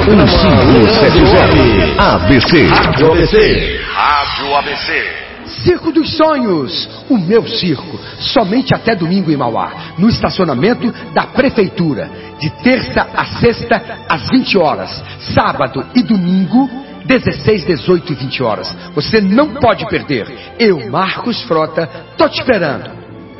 1570 ABC. Rádio ABC. Rádio ABC. Circo dos Sonhos, o meu circo, somente até domingo em Mauá, no estacionamento da Prefeitura, de terça a sexta às 20 horas, sábado e domingo, 16, 18 e 20 horas. Você não pode perder. Eu, Marcos Frota, tô te esperando.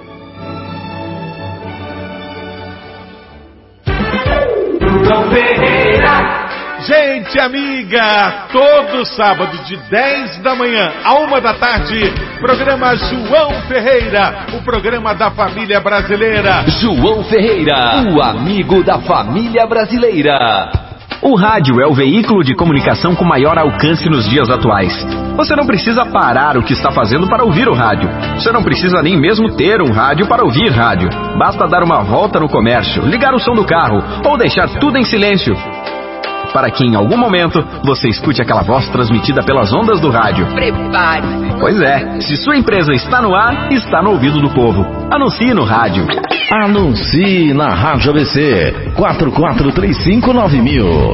Gente amiga, todo sábado de 10 da manhã a 1 da tarde, programa João Ferreira, o programa da família brasileira. João Ferreira, o amigo da família brasileira. O rádio é o veículo de comunicação com maior alcance nos dias atuais. Você não precisa parar o que está fazendo para ouvir o rádio. Você não precisa nem mesmo ter um rádio para ouvir rádio. Basta dar uma volta no comércio, ligar o som do carro ou deixar tudo em silêncio, para que em algum momento você escute aquela voz transmitida pelas ondas do rádio. Prepare-se. Pois é, se sua empresa está no ar, está no ouvido do povo. Anuncie no rádio. Anuncie na Rádio ABC 44359000.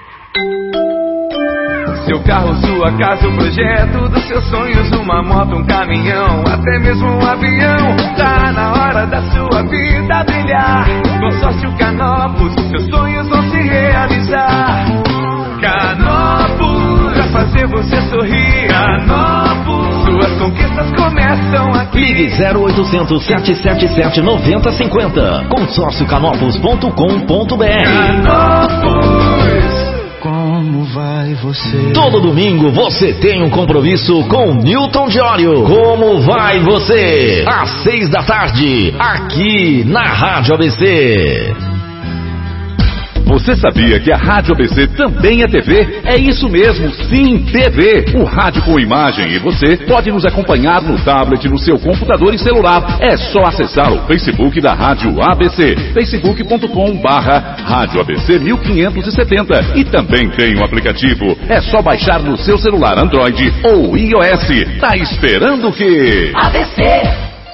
Seu carro, sua casa, o projeto dos seus sonhos, uma moto, um caminhão, até mesmo um avião. Tá na hora da sua vida brilhar. Consórcio Canopus, seus sonhos vão se realizar. Canopus, pra fazer você sorrir. Canopus, suas conquistas começam aqui. Ligue 0800 777 9050. consórciocanopus.com.br. Canopus. Como vai você? Todo domingo você tem um compromisso com Newton Diório. Como vai você? Às 6 da tarde, aqui na Rádio ABC. Você sabia que a Rádio ABC também é TV? É isso mesmo, sim, TV. O rádio com imagem e você pode nos acompanhar no tablet, no seu computador e celular. É só acessar o Facebook da Rádio ABC, facebook.com/Rádio ABC 1570. E também tem um aplicativo. É só baixar no seu celular Android ou iOS. Tá esperando o quê? ABC.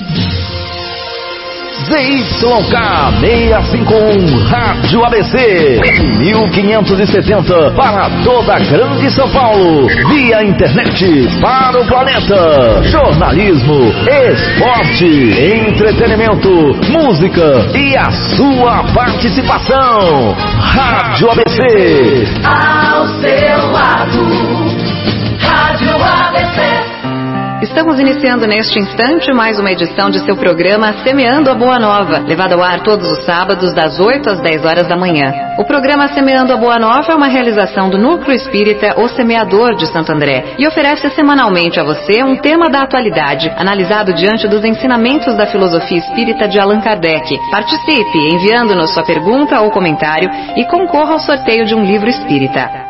ZYK 651 Rádio ABC 1570 para toda a Grande São Paulo, via internet para o planeta. Jornalismo, esporte, entretenimento, música e a sua participação. Rádio ABC. Ao seu lado, Rádio ABC. Estamos iniciando neste instante mais uma edição de seu programa Semeando a Boa Nova, levado ao ar todos os sábados das 8 às 10 horas da manhã. O programa Semeando a Boa Nova é uma realização do Núcleo Espírita O Semeador de Santo André e oferece semanalmente a você um tema da atualidade, analisado diante dos ensinamentos da filosofia espírita de Allan Kardec. Participe enviando-nos sua pergunta ou comentário e concorra ao sorteio de um livro espírita.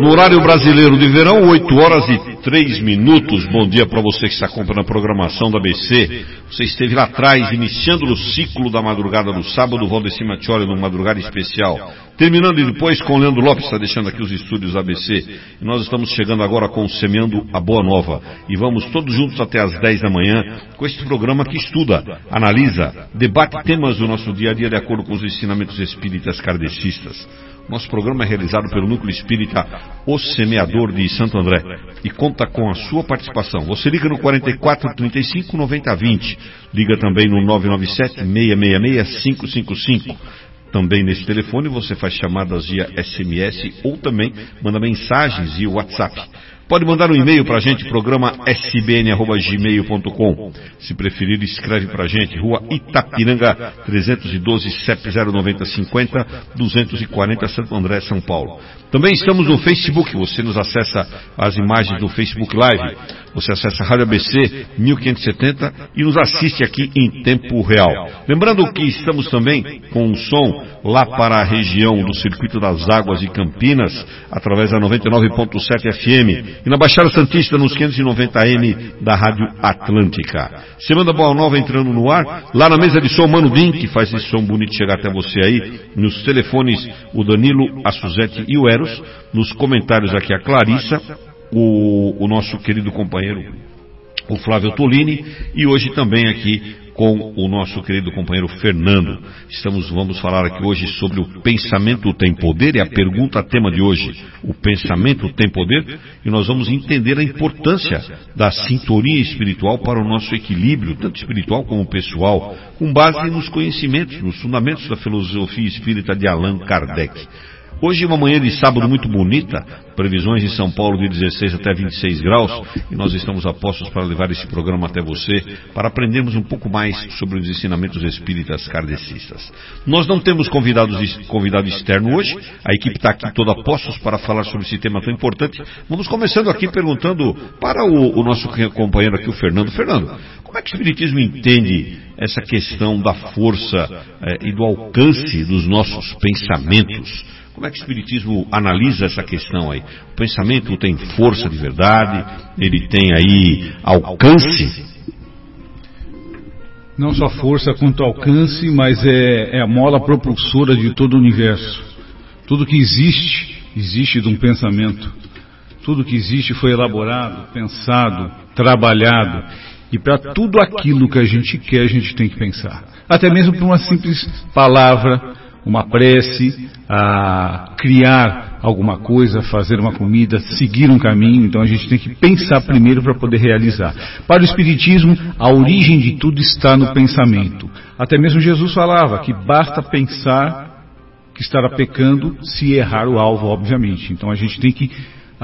no horário brasileiro de verão, 8h03. Bom dia para você que está acompanhando a programação da ABC. Você esteve lá atrás, iniciando o ciclo da madrugada do sábado, Valdeci Mattioli no Madrugada Especial. Terminando e depois com o Leandro Lopes, está deixando aqui os estúdios da ABC. E nós estamos chegando agora com o Semeando a Boa Nova. E vamos todos juntos até às 10 da manhã com este programa que estuda, analisa, debate temas do nosso dia a dia de acordo com os ensinamentos espíritas kardecistas. Nosso programa é realizado pelo Núcleo Espírita O Semeador de Santo André e conta com a sua participação. Você liga no 44 35 90 20, liga também no 997 666 555. Também nesse telefone você faz chamadas via SMS ou também manda mensagens via WhatsApp. Pode mandar um e-mail para a gente, programa sbn@gmail.com. Se preferir, escreve para a gente, Rua Itapiranga 312, CEP 09050 240, Santo André, São Paulo. Também estamos no Facebook, você nos acessa as imagens do Facebook Live. Você acessa a Rádio ABC 1570 e nos assiste aqui em tempo real. Lembrando que estamos também com um som lá para a região do Circuito das Águas de Campinas, através da 99.7 FM, e na Baixada Santista nos 590M da Rádio Atlântica. Semana Boa Nova entrando no ar, lá na mesa de som Mano Dim, que faz esse som bonito chegar até você aí, nos telefones o Danilo, a Suzete e o Eros, nos comentários aqui a Clarissa, o nosso querido companheiro, o Flávio Tolini, e hoje também aqui com o nosso querido companheiro Fernando. Vamos falar aqui hoje sobre o pensamento tem poder, e a pergunta tema de hoje, o pensamento tem poder, e nós vamos entender a importância da sintonia espiritual para o nosso equilíbrio, tanto espiritual como pessoal, com base nos conhecimentos, nos fundamentos da filosofia espírita de Allan Kardec. Hoje uma manhã de sábado muito bonita, previsões em São Paulo de 16 até 26 graus, e nós estamos a postos para levar esse programa até você, para aprendermos um pouco mais sobre os ensinamentos espíritas kardecistas. Nós não temos convidado externo hoje, a equipe está aqui toda a postos para falar sobre esse tema tão importante. Vamos começando aqui perguntando para o nosso companheiro aqui, o Fernando. Fernando, como é que o Espiritismo entende essa questão da força e do alcance dos nossos pensamentos? Como é que o Espiritismo analisa essa questão aí? O pensamento tem força de verdade? Ele tem aí alcance? Não só força quanto alcance, mas é a mola propulsora de todo o universo. Tudo que existe de um pensamento. Tudo que existe foi elaborado, pensado, trabalhado. E para tudo aquilo que a gente quer, a gente tem que pensar. Até mesmo para uma simples palavra, uma prece, a criar alguma coisa, fazer uma comida, seguir um caminho. Então a gente tem que pensar primeiro para poder realizar. Para o Espiritismo, a origem de tudo está no pensamento. Até mesmo Jesus falava que basta pensar que estará pecando se errar o alvo, obviamente. Então a gente tem que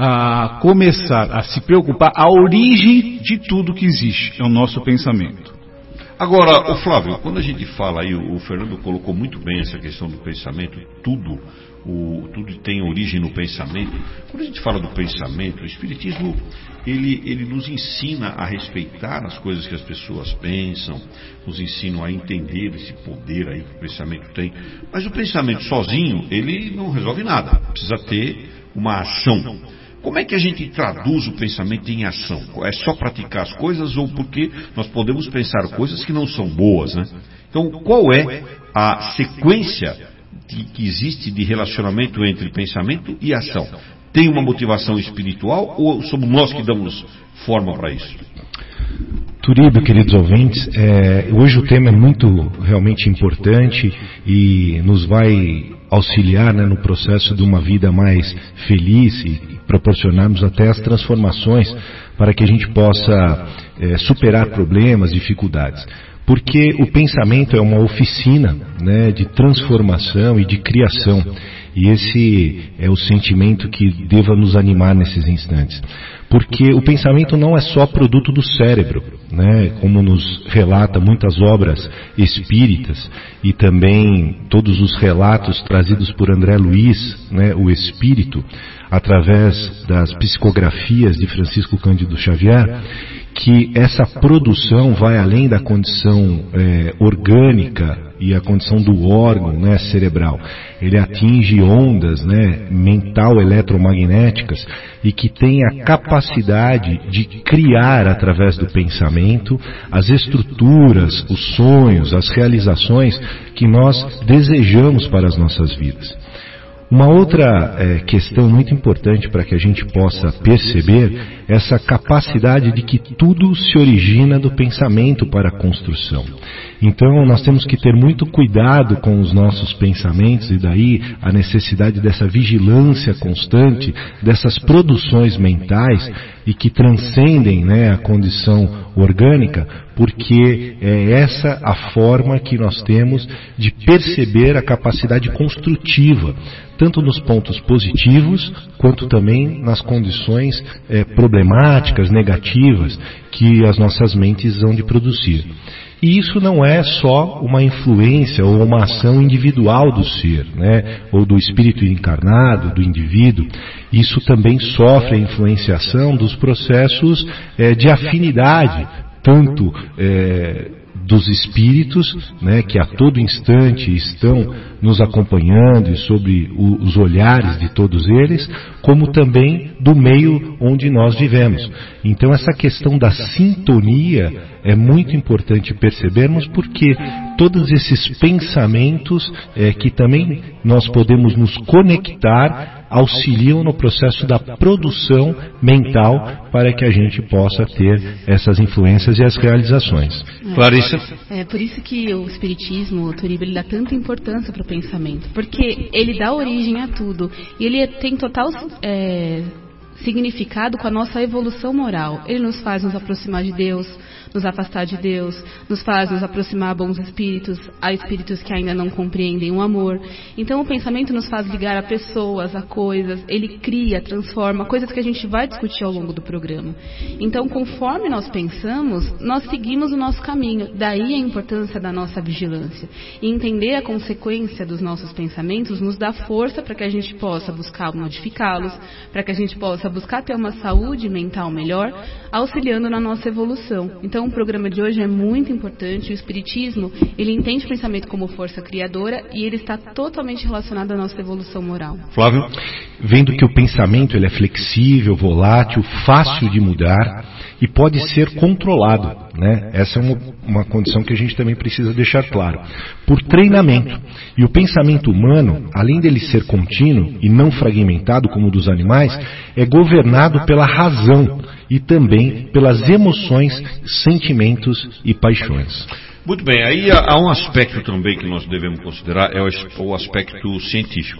começar a se preocupar. A origem de tudo que existe é o nosso pensamento. Agora, o Flávio, quando a gente fala aí, o Fernando colocou muito bem essa questão do pensamento, tudo tem origem no pensamento. Quando a gente fala do pensamento, o Espiritismo, ele nos ensina a respeitar as coisas que as pessoas pensam, nos ensina a entender esse poder aí que o pensamento tem. Mas o pensamento sozinho, ele não resolve nada, precisa ter uma ação. Como é que a gente traduz o pensamento em ação? É só praticar as coisas ou porque nós podemos pensar coisas que não são boas, né? Então, qual é a sequência que existe de relacionamento entre pensamento e ação? Tem uma motivação espiritual ou somos nós que damos forma para isso? Turíbio, queridos ouvintes, hoje o tema é muito realmente importante e nos vai auxiliar, né, no processo de uma vida mais feliz e proporcionarmos até as transformações para que a gente possa superar problemas, dificuldades. Porque o pensamento é uma oficina, né, de transformação e de criação. E esse é o sentimento que deva nos animar nesses instantes. Porque o pensamento não é só produto do cérebro, né, como nos relata muitas obras espíritas e também todos os relatos trazidos por André Luiz, né, o Espírito, através das psicografias de Francisco Cândido Xavier, que essa produção vai além da condição orgânica e a condição do órgão, né, cerebral. Ele atinge ondas, né, mental eletromagnéticas, e que tem a capacidade de criar através do pensamento as estruturas, os sonhos, as realizações que nós desejamos para as nossas vidas. Uma outra questão muito importante para que a gente possa perceber essa capacidade de que tudo se origina do pensamento para a construção. Então nós temos que ter muito cuidado com os nossos pensamentos, e daí a necessidade dessa vigilância constante, dessas produções mentais e que transcendem, né, a condição orgânica, porque é essa a forma que nós temos de perceber a capacidade construtiva, tanto nos pontos positivos, quanto também nas condições problemáticas, negativas, que as nossas mentes hão de produzir. E isso não é só uma influência ou uma ação individual do ser, né, ou do espírito encarnado, do indivíduo. Isso também sofre a influenciação dos processos de afinidade, tanto dos espíritos, né, que a todo instante estão nos acompanhando e sobre os olhares de todos eles, como também do meio onde nós vivemos. Então essa questão da sintonia é muito importante percebermos, porque todos esses pensamentos que também nós podemos nos conectar auxiliam no processo da produção mental para que a gente possa ter essas influências e as realizações. Clarissa? É por isso que o Espiritismo, o Turíbio, ele dá tanta importância para o pensamento, porque ele dá origem a tudo, e ele tem total significado com a nossa evolução moral. Ele nos faz nos aproximar de Deus, nos afastar de Deus, nos faz nos aproximar a bons espíritos, a espíritos que ainda não compreendem o amor. Então o pensamento nos faz ligar a pessoas, a coisas, ele cria, transforma, coisas que a gente vai discutir ao longo do programa. Então, conforme nós pensamos, nós seguimos o nosso caminho. Daí a importância da nossa vigilância. E entender a consequência dos nossos pensamentos nos dá força para que a gente possa buscar modificá-los, para que a gente possa buscar ter uma saúde mental melhor, auxiliando na nossa evolução. Então, o programa de hoje é muito importante. O Espiritismo, ele entende o pensamento como força criadora, e ele está totalmente relacionado à nossa evolução moral. Flávio? Vendo que o pensamento ele é flexível, volátil, fácil de mudar e pode ser controlado, né? Essa é uma condição que a gente também precisa deixar claro. Por treinamento. E o pensamento humano, além dele ser contínuo e não fragmentado como o dos animais, é governado pela razão e também pelas emoções, sentimentos e paixões. Muito bem, aí há um aspecto também que nós devemos considerar, é o aspecto científico.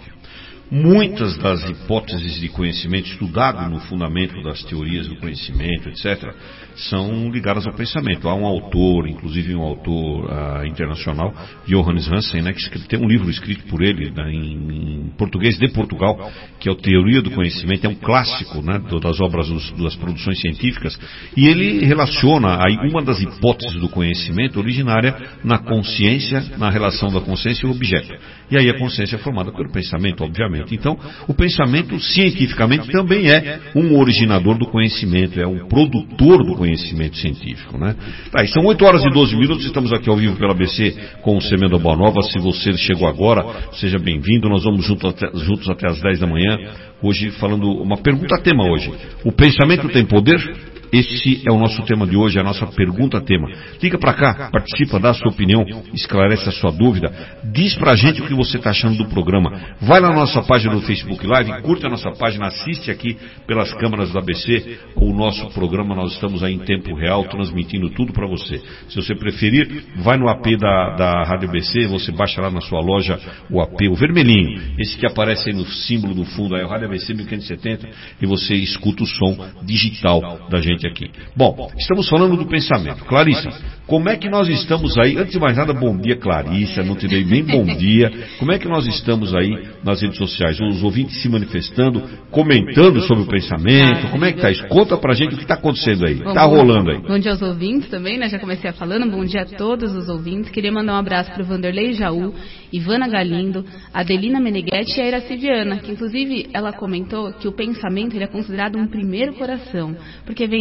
Muitas das hipóteses de conhecimento estudado no fundamento das teorias do conhecimento, etc., são ligadas ao pensamento. Há um autor, inclusive um autor internacional, Johannes Hansen, né, que tem um livro escrito por ele, né, em português de Portugal, que é a Teoria do Conhecimento, é um clássico, né, das obras das produções científicas, e ele relaciona aí uma das hipóteses do conhecimento originária na consciência, na relação da consciência e o objeto. E aí a consciência é formada pelo pensamento, obviamente. Então, o pensamento, cientificamente, também é um originador do conhecimento, é um produtor do conhecimento científico, né? Tá, são 8 horas e 12 minutos, estamos aqui ao vivo pela ABC com o Semeando a Boa Nova. Se você chegou agora, seja bem-vindo. Nós vamos juntos até as 10 da manhã, hoje falando uma pergunta-tema hoje. O pensamento tem poder? Esse é o nosso tema de hoje, a nossa pergunta-tema. Liga para cá, participa, dá a sua opinião, esclarece a sua dúvida, diz pra gente o que você está achando do programa. Vai lá na nossa página do Facebook Live, curte a nossa página, assiste aqui pelas câmeras da ABC o nosso programa. Nós estamos aí em tempo real, transmitindo tudo para você. Se você preferir, vai no AP da Rádio ABC, você baixa lá na sua loja o AP, o vermelhinho, esse que aparece aí no símbolo do fundo, aí o Rádio ABC 1570, e você escuta o som digital da gente aqui. Bom, estamos falando do pensamento. Clarissa, como é que nós estamos aí? Antes de mais nada, bom dia, Clarissa, não te dei nem bom dia. Como é que nós estamos aí nas redes sociais? Os ouvintes se manifestando, comentando sobre o pensamento, como é que tá isso? Conta pra gente o que está acontecendo aí, está rolando aí. Bom dia aos ouvintes também, né? Já comecei falando, bom dia a todos os ouvintes. Queria mandar um abraço para o Vanderlei Jaú, Ivana Galindo, Adelina Meneghetti e a Iraci Viana, que inclusive ela comentou que o pensamento ele é considerado um primeiro coração, porque vem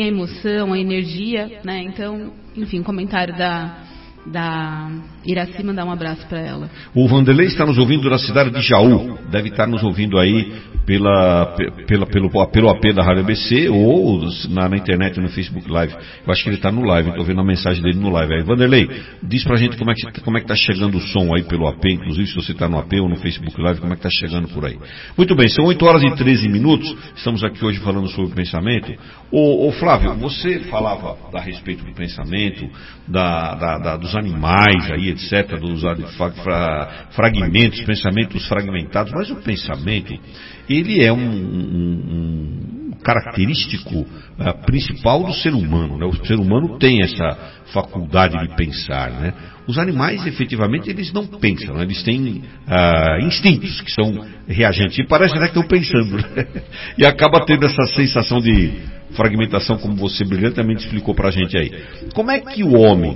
a emoção, a energia, né? Então, enfim, comentário da Iraci, mandar um abraço para ela. O Vanderlei está nos ouvindo da cidade de Jaú, deve estar nos ouvindo aí pelo AP da Rádio ABC ou na internet, no Facebook Live. Eu acho que ele está no live, estou vendo a mensagem dele no live aí. Vanderlei, diz pra gente como é que está chegando o som aí pelo AP, inclusive se você está no AP ou no Facebook Live, como é que está chegando por aí. Muito bem, são 8 horas e 13 minutos, estamos aqui hoje falando sobre o pensamento. Ô Flávio, você falava a respeito do pensamento, dos animais aí, etc., dos fragmentos, pensamentos fragmentados, mas o pensamento, ele é um característico principal do ser humano, né? O ser humano tem essa faculdade de pensar, né? Os animais, efetivamente, eles não pensam, né? Eles têm instintos que são reagentes, e parece até que estão pensando, né? E acaba tendo essa sensação de fragmentação, como você brilhantemente explicou pra gente aí. Como é que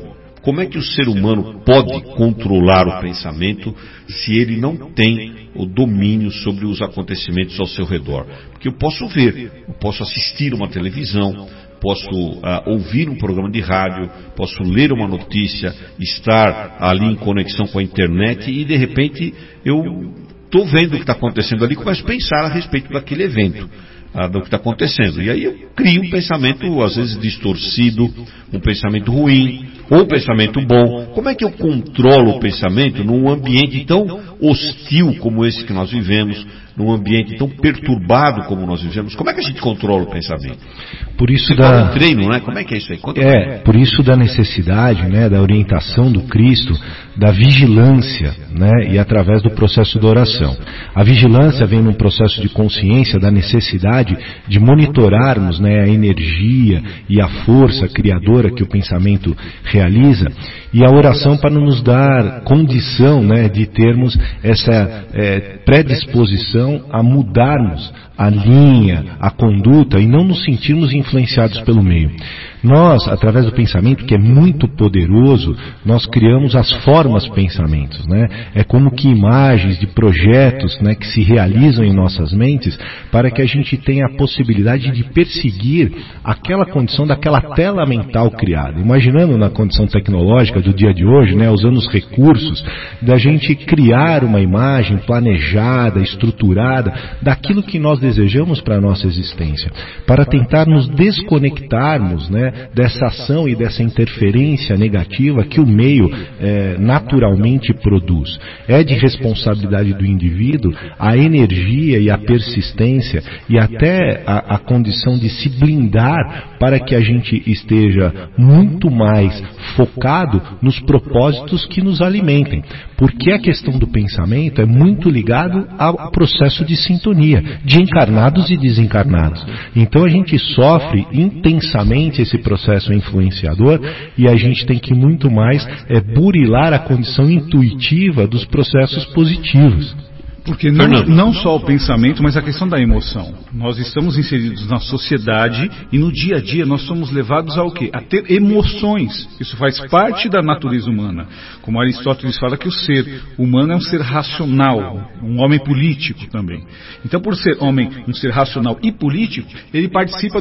o ser humano pode controlar o pensamento se ele não tem o domínio sobre os acontecimentos ao seu redor? Porque eu posso ver, eu posso assistir uma televisão, posso ouvir um programa de rádio, posso ler uma notícia, estar ali em conexão com a internet e de repente eu estou vendo o que está acontecendo ali e começo a pensar a respeito daquele evento. Do que está acontecendo. E aí eu crio um pensamento, às vezes, distorcido, um pensamento ruim, ou um pensamento bom. Como é que eu controlo o pensamento num ambiente tão hostil como esse que nós vivemos, num ambiente tão perturbado como nós vivemos? Como é que a gente controla o pensamento? Por isso um treino, né? Como é que é isso aí? Por isso da necessidade, né, da orientação do Cristo, da vigilância, né, e através do processo da oração. A vigilância vem num processo de consciência da necessidade de monitorarmos, né, a energia e a força criadora que o pensamento realiza, e a oração para nos dar condição, né, de termos essa predisposição a mudarmos a linha, a conduta e não nos sentirmos influenciados pelo meio. Nós, através do pensamento, que é muito poderoso, nós criamos as formas pensamentos, né? É como que imagens de projetos, né, que se realizam em nossas mentes para que a gente tenha a possibilidade de perseguir aquela condição daquela tela mental criada. Imaginando na condição tecnológica do dia de hoje, né, usando os recursos da gente criar uma imagem planejada, estruturada, daquilo que nós desejamos para a nossa existência, para tentar nos desconectarmos, né, dessa ação e dessa interferência negativa que o meio naturalmente produz. É de responsabilidade do indivíduo a energia e a persistência e até a condição de se blindar para que a gente esteja muito mais focado nos propósitos que nos alimentem. Porque a questão do pensamento é muito ligado ao processo de sintonia, de encarnados e desencarnados. Então a gente sofre intensamente esse processo influenciador e a gente tem que muito mais burilar a condição intuitiva dos processos positivos. Porque não só o pensamento, mas a questão da emoção. Nós estamos inseridos na sociedade e no dia a dia nós somos levados ao quê? A ter emoções. Isso faz parte da natureza humana. Como Aristóteles fala que o ser humano é um ser racional, um homem político também. Então, por ser homem, um ser racional e político, ele participa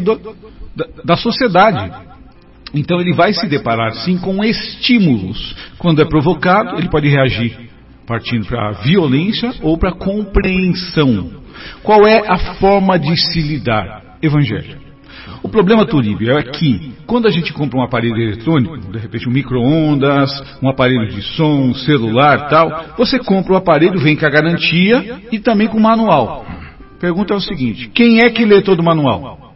da sociedade. Então ele vai se deparar sim com estímulos. Quando é provocado, ele pode reagir partindo para a violência ou para a compreensão. Qual é a forma de se lidar? Evangelho. O problema, Turíbio, é que quando a gente compra um aparelho eletrônico, de repente um micro-ondas, um aparelho de som, um celular, tal, você compra o aparelho, vem com a garantia e também com o manual. Pergunta é o seguinte: quem é que lê todo o manual?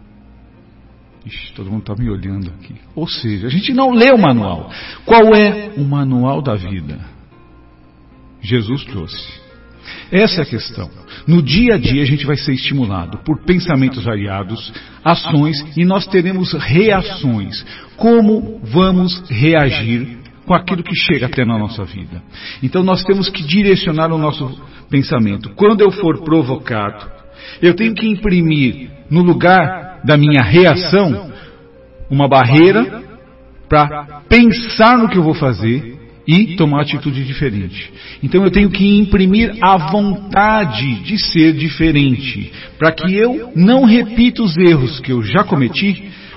Ixi, todo mundo está me olhando aqui. Ou seja, a gente não lê o manual. Qual é o manual da vida? Jesus trouxe. Essa é a questão. No dia a dia a gente vai ser estimulado por pensamentos variados, ações, e nós teremos reações. Como vamos reagir com aquilo que chega até na nossa vida? Então nós temos que direcionar o nosso pensamento. Quando eu for provocado, eu tenho que imprimir no lugar da minha reação uma barreira para pensar no que eu vou fazer e tomar atitude diferente. Então eu tenho que imprimir a vontade de ser diferente, para que eu não repita os erros que eu já cometi,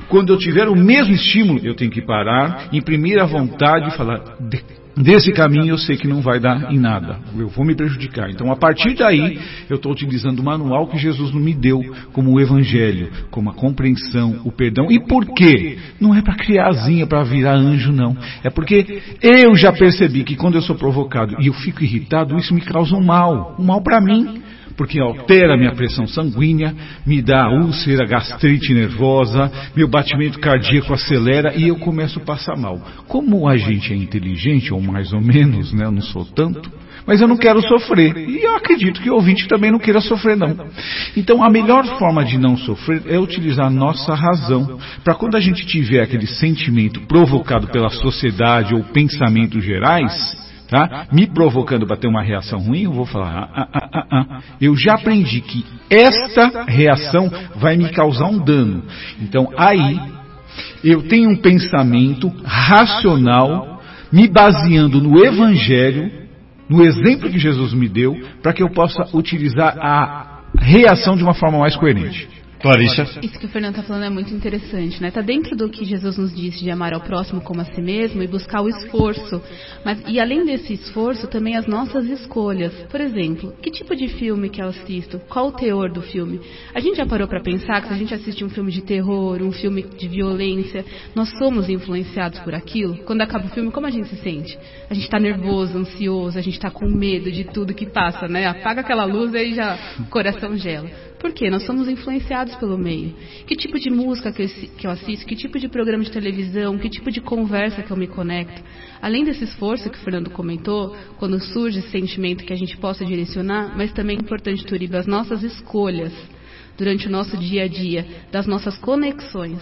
Quando eu tiver o mesmo estímulo, eu tenho que parar, imprimir a vontade e falar, desse caminho eu sei que não vai dar em nada, eu vou me prejudicar. Então, a partir daí, eu estou utilizando o manual que Jesus me deu, como o Evangelho, como a compreensão, o perdão. E por quê? Não é para criar asinha, para virar anjo, não. É porque eu já percebi que quando eu sou provocado e eu fico irritado, isso me causa um mal para mim. Porque altera a minha pressão sanguínea, me dá úlcera, gastrite nervosa, meu batimento cardíaco acelera e eu começo a passar mal. Como a gente é inteligente, ou mais ou menos, né? Eu não sou tanto, mas eu não quero sofrer. E eu acredito que o ouvinte também não queira sofrer, não. Então, a melhor forma de não sofrer é utilizar a nossa razão. Para quando a gente tiver aquele sentimento provocado pela sociedade ou pensamentos gerais, tá? Me provocando para ter uma reação ruim, eu vou falar, eu já aprendi que esta reação vai me causar um dano. Então, aí, eu tenho um pensamento racional, me baseando no Evangelho, no exemplo que Jesus me deu, para que eu possa utilizar a reação de uma forma mais coerente. Clarissa? Isso que o Fernando está falando é muito interessante, né? Está dentro do que Jesus nos disse de amar ao próximo como a si mesmo e buscar o esforço. E além desse esforço, também as nossas escolhas. Por exemplo, que tipo de filme que eu assisto? Qual o teor do filme? A gente já parou para pensar que se a gente assiste um filme de terror, um filme de violência, nós somos influenciados por aquilo? Quando acaba o filme, como a gente se sente? A gente está nervoso, ansioso, a gente está com medo de tudo que passa, né? Apaga aquela luz e aí já o coração gela. Por quê? Nós somos influenciados pelo meio. Que tipo de música que eu assisto, que tipo de programa de televisão, que tipo de conversa que eu me conecto. Além desse esforço que o Fernando comentou, quando surge esse sentimento que a gente possa direcionar, mas também é importante, Turiba, as nossas escolhas durante o nosso dia a dia, das nossas conexões.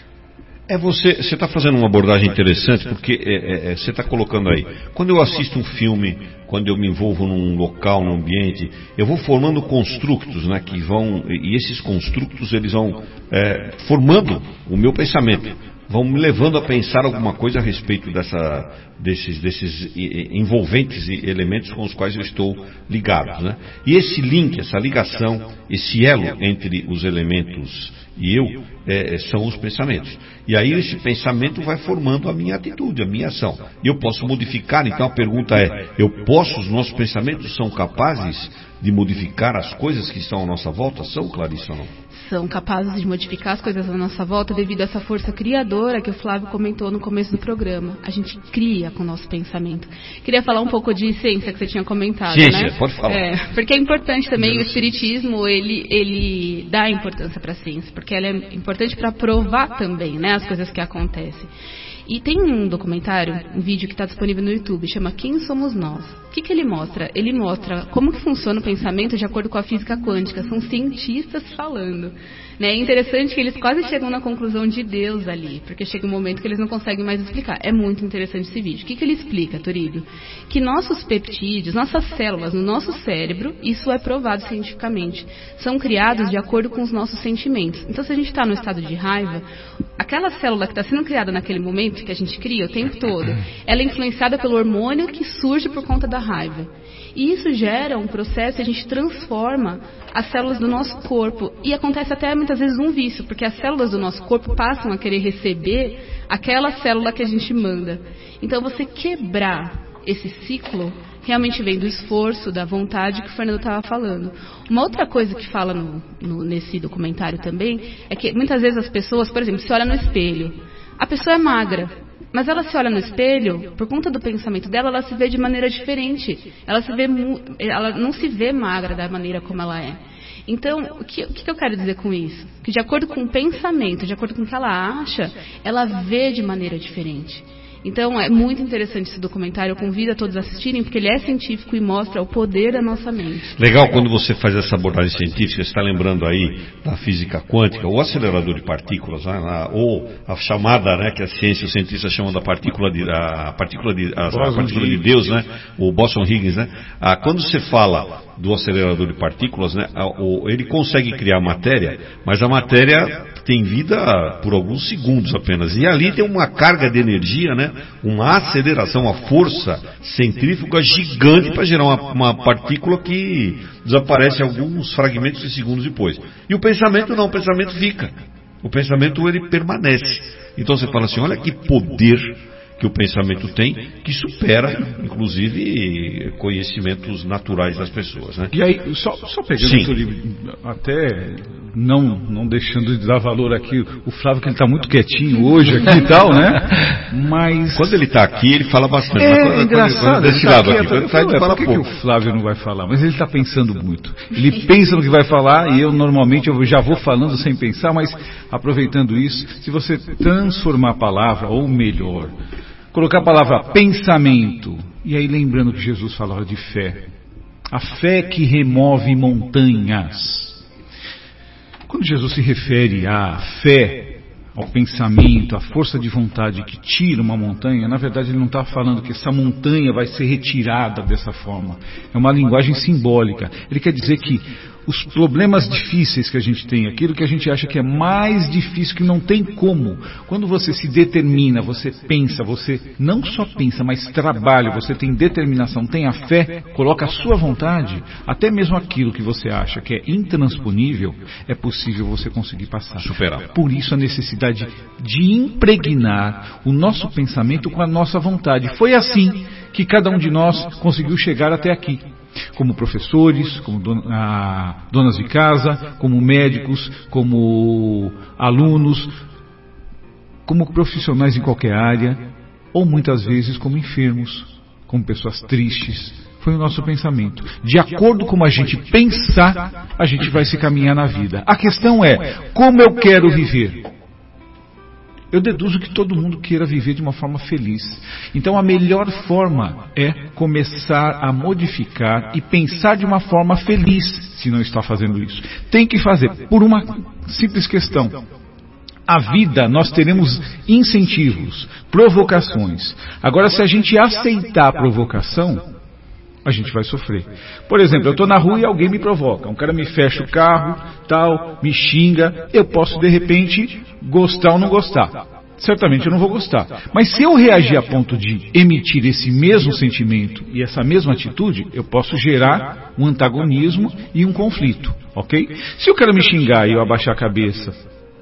Você está fazendo uma abordagem interessante, porque você está colocando aí, quando eu assisto um filme, quando eu me envolvo num local, num ambiente, eu vou formando construtos, né, e esses construtos eles vão formando o meu pensamento, vão me levando a pensar alguma coisa a respeito desses envolventes e elementos com os quais eu estou ligado, né? E esse link, essa ligação, esse elo entre os elementos e eu, são os pensamentos. E aí esse pensamento vai formando a minha atitude, a minha ação. E eu posso modificar, então a pergunta os nossos pensamentos são capazes de modificar as coisas que estão à nossa volta? São, Clarissa, ou não? São capazes de modificar as coisas à nossa volta devido a essa força criadora que o Flávio comentou no começo do programa. A gente cria com o nosso pensamento. Queria falar um pouco de ciência que você tinha comentado, ciência, né? Pode falar. Porque é importante também, o espiritismo, ele dá importância para a ciência, porque ela é importante para provar também, né, as coisas que acontecem. E tem um documentário, um vídeo que está disponível no YouTube, chama Quem Somos Nós. O que ele mostra? Ele mostra como que funciona o pensamento de acordo com a física quântica. São cientistas falando. Né? É interessante que eles quase chegam na conclusão de Deus ali, porque chega um momento que eles não conseguem mais explicar. É muito interessante esse vídeo. O que ele explica, Turíbio? Que nossos peptídeos, nossas células no nosso cérebro, isso é provado cientificamente, são criados de acordo com os nossos sentimentos. Então, se a gente está no estado de raiva, aquela célula que está sendo criada naquele momento, que a gente cria o tempo todo, ela é influenciada pelo hormônio que surge por conta da raiva. E isso gera um processo, a gente transforma as células do nosso corpo. E acontece até muitas vezes um vício, porque as células do nosso corpo passam a querer receber aquela célula que a gente manda. Então, você quebrar esse ciclo realmente vem do esforço, da vontade que o Fernando estava falando. Uma outra coisa que fala nesse documentário também é que muitas vezes as pessoas, por exemplo, se olha no espelho, a pessoa é magra, mas ela se olha no espelho, por conta do pensamento dela, ela se vê de maneira diferente. Ela não se vê magra da maneira como ela é. Então, o que eu quero dizer com isso? Que de acordo com o pensamento, de acordo com o que ela acha, ela vê de maneira diferente. Então, é muito interessante esse documentário, eu convido a todos a assistirem, porque ele é científico e mostra o poder da nossa mente. Legal, quando você faz essa abordagem científica, você está lembrando aí da física quântica, o acelerador de partículas, né, ou a chamada, né, que a ciência, os cientistas chamam da partícula de Deus, né, o Boston-Higgs, né. Quando você fala do acelerador de partículas, né, ele consegue criar matéria, mas a matéria tem vida por alguns segundos apenas. E ali tem uma carga de energia, né? Uma aceleração, uma força centrífuga gigante para gerar uma partícula que desaparece alguns fragmentos de segundos depois. E o pensamento não, o pensamento fica. O pensamento, ele permanece. Então você fala assim, olha que poder que o pensamento tem, que supera, inclusive, conhecimentos naturais das pessoas, né? E aí, só pegando, até não deixando de dar valor aqui, o Flávio, que ele está muito quietinho hoje aqui e tal, né? Mas... Quando ele está aqui, ele fala bastante. É engraçado, desse lado aqui. Por que o Flávio não vai falar? Mas ele está pensando muito. Ele pensa no que vai falar e eu normalmente já vou falando sem pensar, mas aproveitando isso, se você transformar a palavra, ou melhor, colocar a palavra pensamento, e aí lembrando que Jesus falava de fé, a fé que remove montanhas. Quando Jesus se refere à fé, ao pensamento, à força de vontade que tira uma montanha, na verdade ele não está falando que essa montanha vai ser retirada dessa forma. É uma linguagem simbólica. Ele quer dizer que os problemas difíceis que a gente tem, aquilo que a gente acha que é mais difícil, que não tem como, quando você se determina, você pensa, você não só pensa, mas trabalha, você tem determinação, tem a fé, coloca a sua vontade, até mesmo aquilo que você acha que é intransponível, é possível você conseguir passar. Superar. Por isso a necessidade de impregnar o nosso pensamento com a nossa vontade. Foi assim que cada um de nós conseguiu chegar até aqui. Como professores, como donas de casa, como médicos, como alunos, como profissionais em qualquer área, ou muitas vezes como enfermos, como pessoas tristes. Foi o nosso pensamento. De acordo com como a gente pensar, a gente vai se caminhar na vida. A questão é, como eu quero viver? Eu deduzo que todo mundo queira viver de uma forma feliz. Então a melhor forma é começar a modificar e pensar de uma forma feliz, se não está fazendo isso. Tem que fazer, por uma simples questão. A vida, nós teremos incentivos, provocações. Agora, se a gente aceitar a provocação, a gente vai sofrer. Por exemplo, eu estou na rua e alguém me provoca. Um cara me fecha o carro, tal, me xinga. Eu posso, de repente, gostar ou não gostar. Certamente eu não vou gostar. Mas se eu reagir a ponto de emitir esse mesmo sentimento e essa mesma atitude, eu posso gerar um antagonismo e um conflito, ok? Se o cara me xingar e eu abaixar a cabeça,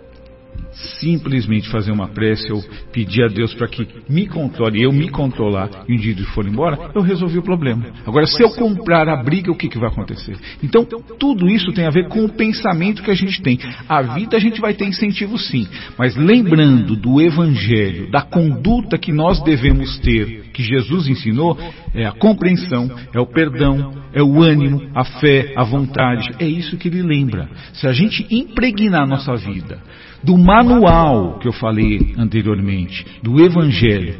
simplesmente fazer uma prece ou pedir a Deus para que me controle, eu me controlar e um dia ele for embora, eu resolvi o problema. Agora, se eu comprar a briga, o que vai acontecer? Então, tudo isso tem a ver com o pensamento que a gente tem. A vida a gente vai ter incentivo sim, mas lembrando do Evangelho, da conduta que nós devemos ter, que Jesus ensinou, é a compreensão, é o perdão, é o ânimo, a fé, a vontade. É isso que ele lembra. Se a gente impregnar a nossa vida do manual que eu falei anteriormente, do Evangelho,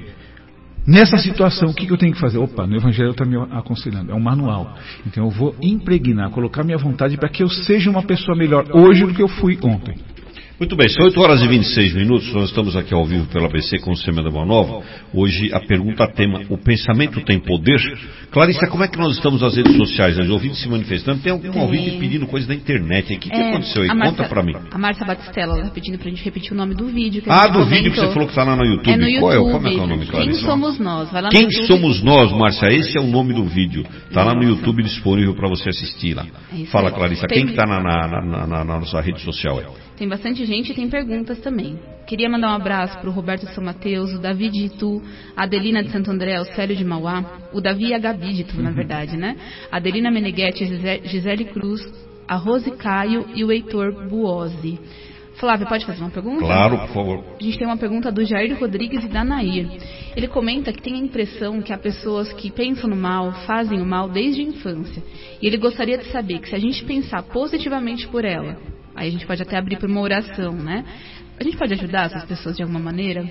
nessa situação, o que eu tenho que fazer? Opa, no Evangelho está me aconselhando, é um manual. Então eu vou impregnar, colocar minha vontade para que eu seja uma pessoa melhor hoje do que eu fui ontem. Muito bem, são 8 horas e 26 minutos, nós estamos aqui ao vivo pela ABC com o Semana Boa Nova. Hoje a pergunta tema, o pensamento tem poder? Clarissa, como é que nós estamos nas redes sociais? Os ouvintes se manifestando, tem algum ouvinte pedindo coisa da internet, o que aconteceu aí? Conta pra mim. A Márcia Batistella está pedindo pra gente repetir o nome do vídeo. Do vídeo que você falou que está lá no YouTube. É no YouTube. Como é que é o nome, Clarissa? Quem somos nós? Vai lá no Quem YouTube. somos nós, Márcia? Esse é o nome do vídeo. Está lá no YouTube disponível para você assistir lá. Fala, Clarissa, quem que está na nossa rede social aí? Tem bastante gente e tem perguntas também. Queria mandar um abraço para o Roberto São Mateus, o Davi de Itu, a Adelina de Santo André, o Célio de Mauá, o Davi e a Gabi de Itu, na verdade, né? A Adelina Meneghetti, Gisele Cruz, a Rose Caio e o Heitor Buozzi. Flávia, pode fazer uma pergunta? Claro, por favor. A gente tem uma pergunta do Jair Rodrigues e da Nair. Ele comenta que tem a impressão que há pessoas que pensam no mal, fazem o mal desde a infância. E ele gostaria de saber que se a gente pensar positivamente por ela, aí a gente pode até abrir para uma oração, né? A gente pode ajudar essas pessoas de alguma maneira?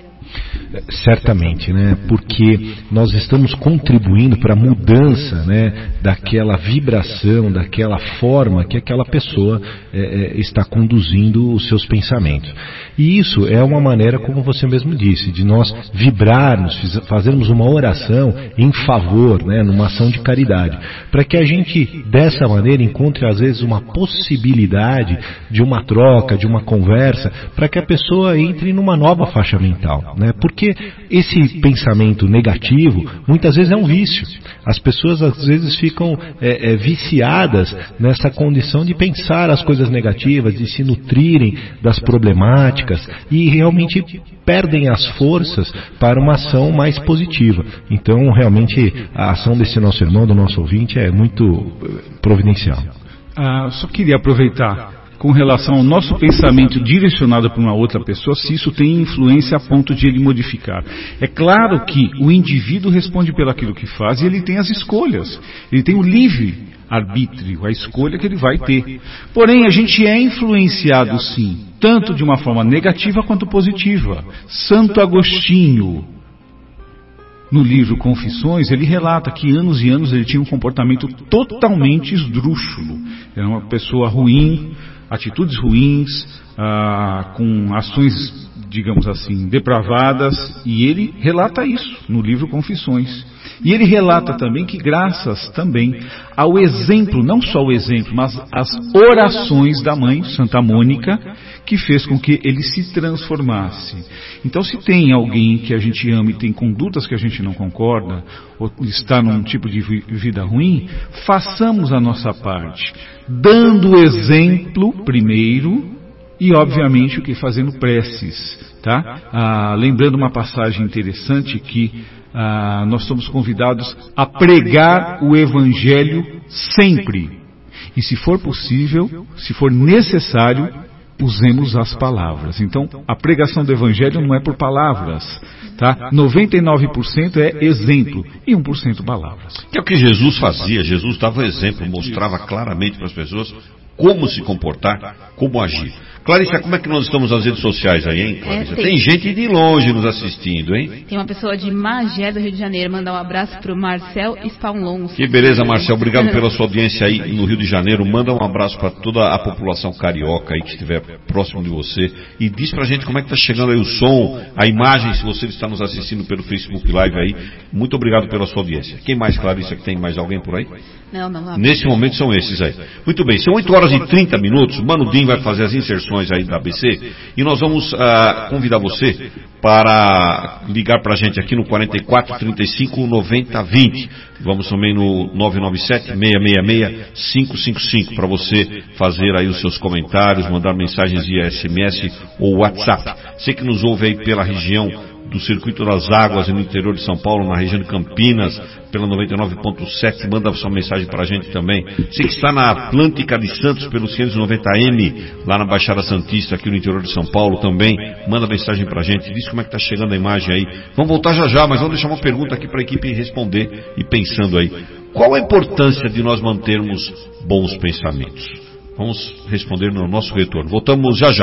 Certamente, né? Porque nós estamos contribuindo para a mudança, né, daquela vibração, daquela forma que aquela pessoa está conduzindo os seus pensamentos. E isso é uma maneira, como você mesmo disse, de nós vibrarmos, fazermos uma oração em favor, né, numa ação de caridade, para que a gente, dessa maneira, encontre às vezes uma possibilidade de uma troca, de uma conversa, para que a pessoa pessoa entre numa nova faixa mental, né? Porque esse pensamento negativo muitas vezes é um vício. As pessoas às vezes ficam viciadas nessa condição de pensar as coisas negativas, de se nutrirem das problemáticas e realmente perdem as forças para uma ação mais positiva. Então, realmente, a ação desse nosso irmão, do nosso ouvinte, é muito providencial. Só queria aproveitar com relação ao nosso pensamento direcionado para uma outra pessoa, se isso tem influência a ponto de ele modificar. É claro que o indivíduo responde pelo aquilo que faz e ele tem as escolhas. Ele tem o livre arbítrio, a escolha que ele vai ter. Porém, a gente é influenciado, sim, tanto de uma forma negativa quanto positiva. Santo Agostinho, no livro Confissões, ele relata que anos e anos ele tinha um comportamento totalmente esdrúxulo. Era uma pessoa ruim, atitudes ruins, com ações, digamos assim, depravadas, e ele relata isso no livro Confissões. E ele relata também que graças também ao exemplo, não só o exemplo, mas as orações da mãe, Santa Mônica, que fez com que ele se transformasse. Então, se tem alguém que a gente ama e tem condutas que a gente não concorda, ou está num tipo de vida ruim, façamos a nossa parte, dando exemplo primeiro e, obviamente, o que? Fazendo preces, tá? Lembrando uma passagem interessante que nós somos convidados a pregar o Evangelho sempre. E se for possível, se for necessário, usemos as palavras. Então, a pregação do Evangelho não é por palavras, tá? 99% é exemplo e 1% palavras. Que é o que Jesus fazia. Jesus dava exemplo, mostrava claramente para as pessoas como se comportar, como agir. Clarissa, como é que nós estamos nas redes sociais aí, hein, Clarissa? Tem gente de longe nos assistindo, hein? Tem uma pessoa de Magé, do Rio de Janeiro, mandar um abraço pro Marcel Spawnlons. Que beleza, Marcel. Obrigado pela sua audiência aí no Rio de Janeiro. Manda um abraço para toda a população carioca aí que estiver próximo de você. E diz pra gente como é que tá chegando aí o som, a imagem, se você está nos assistindo pelo Facebook Live aí. Muito obrigado pela sua audiência. Quem mais, Clarissa, que tem mais alguém por aí? Não. Nesse momento são esses aí. Muito bem, são 8 horas e 30 minutos. O Mano Dim vai fazer as inserções aí da ABC e nós vamos convidar você para ligar para a gente aqui no 44 35 90 20. Vamos também no 997 666 555 para você fazer aí os seus comentários, mandar mensagens via SMS ou WhatsApp. Você que nos ouve aí pela região do Circuito das Águas no interior de São Paulo, na região de Campinas, pela 99.7, manda sua mensagem para a gente também. Você que está na Atlântica de Santos, pelos 590M, lá na Baixada Santista, aqui no interior de São Paulo também, manda mensagem para a gente, diz como é que está chegando a imagem aí. Vamos voltar já, mas vamos deixar uma pergunta aqui para a equipe responder e pensando aí. Qual a importância de nós mantermos bons pensamentos? Vamos responder no nosso retorno. Voltamos já.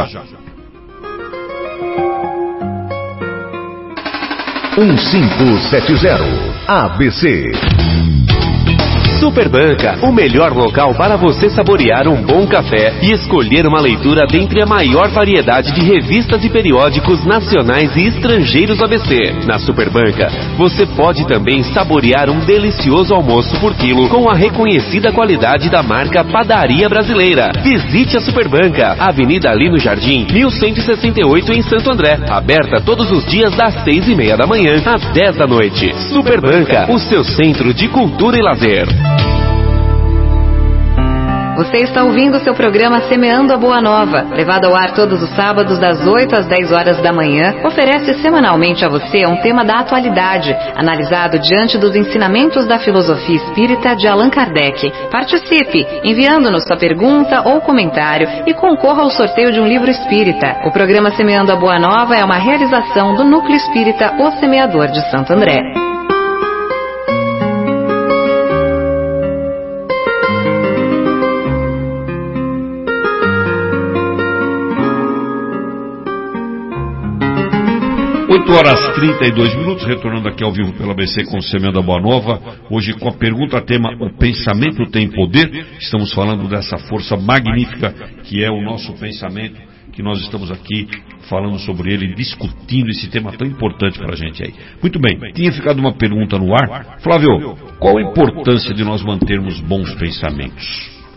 1570 ABC. Superbanca, o melhor local para você saborear um bom café e escolher uma leitura dentre a maior variedade de revistas e periódicos nacionais e estrangeiros do ABC. Na Superbanca, você pode também saborear um delicioso almoço por quilo com a reconhecida qualidade da marca Padaria Brasileira. Visite a Superbanca, Avenida Lino Jardim, 1168 em Santo André. Aberta todos os dias das 6:30 da manhã às 10 da noite. Superbanca, o seu centro de cultura e lazer. Você está ouvindo o seu programa Semeando a Boa Nova, levado ao ar todos os sábados das 8 às 10 horas da manhã, oferece semanalmente a você um tema da atualidade, analisado diante dos ensinamentos da filosofia espírita de Allan Kardec. Participe, enviando-nos sua pergunta ou comentário e concorra ao sorteio de um livro espírita. O programa Semeando a Boa Nova é uma realização do Núcleo Espírita O Semeador de Santo André. Horas 32 minutos, retornando aqui ao vivo pela ABC com o Semeando a Boa Nova, hoje com a pergunta tema: o pensamento tem poder? Estamos falando dessa força magnífica que é o nosso pensamento, que nós estamos aqui falando sobre ele, discutindo esse tema tão importante para a gente aí. Muito bem, tinha ficado uma pergunta no ar. Flávio, qual a importância de nós mantermos bons pensamentos?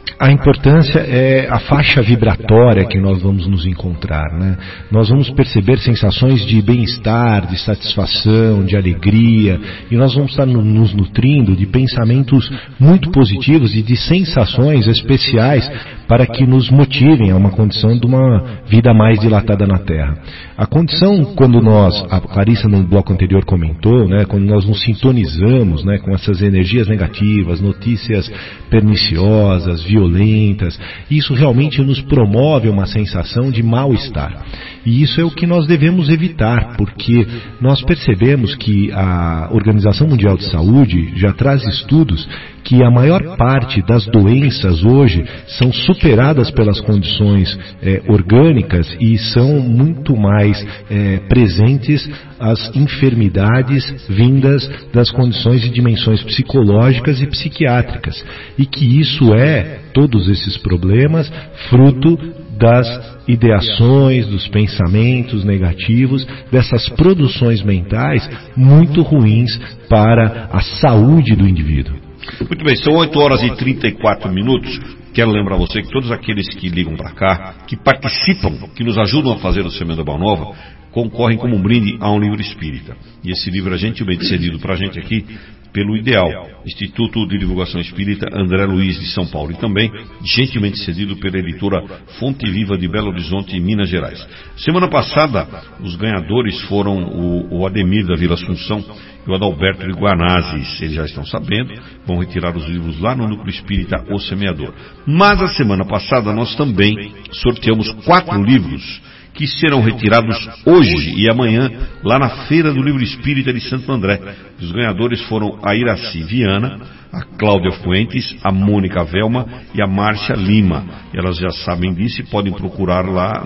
A importância é a faixa vibratória que nós vamos nos encontrar, né? Nós vamos perceber sensações de bem-estar, de satisfação, de alegria, e nós vamos estar nos nutrindo de pensamentos muito positivos e de sensações especiais para que nos motivem a uma condição de uma vida mais dilatada na Terra. A condição, quando a Clarissa no bloco anterior comentou, né, quando nós nos sintonizamos, né, com essas energias negativas, notícias perniciosas, violentas, isso realmente nos promove uma sensação de mal-estar. E isso é o que nós devemos evitar, porque nós percebemos que a Organização Mundial de Saúde já traz estudos que a maior parte das doenças hoje são superadas pelas condições orgânicas e são muito mais presentes as enfermidades vindas das condições e dimensões psicológicas e psiquiátricas. E que isso todos esses problemas, fruto das ideações, dos pensamentos negativos, dessas produções mentais muito ruins para a saúde do indivíduo. Muito bem, são 8 horas e 34 minutos. Quero lembrar você que todos aqueles que ligam para cá, que participam, que nos ajudam a fazer o Semeando a Boa Nova, concorrem como um brinde a um livro espírita. E esse livro é gentilmente cedido para a gente aqui pelo Ideal, Instituto de Divulgação Espírita André Luiz de São Paulo, e também gentilmente cedido pela editora Fonte Viva de Belo Horizonte, Minas Gerais. Semana passada, os ganhadores foram o Ademir da Vila Assunção e o Adalberto de Guanazes. Eles já estão sabendo, vão retirar os livros lá no Núcleo Espírita O Semeador. Mas a semana passada nós também sorteamos 4 livros que serão retirados hoje e amanhã lá na Feira do Livro Espírita de Santo André. Os ganhadores foram a Iraci Viana, a Cláudia Fuentes, a Mônica Velma e a Márcia Lima. Elas já sabem disso e podem procurar lá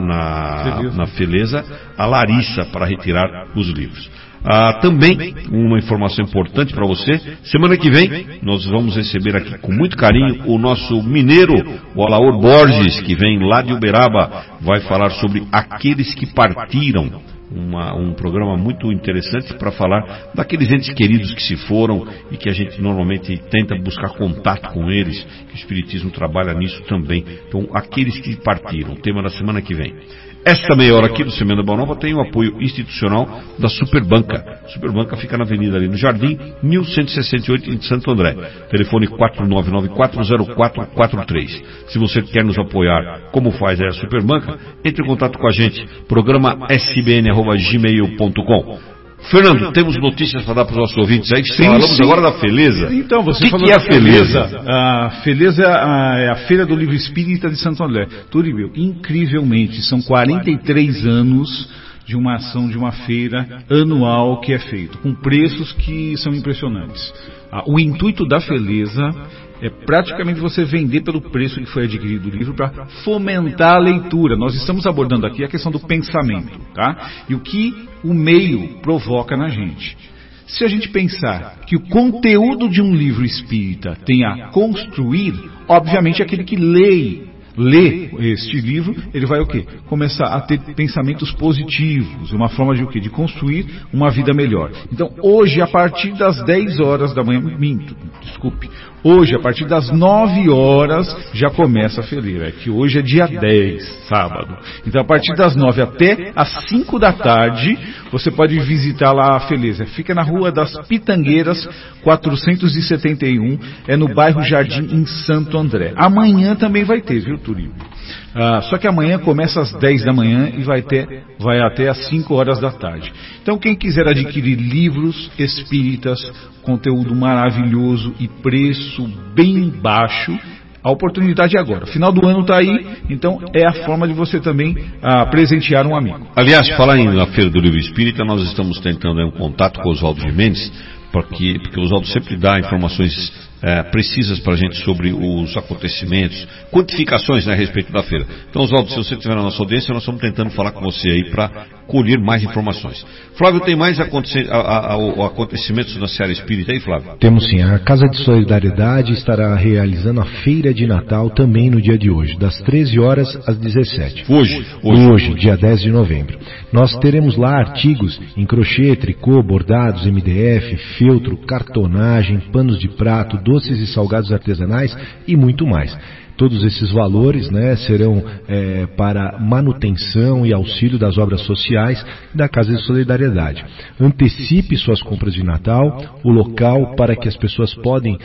na Feleza a Larissa para retirar os livros. Também uma informação importante para você: semana que vem nós vamos receber aqui com muito carinho o nosso mineiro, o Alaor Borges, que vem lá de Uberaba, vai falar sobre aqueles que partiram. Um programa muito interessante para falar daqueles entes queridos que se foram e que a gente normalmente tenta buscar contato com eles, que o Espiritismo trabalha nisso também. Então, aqueles que partiram, o tema da semana que vem. Esta meia hora aqui do Semeando a Boa Nova tem o apoio institucional da Superbanca. Superbanca fica na avenida ali no Jardim, 1168 em Santo André. Telefone 49940443. Se você quer nos apoiar, como faz a Superbanca, entre em contato com a gente. Programa sbn@gmail.com. Fernando, temos notícias para dar para os nossos ouvintes aí. Falamos agora da Feleza. Então, você falou que é a Feleza? A Feleza é a Feira do Livro Espírita de Santo André. Turíbio, incrivelmente, são 43 anos de uma ação, de uma feira anual que é feito, com preços que são impressionantes. O intuito da Feleza é praticamente você vender pelo preço que foi adquirido o livro para fomentar a leitura. Nós estamos abordando aqui a questão do pensamento, tá? E o que o meio provoca na gente. Se a gente pensar que o conteúdo de um livro espírita tem a construir, obviamente aquele que lê este livro, ele vai o quê? Começar a ter pensamentos positivos, uma forma de o quê? De construir uma vida melhor. Então, hoje, a partir das 10 horas da manhã, hoje, a partir das 9 horas, já começa a feira, que hoje é dia 10, sábado. Então, a partir das 9 até as 5 da tarde, você pode visitar lá a Feleza. Fica na Rua das Pitangueiras, 471, é no bairro Jardim, em Santo André. Amanhã também vai ter, viu, Turíbio? Só que amanhã começa às 10 da manhã e vai até às 5 horas da tarde. Então, quem quiser adquirir livros espíritas, conteúdo maravilhoso e preço bem baixo, a oportunidade é agora. Final do ano está aí, então é a forma de você também presentear um amigo. Aliás, falar na Feira do Livro Espírita, nós estamos tentando um contato com o Oswaldo Gimenez, porque o Oswaldo sempre dá informações precisas para a gente sobre os acontecimentos, quantificações, né, a respeito da feira. Então, Oswaldo, se você estiver na nossa audiência, nós estamos tentando falar com você aí para colher mais informações. Flávio, tem mais acontecimentos na Seara Espírita aí, Flávio? Temos sim. A Casa de Solidariedade estará realizando a Feira de Natal também no dia de hoje, das 13 horas às 17. Hoje, dia 10 de novembro. Nós teremos lá artigos em crochê, tricô, bordados, MDF, feltro, cartonagem, panos de prato, doces e salgados artesanais e muito mais. Todos esses valores, né, serão para manutenção e auxílio das obras sociais da Casa de Solidariedade. Antecipe suas compras de Natal, o local para que as pessoas podem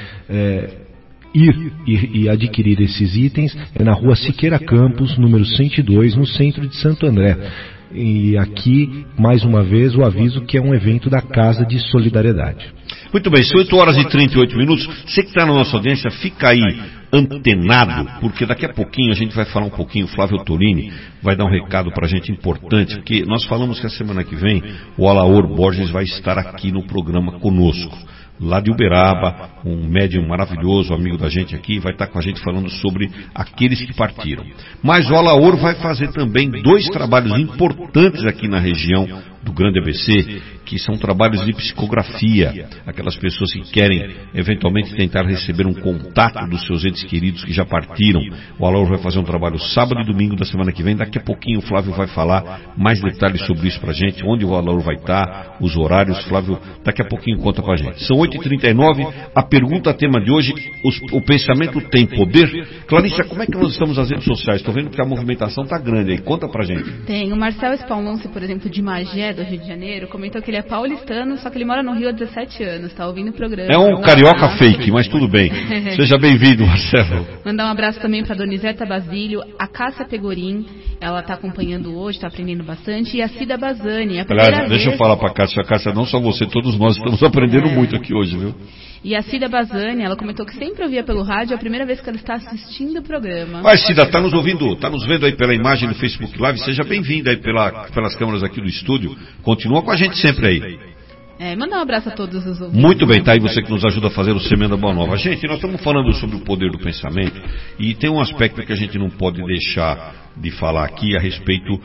ir e adquirir esses itens é na Rua Siqueira Campos, número 102, no centro de Santo André. E aqui, mais uma vez, o aviso que é um evento da Casa de Solidariedade. Muito bem, são 8 horas e 38 minutos. Você que está na nossa audiência, fica aí antenado, porque daqui a pouquinho a gente vai falar um pouquinho, o Flávio Torini vai dar um recado para a gente importante, porque nós falamos que a semana que vem o Alaor Borges vai estar aqui no programa conosco, lá de Uberaba, um médium maravilhoso, amigo da gente aqui, vai estar com a gente falando sobre aqueles que partiram. Mas o Alaor vai fazer também 2 trabalhos importantes aqui na região do Grande ABC, que são trabalhos de psicografia, aquelas pessoas que querem eventualmente tentar receber um contato dos seus entes queridos que já partiram. O Alaor vai fazer um trabalho sábado e domingo da semana que vem. Daqui a pouquinho o Flávio vai falar mais detalhes sobre isso pra gente, onde o Alaor vai estar, os horários. Flávio daqui a pouquinho conta com a gente. São 8h39, a pergunta tema de hoje, o pensamento tem poder? Clarissa, como é que nós estamos nas redes sociais? Estou vendo que a movimentação está grande aí, conta pra gente. Tem, o Marcel Spawnlance, por exemplo, de Magé, do Rio de Janeiro, comentou que ele é paulistano, só que ele mora no Rio há 17 anos, está ouvindo o programa. É um carioca fake, mas tudo bem. Seja bem-vindo, Marcelo. Mandar um abraço também para a Donizeta Basílio, a Cássia Pegorim, ela está acompanhando hoje, está aprendendo bastante, e a Cida Bazani. Aliás, deixa eu falar para a Cássia, não só você, todos nós estamos aprendendo muito aqui hoje, viu? E a Cida Bazani, ela comentou que sempre ouvia pelo rádio, é a primeira vez que ela está assistindo o programa. Vai, Cida, está nos ouvindo, está nos vendo aí pela imagem do Facebook Live, seja bem-vinda aí pelas câmeras aqui do estúdio, continua com a gente sempre aí. Manda um abraço a todos os ouvintes. Muito bem, tá aí você que nos ajuda a fazer o Semana Boa Nova. Gente, nós estamos falando sobre o poder do pensamento e tem um aspecto que a gente não pode deixar de falar aqui a respeito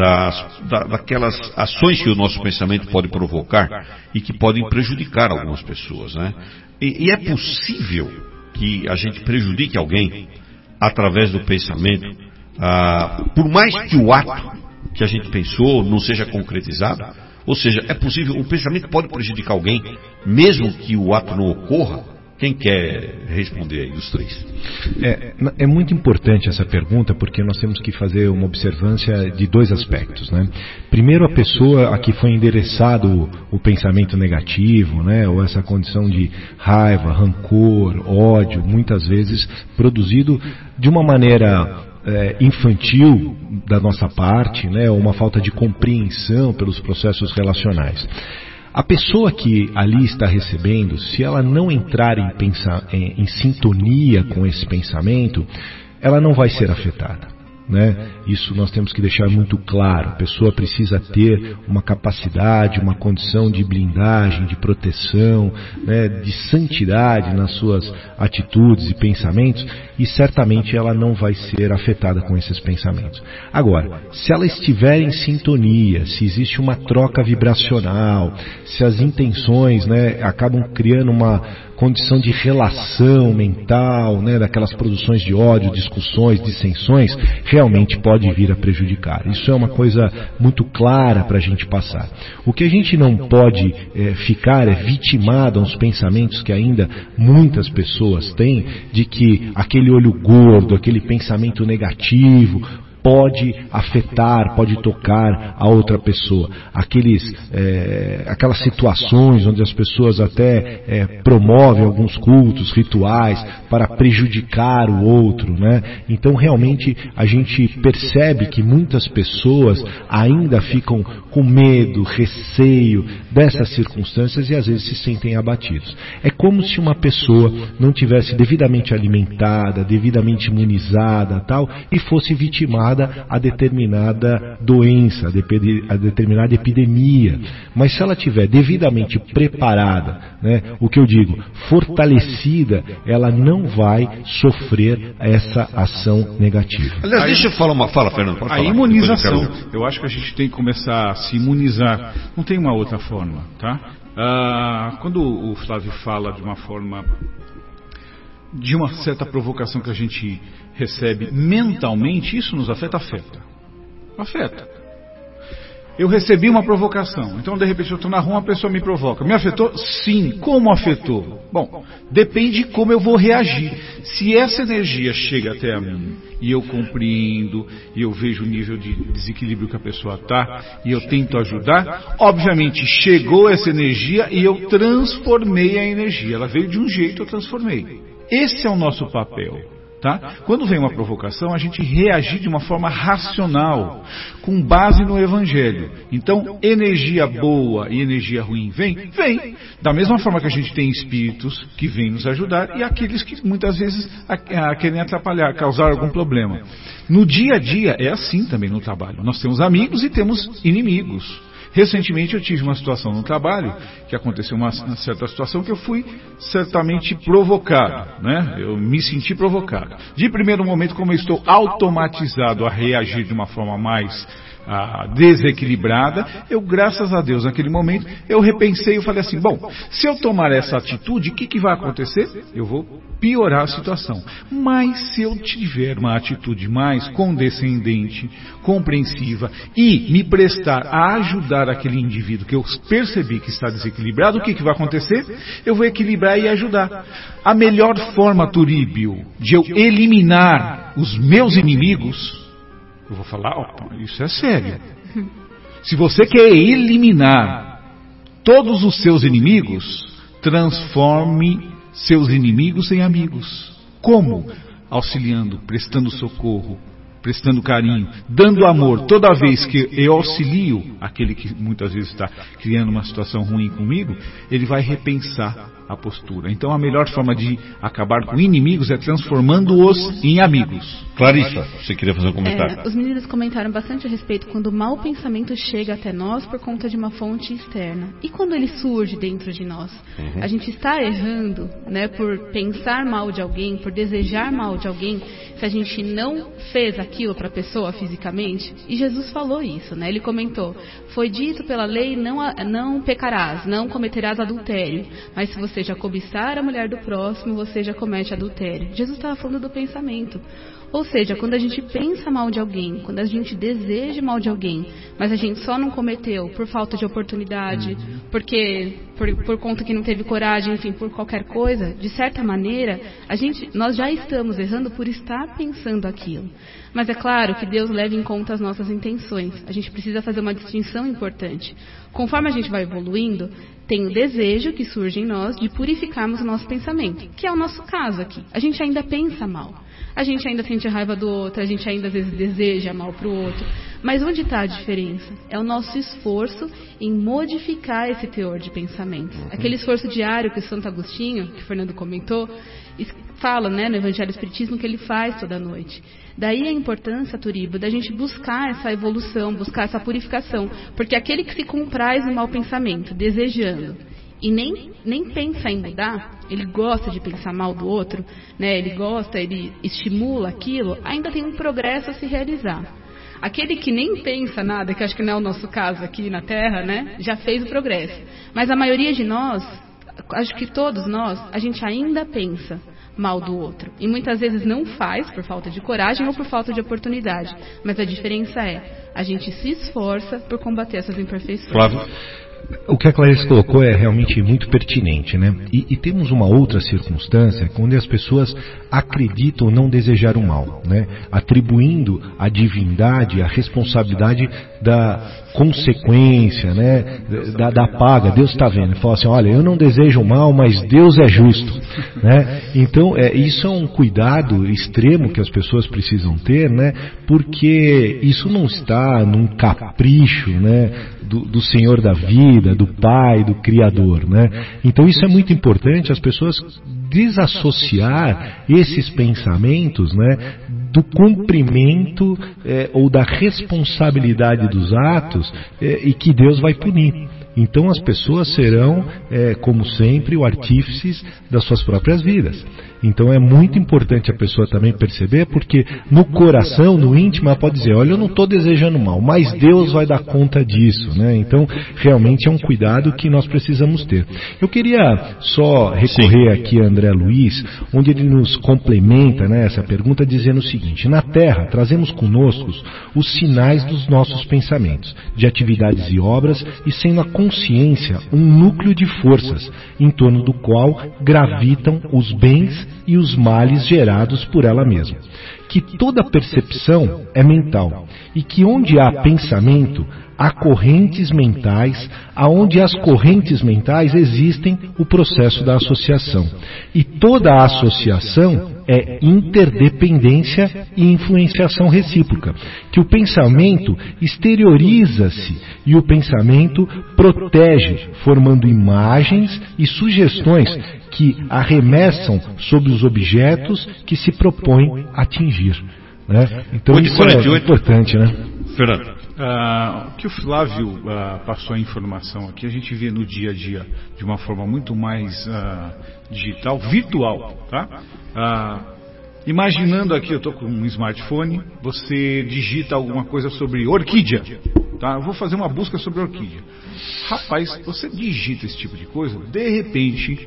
daquelas ações que o nosso pensamento pode provocar e que podem prejudicar algumas pessoas, né? E é possível que a gente prejudique alguém através do pensamento, por mais que o ato que a gente pensou não seja concretizado. Ou seja, é possível, o pensamento pode prejudicar alguém, mesmo que o ato não ocorra? Quem quer responder aí dos três? É muito importante essa pergunta, porque nós temos que fazer uma observância de 2 aspectos, né? Primeiro, a pessoa a que foi endereçado o pensamento negativo, né? Ou essa condição de raiva, rancor, ódio, muitas vezes produzido de uma maneira infantil da nossa parte, né, ou uma falta de compreensão pelos processos relacionais. A pessoa que ali está recebendo, se ela não entrar em sintonia com esse pensamento, ela não vai ser afetada, né? Isso nós temos que deixar muito claro. A pessoa precisa ter uma capacidade, uma condição de blindagem, de proteção, né, de santidade nas suas atitudes e pensamentos, e certamente ela não vai ser afetada com esses pensamentos. Agora, se ela estiver em sintonia, se existe uma troca vibracional, se as intenções, né, acabam criando uma condição de relação mental, né, daquelas produções de ódio, discussões, dissensões, realmente pode vir a prejudicar. Isso é uma coisa muito clara para a gente passar. O que a gente não pode ficar é vitimado aos pensamentos que ainda muitas pessoas têm, de que aquele olho gordo, aquele pensamento negativo pode afetar, pode tocar a outra pessoa. Aquelas situações onde as pessoas até promovem alguns cultos, rituais, para prejudicar o outro, né? Então, realmente, a gente percebe que muitas pessoas ainda ficam com medo, receio dessas circunstâncias e às vezes se sentem abatidos. É como se uma pessoa não tivesse devidamente alimentada, devidamente imunizada, tal, e fosse vitimada a determinada doença, a determinada epidemia. Mas se ela estiver devidamente preparada, né, o que eu digo, fortalecida, ela não vai sofrer essa ação negativa. Aliás, deixa eu falar Fala, Fernando, pode falar. A imunização, eu acho que a gente tem que começar a se imunizar. Não tem uma outra forma, tá? Quando o Flávio fala de uma forma, de uma certa provocação que a gente recebe mentalmente, isso nos afeta? Afeta. eu recebi uma provocação. Então, de repente, eu estou na rua, uma pessoa me provoca. Me afetou? Sim. Como afetou? Bom, depende de como eu vou reagir. Se essa energia chega até a mim e eu compreendo, e eu vejo o nível de desequilíbrio que a pessoa está, e eu tento ajudar, obviamente chegou essa energia e eu transformei a energia. Ela veio de um jeito, eu transformei. Esse é o nosso papel. Tá? Quando vem uma provocação, a gente reagir de uma forma racional, com base no Evangelho. Então, energia boa e energia ruim vem? Vem. Da mesma forma que a gente tem espíritos que vêm nos ajudar e aqueles que muitas vezes querem atrapalhar, causar algum problema. No dia a dia é assim também no trabalho. Nós temos amigos e temos inimigos. Recentemente eu tive uma situação no trabalho, que aconteceu uma certa situação que eu fui certamente provocado, né? Eu me senti provocado. De primeiro momento, como eu estou automatizado a reagir de uma forma mais desequilibrada, eu, graças a Deus, naquele momento, eu repensei e falei assim, bom, se eu tomar essa atitude, o que vai acontecer? Eu vou piorar a situação. Mas se eu tiver uma atitude mais condescendente, compreensiva e me prestar a ajudar aquele indivíduo que eu percebi que está desequilibrado, o que vai acontecer? Eu vou equilibrar e ajudar. A melhor forma, Turíbio, de eu eliminar os meus inimigos, eu vou falar, isso é sério. Se você quer eliminar todos os seus inimigos, transforme seus inimigos em amigos. Como? Auxiliando, prestando socorro, prestando carinho, dando amor. Toda vez que eu auxilio aquele que muitas vezes está criando uma situação ruim comigo, ele vai repensar a postura. Então a melhor forma de acabar com inimigos é transformando-os em amigos. Clarissa, você queria fazer um comentário? Os meninos comentaram bastante a respeito quando o mau pensamento chega até nós por conta de uma fonte externa. E quando ele surge dentro de nós? A gente está errando, né, por pensar mal de alguém, por desejar mal de alguém, se a gente não fez aquilo para a pessoa fisicamente. E Jesus falou isso, né? Ele comentou, foi dito pela lei, não pecarás, não cometerás adultério, mas se você já cobiçar a mulher do próximo, você já comete adultério. Jesus estava falando do pensamento. Ou seja, quando a gente pensa mal de alguém, quando a gente deseja mal de alguém, mas a gente só não cometeu por falta de oportunidade, porque por conta que não teve coragem, enfim, por qualquer coisa, de certa maneira, nós já estamos errando por estar pensando aquilo. Mas é claro que Deus leva em conta as nossas intenções. A gente precisa fazer uma distinção importante. Conforme a gente vai evoluindo, tem o desejo que surge em nós de purificarmos o nosso pensamento, que é o nosso caso aqui. A gente ainda pensa mal. A gente ainda sente raiva do outro, a gente ainda às vezes deseja mal para o outro. Mas onde está a diferença? É o nosso esforço em modificar esse teor de pensamento. Aquele esforço diário que o Santo Agostinho, que o Fernando comentou, fala, né, no Evangelho do Espiritismo, que ele faz toda noite. Daí a importância, Turíbio, da gente buscar essa evolução, buscar essa purificação. Porque aquele que se compraz no mau pensamento, desejando, e nem pensa em mudar, ele gosta de pensar mal do outro, né? Ele estimula aquilo, ainda tem um progresso a se realizar. Aquele que nem pensa nada, que acho que não é o nosso caso aqui na Terra, né? Já fez o progresso. Mas a maioria de nós, acho que todos nós, a gente ainda pensa mal do outro. E muitas vezes não faz por falta de coragem ou por falta de oportunidade. Mas a diferença é, a gente se esforça por combater essas imperfeições. Flávio? O que a Clarice colocou é realmente muito pertinente, né? E temos uma outra circunstância onde as pessoas acreditam não desejar o mal, né? Atribuindo à divindade a responsabilidade da consequência, né? Da paga. Deus está vendo. Ele fala assim, olha, eu não desejo o mal, mas Deus é justo, né? Então, isso é um cuidado extremo que as pessoas precisam ter, né? Porque isso não está num capricho, né? Do Senhor da vida, do Pai, do Criador, né? Então isso é muito importante, as pessoas desassociar esses pensamentos, né, do cumprimento ou da responsabilidade dos atos e que Deus vai punir. Então as pessoas serão, como sempre, o artífices das suas próprias vidas. Então é muito importante a pessoa também perceber, porque no coração, no íntimo, ela pode dizer, olha, eu não estou desejando mal, mas Deus vai dar conta disso, né? Então realmente é um cuidado que nós precisamos ter. Eu queria só recorrer aqui a André Luiz, onde ele nos complementa, né, essa pergunta dizendo o seguinte: na Terra trazemos conosco os sinais dos nossos pensamentos, de atividades e obras, e sendo a consciência um núcleo de forças, em torno do qual gravitam os bens e os males gerados por ela mesma. Que toda percepção é mental, e que onde há pensamento, há correntes mentais, aonde as correntes mentais existem o processo da associação. E toda a associação é interdependência e influenciação recíproca, que o pensamento exterioriza-se e o pensamento protege, formando imagens e sugestões que arremessam sobre os objetos que se propõem atingir. Né? Então isso é importante, né? Fernando. O que o Flávio passou a informação aqui, a gente vê no dia a dia de uma forma muito mais digital, virtual, tá? Imaginando aqui, eu estou com um smartphone, você digita alguma coisa sobre orquídea, tá? Eu vou fazer uma busca sobre orquídea. Rapaz, você digita esse tipo de coisa, de repente,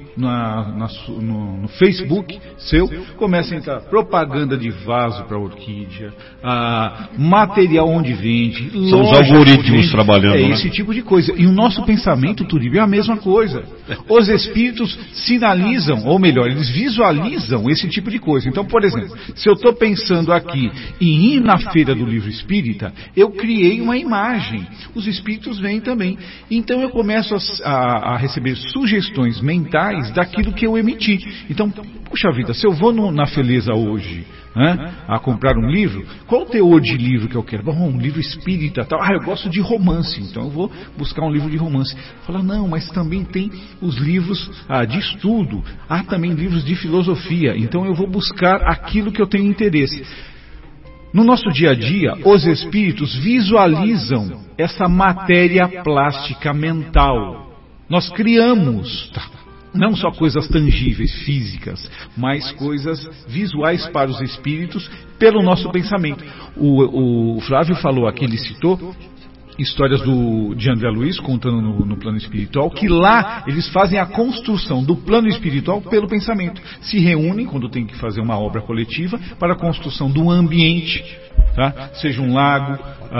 no Facebook seu, começa a entrar propaganda de vaso para orquídea, material onde vende, são os algoritmos trabalhando, né? Esse tipo de coisa. E o nosso pensamento, Turíbio, é a mesma coisa. Os espíritos sinalizam, ou melhor, eles visualizam esse tipo de coisa. Então, por exemplo, se eu estou pensando aqui em ir na Feira do Livro Espírita, eu criei uma imagem. Os espíritos vêm também. Então eu começo a receber sugestões mentais daquilo que eu emiti. Então, puxa vida, se eu vou na Feleza hoje, né, a comprar um livro, qual o teor de livro que eu quero? Bom, um livro espírita, tal. Eu gosto de romance, então eu vou buscar um livro de romance. Fala, não, mas também tem os livros de estudo, há também livros de filosofia, então eu vou buscar aquilo que eu tenho interesse. No nosso dia a dia, os espíritos visualizam essa matéria plástica mental. Nós criamos não só coisas tangíveis, físicas, mas coisas visuais para os espíritos pelo nosso pensamento. O Flávio falou aqui, ele citou histórias de André Luiz contando no plano espiritual, que lá eles fazem a construção do plano espiritual pelo pensamento. Se reúnem quando tem que fazer uma obra coletiva para a construção do ambiente, tá? Seja um lago,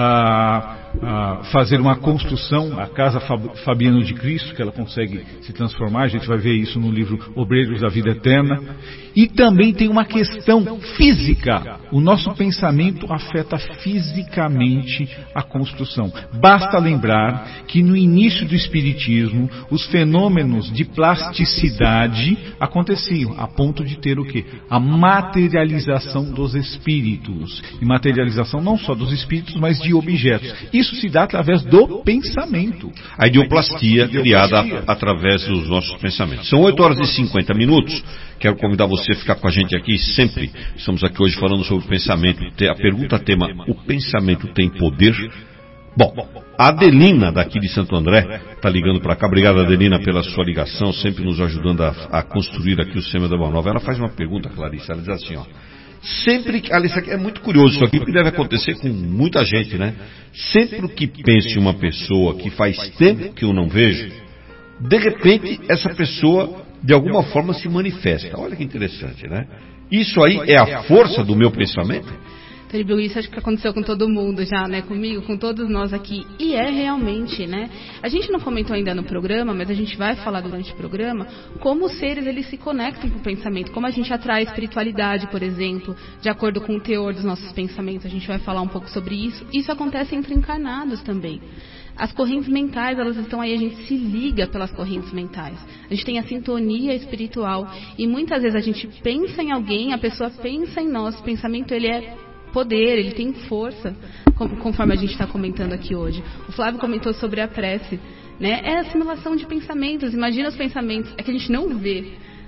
fazer uma construção, a casa Fabiano de Cristo, que ela consegue se transformar, a gente vai ver isso no livro Obreiros da Vida Eterna. E também tem uma questão física. O nosso pensamento afeta fisicamente a construção. Basta lembrar que no início do Espiritismo, os fenômenos de plasticidade aconteciam, a ponto de ter o quê? A materialização dos espíritos. E materialização não só dos espíritos, mas de objetos. Isso se dá através do pensamento. A ideoplastia criada através dos nossos pensamentos. São 8 horas e 50 minutos. Quero convidar você a ficar com a gente aqui sempre. Estamos aqui hoje falando sobre o pensamento. A pergunta tema, o pensamento tem poder? Bom, a Adelina daqui de Santo André está ligando para cá. Obrigado, Adelina, pela sua ligação, sempre nos ajudando a construir aqui o Sêmen da Boa Nova. Ela faz uma pergunta, Clarice, ela diz assim, ó. Sempre que, Alice, é muito curioso isso aqui, porque deve acontecer com muita gente, né? Sempre que penso em uma pessoa que faz tempo que eu não vejo, de repente essa pessoa de alguma forma se manifesta. Olha que interessante, né? Isso aí é a força do meu pensamento? Terrível, isso acho que aconteceu com todo mundo já, né? Comigo, com todos nós aqui. E é realmente, né? A gente não comentou ainda no programa, mas a gente vai falar durante o programa como os seres, eles se conectam com o pensamento, como a gente atrai a espiritualidade, por exemplo, de acordo com o teor dos nossos pensamentos. A gente vai falar um pouco sobre isso. Isso acontece entre encarnados também. As correntes mentais, elas estão aí, a gente se liga pelas correntes mentais. A gente tem a sintonia espiritual. E muitas vezes a gente pensa em alguém, a pessoa pensa em nós. O pensamento, ele é poder, ele tem força, conforme a gente está comentando aqui hoje. O Flávio comentou sobre a prece, né? É a assimilação de pensamentos. Imagina os pensamentos, é que a gente não vê,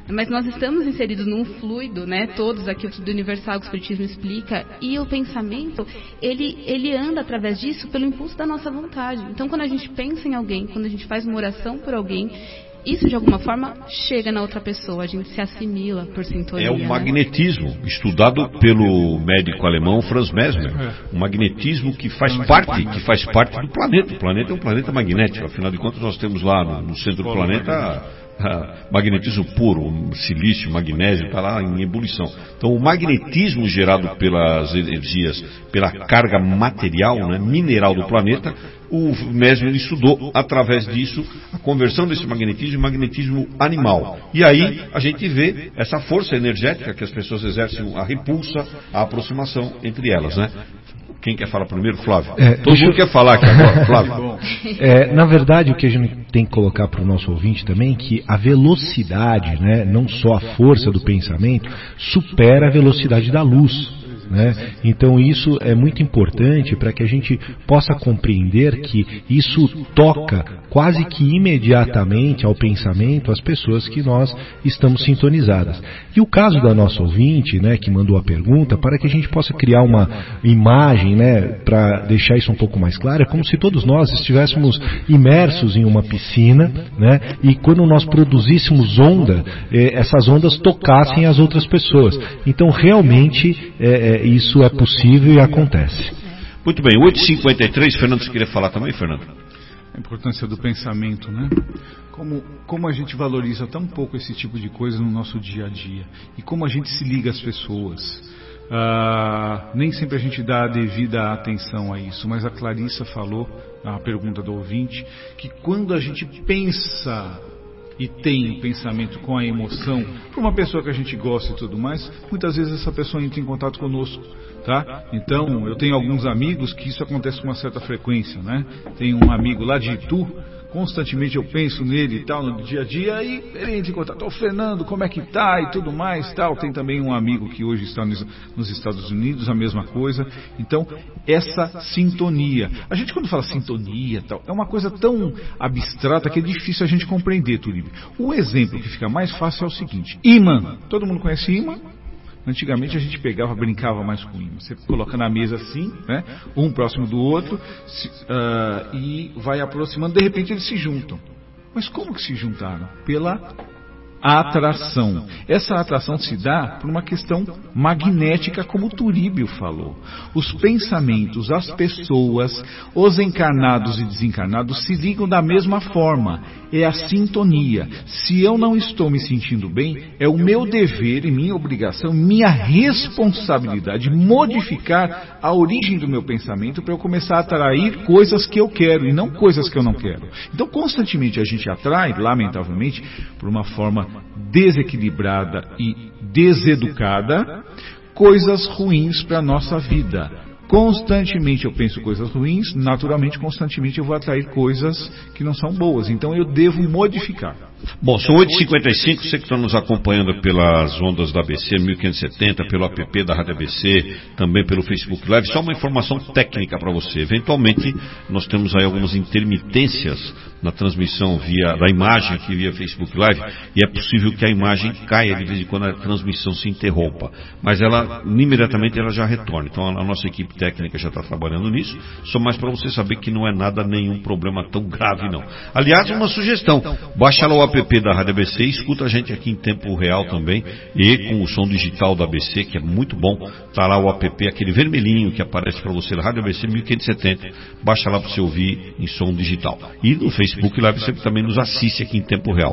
Mas nós estamos inseridos num fluido, né? Todos aqui, o fluido universal que o Espiritismo explica, e o pensamento, ele anda através disso pelo impulso da nossa vontade. Então, quando a gente pensa em alguém, quando a gente faz uma oração por alguém, isso de alguma forma chega na outra pessoa, a gente se assimila por sintonia. É o magnetismo, estudado pelo médico alemão Franz Mesmer. O magnetismo que faz parte do planeta. O planeta é um planeta magnético, afinal de contas nós temos lá no centro do planeta magnetismo puro, silício, magnésio, está lá em ebulição. Então o magnetismo gerado pelas energias, pela carga material, né, mineral do planeta, o Mesmer estudou através disso a conversão desse magnetismo em magnetismo animal. E aí a gente vê essa força energética que as pessoas exercem, a repulsa, a aproximação entre elas, né? Quem quer falar primeiro? Flávio. Todo mundo quer falar aqui agora, Flávio. Na verdade, o que a gente tem que colocar para o nosso ouvinte também é que a velocidade, né, não só a força do pensamento, supera a velocidade da luz. Né? Então isso é muito importante para que a gente possa compreender que isso toca quase que imediatamente ao pensamento as pessoas que nós estamos sintonizadas. E o caso da nossa ouvinte, né, que mandou a pergunta, para que a gente possa criar uma imagem, né, para deixar isso um pouco mais claro, é como se todos nós estivéssemos imersos em uma piscina, né, e quando nós produzíssemos onda, essas ondas tocassem as outras pessoas. Então realmente isso é possível e acontece. Muito bem, 8h53, Fernando, você queria falar também, Fernando? A importância do pensamento, né? Como a gente valoriza tão pouco esse tipo de coisa no nosso dia a dia. E como a gente se liga às pessoas. Nem sempre a gente dá a devida atenção a isso, mas a Clarissa falou, a pergunta do ouvinte, que quando a gente pensa e tem o pensamento com a emoção para uma pessoa que a gente gosta e tudo mais, muitas vezes essa pessoa entra em contato conosco, tá? Então, eu tenho alguns amigos que isso acontece com uma certa frequência, né? Tem um amigo lá de Itu, constantemente eu penso nele e tal, no dia a dia, e ele entra em contato, Fernando, como é que tá e tudo mais, tal. Tem também um amigo que hoje está nos Estados Unidos, a mesma coisa. Então, essa sintonia. A gente quando fala sintonia tal, é uma coisa tão abstrata que é difícil a gente compreender, Turíbio. O exemplo que fica mais fácil é o seguinte, ímã. Todo mundo conhece ímã? Antigamente a gente brincava mais com ímã. Você coloca na mesa assim, né, um próximo do outro, e vai aproximando, de repente eles se juntam. Mas como que se juntaram? Pela atração. Essa atração se dá por uma questão magnética, como o Turíbio falou. Os pensamentos, as pessoas, os encarnados e desencarnados se ligam da mesma forma. É a sintonia. Se eu não estou me sentindo bem, é o meu dever e minha obrigação, minha responsabilidade modificar a origem do meu pensamento para eu começar a atrair coisas que eu quero e não coisas que eu não quero. Então, constantemente a gente atrai, lamentavelmente, por uma forma desequilibrada e deseducada, coisas ruins para a nossa vida. Constantemente eu penso coisas ruins, naturalmente, constantemente eu vou atrair coisas que não são boas. Então eu devo modificar. Bom, são 8h55, você que está nos acompanhando pelas ondas da ABC 1570, pelo app da Rádio ABC, também pelo Facebook Live, só uma informação técnica para você. Eventualmente, nós temos aí algumas intermitências na transmissão da imagem aqui via Facebook Live, e é possível que a imagem caia de vez em quando a transmissão se interrompa. Mas imediatamente ela já retorna. Então a nossa equipe técnica já está trabalhando nisso, só mais para você saber que não é nenhum problema tão grave não. Aliás, uma sugestão, baixa lá o app da Rádio ABC e escuta a gente aqui em tempo real também, e com o som digital da ABC, que é muito bom. Está lá o app, aquele vermelhinho que aparece para você, Rádio ABC 1570, baixa lá para você ouvir em som digital. E no Facebook Live você também nos assiste aqui em tempo real.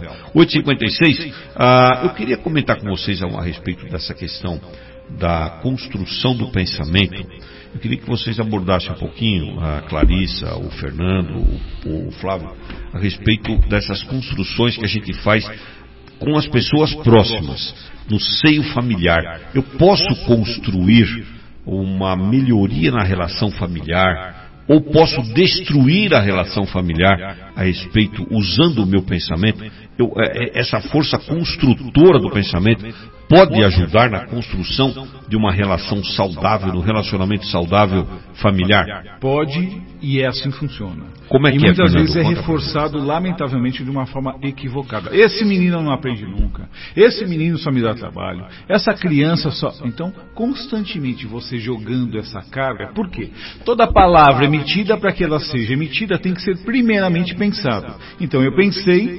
8h56, eu queria comentar com vocês a respeito dessa questão da construção do pensamento. Eu queria que vocês abordassem um pouquinho, a Clarissa, o Fernando, o Flávio, a respeito dessas construções que a gente faz com as pessoas próximas, no seio familiar. Eu posso construir uma melhoria na relação familiar, ou posso destruir a relação familiar a respeito, usando o meu pensamento? Essa força construtora do pensamento pode ajudar na construção de uma relação saudável, de um relacionamento saudável familiar? Pode, e é assim que funciona. Como é que e muitas Fernando? vezes é reforçado, lamentavelmente, de uma forma equivocada. Esse menino não aprende nunca. Esse menino só me dá trabalho. Essa criança só... Então, constantemente você jogando essa carga. Por quê? Toda palavra emitida, para que ela seja emitida, tem que ser primeiramente pensada. Então, eu pensei,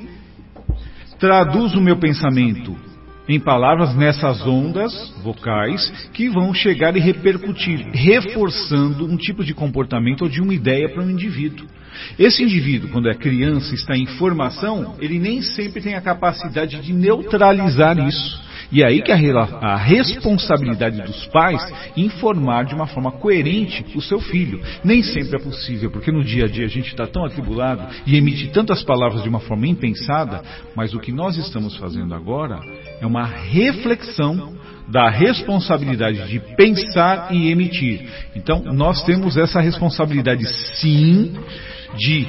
traduzo o meu pensamento em palavras nessas ondas vocais que vão chegar e repercutir, reforçando um tipo de comportamento ou de uma ideia para um indivíduo. Esse indivíduo, quando é criança, está em formação, ele nem sempre tem a capacidade de neutralizar isso. E é aí que a responsabilidade dos pais informar de uma forma coerente o seu filho. Nem sempre é possível, porque no dia a dia a gente está tão atribulado e emite tantas palavras de uma forma impensada, mas o que nós estamos fazendo agora é uma reflexão da responsabilidade de pensar e emitir. Então, nós temos essa responsabilidade, sim, de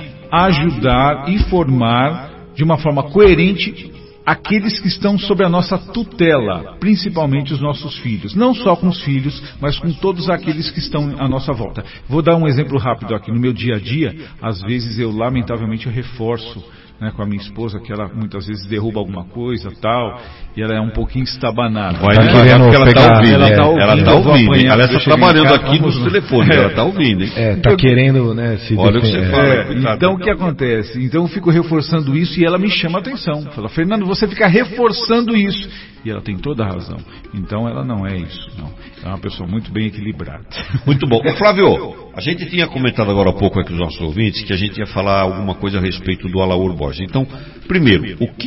ajudar e formar de uma forma coerente aqueles que estão sob a nossa tutela, principalmente os nossos filhos. Não só com os filhos, mas com todos aqueles que estão à nossa volta. Vou dar um exemplo rápido aqui. No meu dia a dia, às vezes lamentavelmente, eu reforço, né, com a minha esposa, que ela muitas vezes derruba alguma coisa tal, e ela é um pouquinho estabanada. Vai devagar porque ela está ouvindo. Ela está ouvindo. Ela está trabalhando aqui nos telefones, ela está ouvindo, hein? Está querendo, né, se olha o que você fala. Então o que acontece? Então eu fico reforçando isso e ela me chama a atenção. Fala, Fernando, você fica reforçando isso. E ela tem toda a razão. Então ela não é isso, não. É uma pessoa muito bem equilibrada. Muito bom. Flávio, a gente tinha comentado agora há pouco aqui com os nossos ouvintes que a gente ia falar alguma coisa a respeito do Alaor Borges. Então, primeiro, o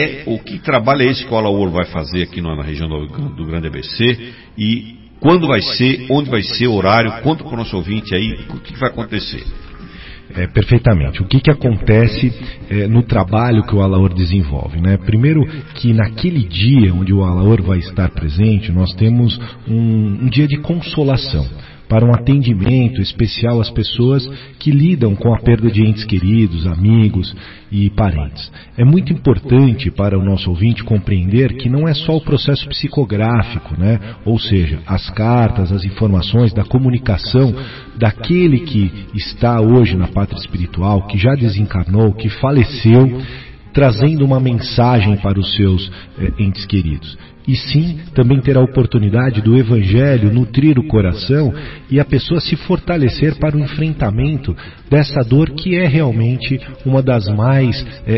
que trabalho é esse que o Alaor vai fazer aqui na região do Grande ABC e quando vai ser, onde vai ser, horário, conta para o nosso ouvinte aí o que vai acontecer. Perfeitamente. O que acontece no trabalho que o Alaor desenvolve, né? Primeiro que naquele dia onde o Alaor vai estar presente, nós temos um dia de consolação, para um atendimento especial às pessoas que lidam com a perda de entes queridos, amigos e parentes. É muito importante para o nosso ouvinte compreender que não é só o processo psicográfico, né? Ou seja, as cartas, as informações da comunicação daquele que está hoje na pátria espiritual, que já desencarnou, que faleceu, trazendo uma mensagem para os seus entes queridos. E sim, também ter a oportunidade do Evangelho nutrir o coração e a pessoa se fortalecer para o enfrentamento dessa dor que é realmente uma das mais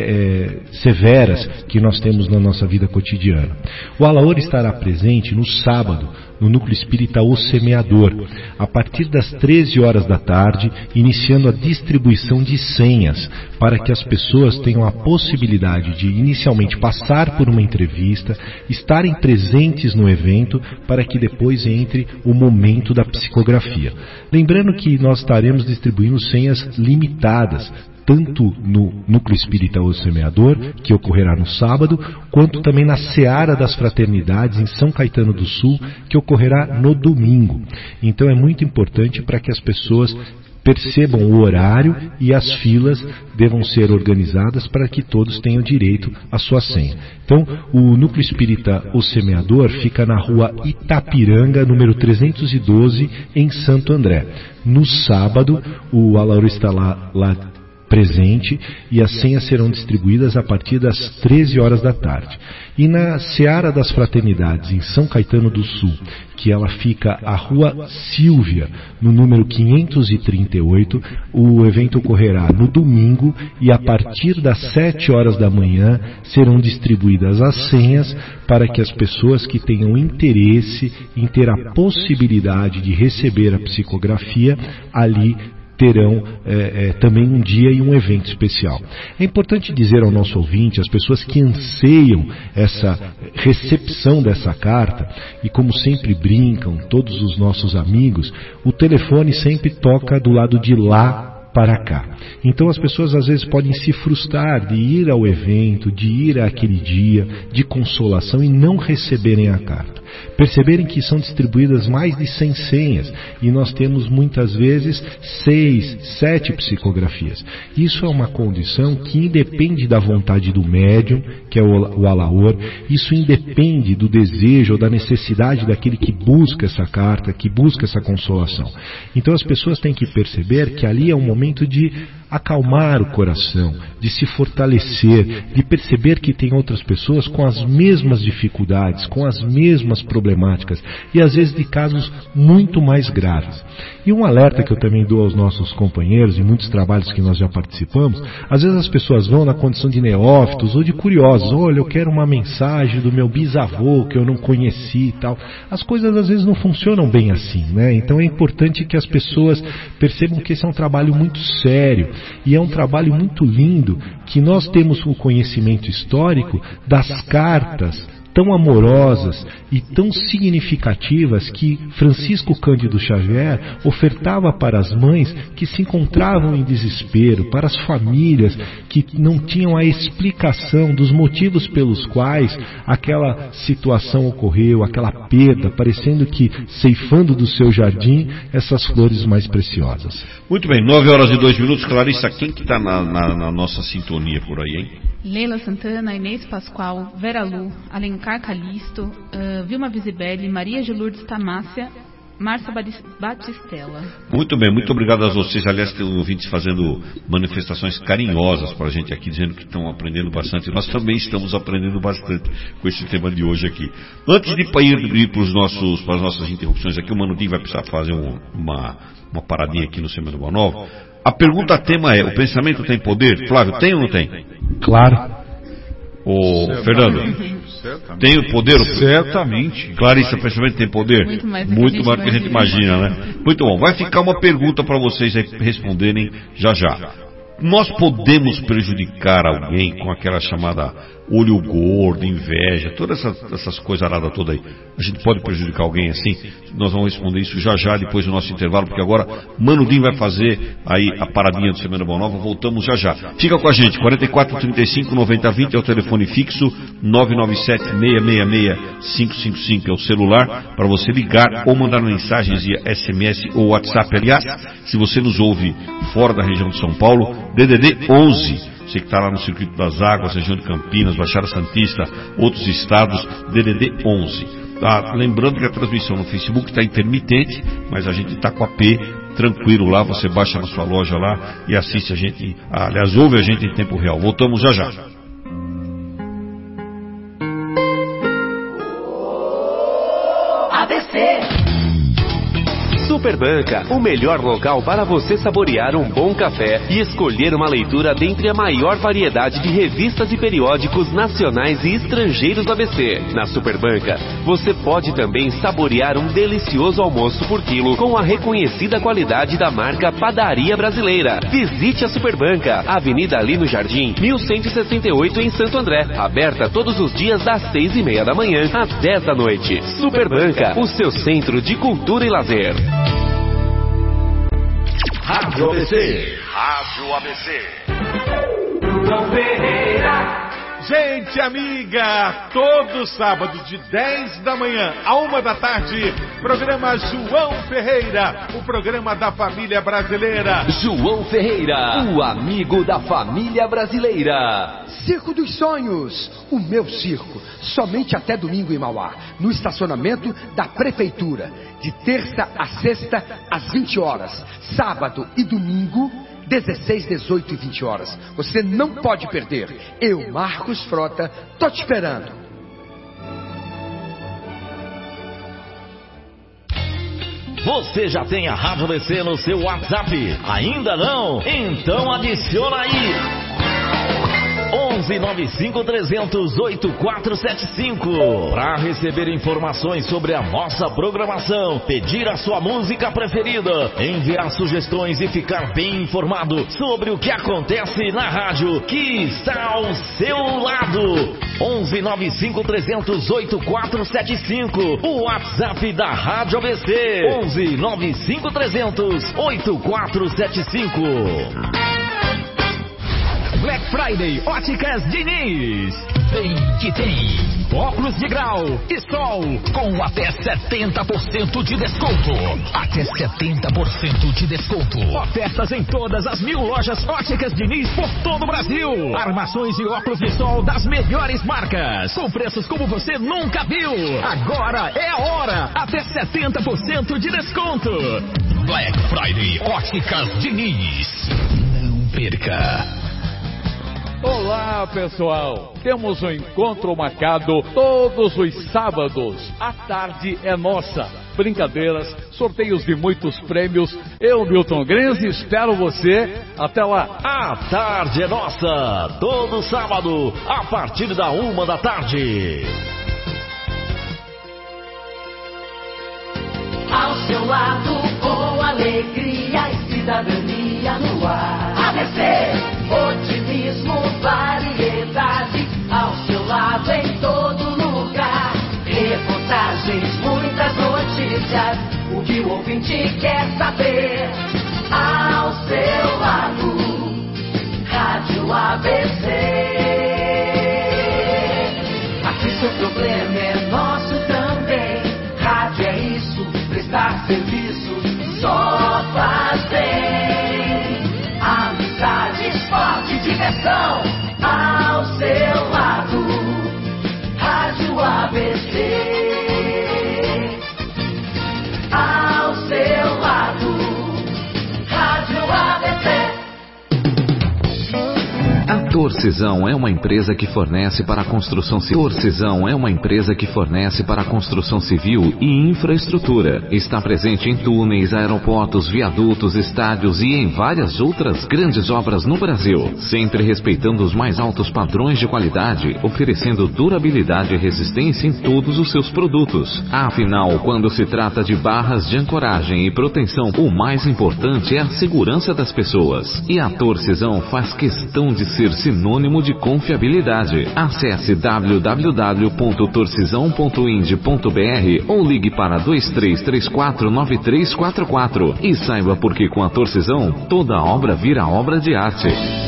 severas que nós temos na nossa vida cotidiana. O Alaor estará presente no sábado, no Núcleo Espírita O Semeador, a partir das 13 horas da tarde, iniciando a distribuição de senhas, para que as pessoas tenham a possibilidade de inicialmente passar por uma entrevista, estarem presentes no evento, para que depois entre o momento da psicografia. Lembrando que nós estaremos distribuindo senhas limitadas, tanto no Núcleo Espírita O Semeador, que ocorrerá no sábado, quanto também na Seara das Fraternidades, em São Caetano do Sul, que ocorrerá no domingo. Então é muito importante para que as pessoas percebam o horário e as filas devam ser organizadas para que todos tenham direito à sua senha. Então, o Núcleo Espírita O Semeador fica na rua Itapiranga, número 312, em Santo André. No sábado, o Alaor está lá presente e as senhas serão distribuídas a partir das 13 horas da tarde. E na Seara das Fraternidades, em São Caetano do Sul, que ela fica à Rua Silvia, no número 538, o evento ocorrerá no domingo e a partir das 7 horas da manhã serão distribuídas as senhas para que as pessoas que tenham interesse em ter a possibilidade de receber a psicografia ali terão também um dia e um evento especial. É importante dizer ao nosso ouvinte, às pessoas que anseiam essa recepção dessa carta, e como sempre brincam todos os nossos amigos, o telefone sempre toca do lado de lá para cá. Então as pessoas às vezes podem se frustrar de ir ao evento, de ir àquele dia de consolação e não receberem a carta. Perceberem que são distribuídas mais de 100 senhas e nós temos muitas vezes 6, 7 psicografias. Isso é uma condição que independe da vontade do médium, que é o alaor, isso independe do desejo ou da necessidade daquele que busca essa carta, que busca essa consolação. Então as pessoas têm que perceber que ali é um momento de acalmar o coração, de se fortalecer, de perceber que tem outras pessoas com as mesmas dificuldades, com as mesmas problemáticas e às vezes de casos muito mais graves. E um alerta que eu também dou aos nossos companheiros em muitos trabalhos que nós já participamos, às vezes as pessoas vão na condição de neófitos ou de curiosos, olha, eu quero uma mensagem do meu bisavô que eu não conheci e tal. As coisas às vezes não funcionam bem assim, né? Então é importante que as pessoas percebam que esse é um trabalho muito sério e é um trabalho muito lindo que nós temos o conhecimento histórico das cartas tão amorosas e tão significativas que Francisco Cândido Xavier ofertava para as mães que se encontravam em desespero, para as famílias que não tinham a explicação dos motivos pelos quais aquela situação ocorreu, aquela perda, parecendo que ceifando do seu jardim essas flores mais preciosas. Muito bem, 9h02. Clarissa, quem que está na nossa sintonia por aí, hein? Leila Santana, Inês Pascoal, Vera Lu, Alencar Calisto, Vilma Visibelli, Maria de Lourdes Tamácia, Márcia Batistella. Muito bem, muito obrigado a vocês. Aliás, tem ouvintes fazendo manifestações carinhosas para a gente aqui, dizendo que estão aprendendo bastante. Nós também estamos aprendendo bastante com esse tema de hoje aqui. Antes de ir para as nossas interrupções aqui, o Manudinho vai precisar fazer uma paradinha aqui no Semana Boa Nova. A pergunta tema é, o pensamento tem poder? Flávio, tem ou não tem? Claro. Ô, Fernando, tem o poder? Certamente. Clarissa, o pensamento tem poder? Muito mais do que a gente imagina, né? Muito bom. Vai ficar uma pergunta para vocês aí responderem já já. Nós podemos prejudicar alguém com aquela chamada olho gordo, inveja, todas essas coisas aradas todas aí. A gente pode prejudicar alguém assim? Nós vamos responder isso já já, depois do nosso intervalo, porque agora Manudinho vai fazer aí a paradinha do Semana Boa Nova. Voltamos já já. Fica com a gente, 44 35 90 20 é o telefone fixo, 997 666 555 é o celular para você ligar ou mandar mensagens via SMS ou WhatsApp. Aliás, se você nos ouve fora da região de São Paulo, DDD 11. Você que está lá no Circuito das Águas, região de Campinas, Baixada Santista, outros estados, DDD 11. Tá? Lembrando que a transmissão no Facebook está intermitente, mas a gente está com a AP tranquilo lá, você baixa na sua loja lá e assiste a gente, aliás, ouve a gente em tempo real. Voltamos já já. ABC. Superbanca, o melhor local para você saborear um bom café e escolher uma leitura dentre a maior variedade de revistas e periódicos nacionais e estrangeiros do ABC. Na Superbanca, você pode também saborear um delicioso almoço por quilo com a reconhecida qualidade da marca Padaria Brasileira. Visite a Superbanca, Avenida Alino Jardim, 1168 em Santo André. Aberta todos os dias das 6:30 da manhã às 10 da noite. Superbanca, o seu centro de cultura e lazer. Rádio ABC. Rádio ABC. Gente amiga, todo sábado de 10 da manhã a 1 da tarde, programa João Ferreira, o programa da família brasileira. João Ferreira, o amigo da família brasileira. Circo dos Sonhos, o meu circo, somente até domingo em Mauá, no estacionamento da Prefeitura, de terça a sexta às 20 horas, sábado e domingo 16, 18 e 20 horas. Você não pode perder. Eu, Marcos Frota, tô te esperando. Você já tem a Rádio ABC no seu WhatsApp? Ainda não? Então adiciona aí. 11 95 300 8475. Para receber informações sobre a nossa programação, pedir a sua música preferida, enviar sugestões e ficar bem informado sobre o que acontece na rádio que está ao seu lado. 11 95 300 8475. O WhatsApp da Rádio ABC. 11 95 300 8475. Black Friday Óticas Diniz. Tem que tem. Óculos de grau e sol com até 70% de desconto. Até 70% de desconto. Ofertas em todas as 1000 lojas Óticas Diniz por todo o Brasil. Armações e óculos de sol das melhores marcas. Com preços como você nunca viu. Agora é a hora. Até 70% de desconto. Black Friday Óticas Diniz. Não perca. Olá, pessoal! Temos um encontro marcado todos os sábados. A tarde é nossa. Brincadeiras, sorteios de muitos prêmios. Eu, Milton Grenze, espero você. Até lá! A tarde é nossa. Todo sábado, a partir da 1h. Ao seu lado, com alegria e cidadania no ar. ABC, otimismo, variedade. Ao seu lado, em todo lugar. Reportagens, muitas notícias. O que o ouvinte quer saber. Ao seu lado, Rádio ABC. Aqui seu problema é nosso também. Rádio é isso, prestar serviço só faz bem. Amizade, esporte, diversão, ao seu lado, Rádio ABC. Ao seu lado, Rádio ABC. A Torcisão é uma empresa que fornece para a construção civil. Torcisão é uma empresa que fornece para a construção civil e infraestrutura. Está presente em túneis, aeroportos, viadutos, estádios e em várias outras grandes obras no Brasil, sempre respeitando os mais altos padrões de qualidade, oferecendo durabilidade e resistência em todos os seus produtos. Afinal, quando se trata de barras de ancoragem e proteção, o mais importante é a segurança das pessoas. E a Torcisão faz questão de ser sinônimo de confiabilidade. Acesse www.torcisão.ind.br ou ligue para 2334-9344 e saiba por que com a Torcisão toda obra vira obra de arte.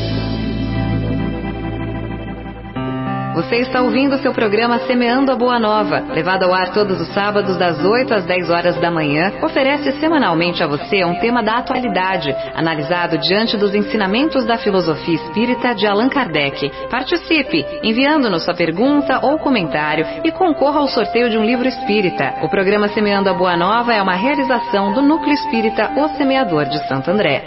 Você está ouvindo o seu programa Semeando a Boa Nova, levado ao ar todos os sábados das 8 às 10 horas da manhã, oferece semanalmente a você um tema da atualidade, analisado diante dos ensinamentos da filosofia espírita de Allan Kardec. Participe, enviando-nos sua pergunta ou comentário e concorra ao sorteio de um livro espírita. O programa Semeando a Boa Nova é uma realização do Núcleo Espírita O Semeador de Santo André.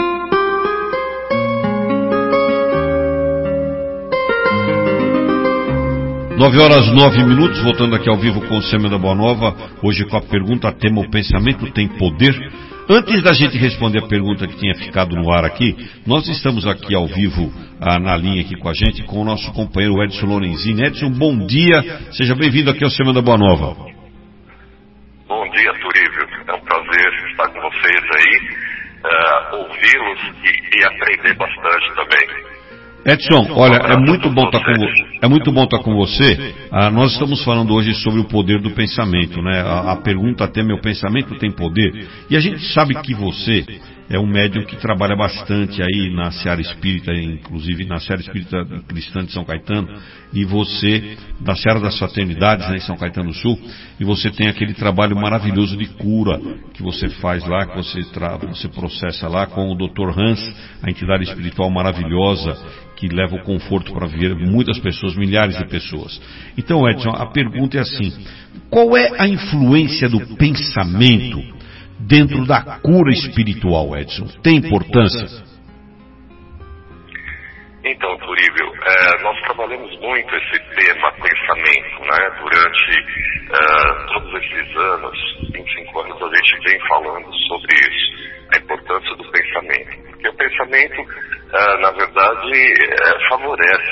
9h09, voltando aqui ao vivo com o Semeando a Boa Nova, hoje com a pergunta, tema: o pensamento tem poder? Antes da gente responder a pergunta que tinha ficado no ar aqui, nós estamos aqui ao vivo, na linha aqui com a gente, com o nosso companheiro Edson Lorenzini. Edson, bom dia, seja bem-vindo aqui ao Semeando a Boa Nova. Bom dia, Turíbio, é um prazer estar com vocês aí, ouvi-los e aprender bastante também. Edson, olha, é muito bom estar com você. Nós estamos falando hoje sobre o poder do pensamento, né? A pergunta tema é: o pensamento tem poder? E a gente sabe que você é um médium que trabalha bastante aí na seara espírita, inclusive na seara espírita cristã de São Caetano, e você, da seara das fraternidades, né, em São Caetano do Sul, e você tem aquele trabalho maravilhoso de cura que você faz lá, que você processa lá com o Dr. Hans, a entidade espiritual maravilhosa, que leva o conforto para viver muitas pessoas, milhares de pessoas. Então, Edson, a pergunta é assim: qual é a influência do pensamento dentro da cura espiritual, Edson? Tem importância? Então, Turíbio, nós trabalhamos muito esse tema pensamento, né? Durante todos esses anos, 25 anos, a gente vem falando sobre isso, a importância do pensamento. Porque o pensamento, na verdade, favorece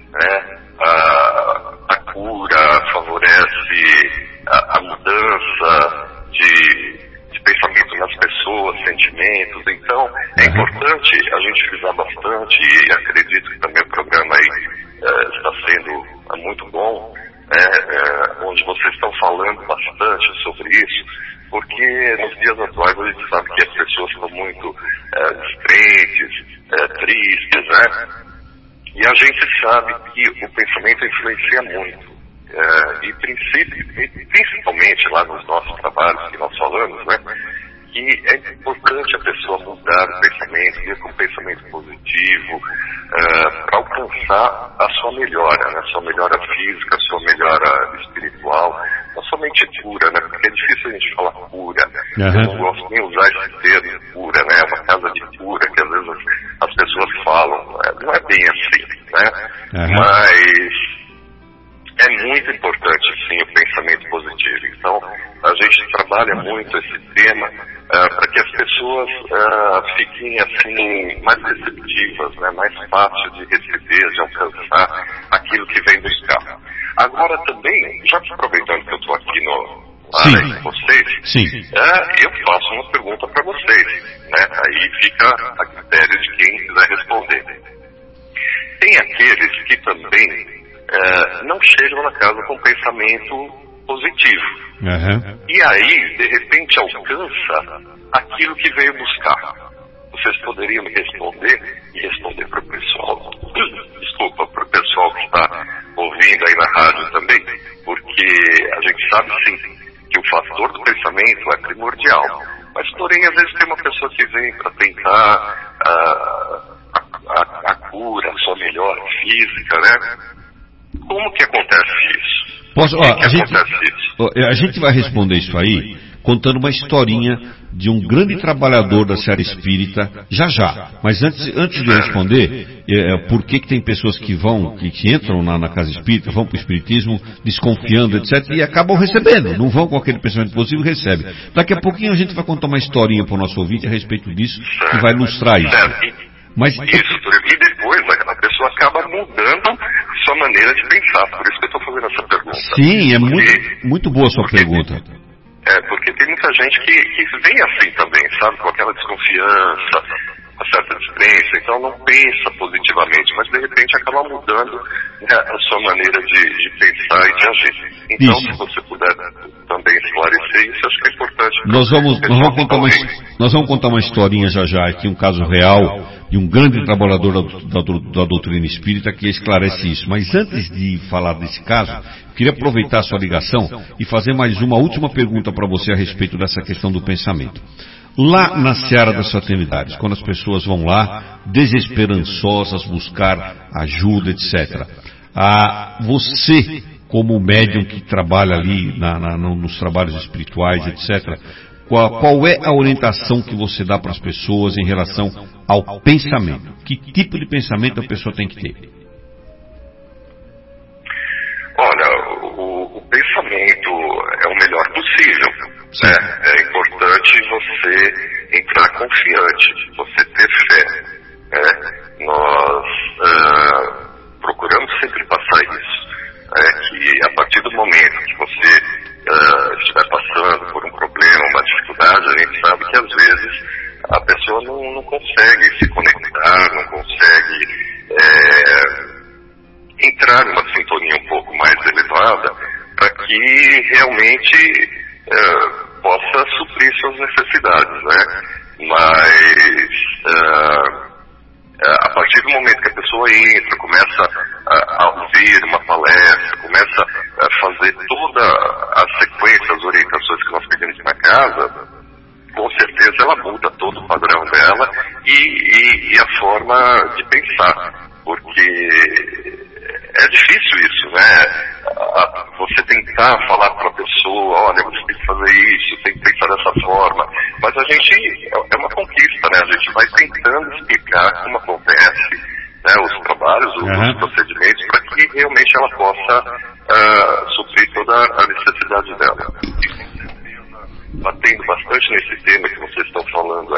né? A cura favorece a mudança de pensamento nas pessoas, sentimentos. Então, é importante a gente frisar bastante, e acredito que também o programa aí está sendo muito bom, onde vocês estão falando bastante sobre isso, porque nos dias atuais a gente sabe que as pessoas estão muito descrentes, tristes, né? E a gente sabe que o pensamento influencia muito. E principalmente lá nos nossos trabalhos que nós falamos, né, que é importante a pessoa mudar o pensamento, ir com um pensamento positivo, para alcançar a sua melhora, né, a sua melhora física, a sua melhora espiritual, não somente cura, né, porque é difícil a gente falar cura, eu não gosto nem usar esse termo cura, né, uma casa de cura, que às vezes as pessoas falam, não é bem assim, né, mas é muito importante, sim, o pensamento positivo. Então, a gente trabalha muito esse tema para que as pessoas fiquem, assim, mais receptivas, né? Mais fácil de receber, de alcançar aquilo que vem buscar. Agora, também, já aproveitando que eu estou aqui área com vocês, eu faço uma pergunta para vocês, né? Aí fica a critério de quem quiser responder. Tem aqueles que também não chegam na casa com pensamento positivo. E aí, de repente, alcança aquilo que veio buscar. Vocês poderiam me responder e responder para o pessoal, desculpa, para o pessoal que está ouvindo aí na rádio também, porque a gente sabe sim que o fator do pensamento é primordial. Mas, porém, às vezes tem uma pessoa que vem para tentar a cura, a sua melhora física, né? Como que acontece isso? A gente vai responder isso aí contando uma historinha de um grande trabalhador da seara espírita, já. Mas antes de eu responder, por que tem pessoas que entram na casa espírita, vão para o espiritismo, desconfiando, etc., e acabam recebendo, não vão com aquele pensamento positivo e recebem. Daqui a pouquinho a gente vai contar uma historinha para o nosso ouvinte a respeito disso, que vai ilustrar isso. Mas e depois a pessoa acaba mudando sua maneira de pensar, por isso que eu estou fazendo essa pergunta. Sim, muito boa a sua pergunta. Porque tem muita gente que vem assim também, sabe, com aquela desconfiança, uma certa descrença, então não pensa positivamente, mas de repente acaba mudando, né, a sua maneira de pensar e de agir. Então, se você puder também esclarecer isso, acho que é importante. Nós vamos contar uma historinha já aqui, um caso real de um grande trabalhador da doutrina espírita que esclarece isso. Mas antes de falar desse caso, eu queria aproveitar a sua ligação e fazer mais uma última pergunta para você a respeito dessa questão do pensamento. Lá na Seara das Fraternidades, quando as pessoas vão lá, desesperançosas, buscar ajuda, etc. Você, como médium que trabalha ali nos trabalhos espirituais, etc., qual é a orientação que você dá para as pessoas em relação ao pensamento? Que tipo de pensamento a pessoa tem que ter? Olha, o pensamento é o melhor possível, né? É importante você entrar confiante, você ter fé, né? Nós procuramos sempre passar isso, que a partir do momento que você estiver passando por um problema, uma dificuldade, a gente sabe que às vezes a pessoa não consegue se conectar, não consegue entrar numa sintonia um pouco mais elevada para que realmente possa suprir suas necessidades, né? Mas a partir do momento que a pessoa entra, começa a ouvir uma palestra, começa a fazer toda a sequência, as orientações que nós pedimos na casa, com certeza ela muda todo o padrão dela e a forma de pensar, porque é difícil isso, né? Você tentar falar para a pessoa, olha, você tem que fazer isso, tem que pensar dessa forma, mas a gente, é uma conquista, né? A gente vai tentando explicar como acontece, né, os trabalhos, os procedimentos, para que realmente ela possa suprir toda a necessidade dela. Batendo bastante nesse tema que vocês estão falando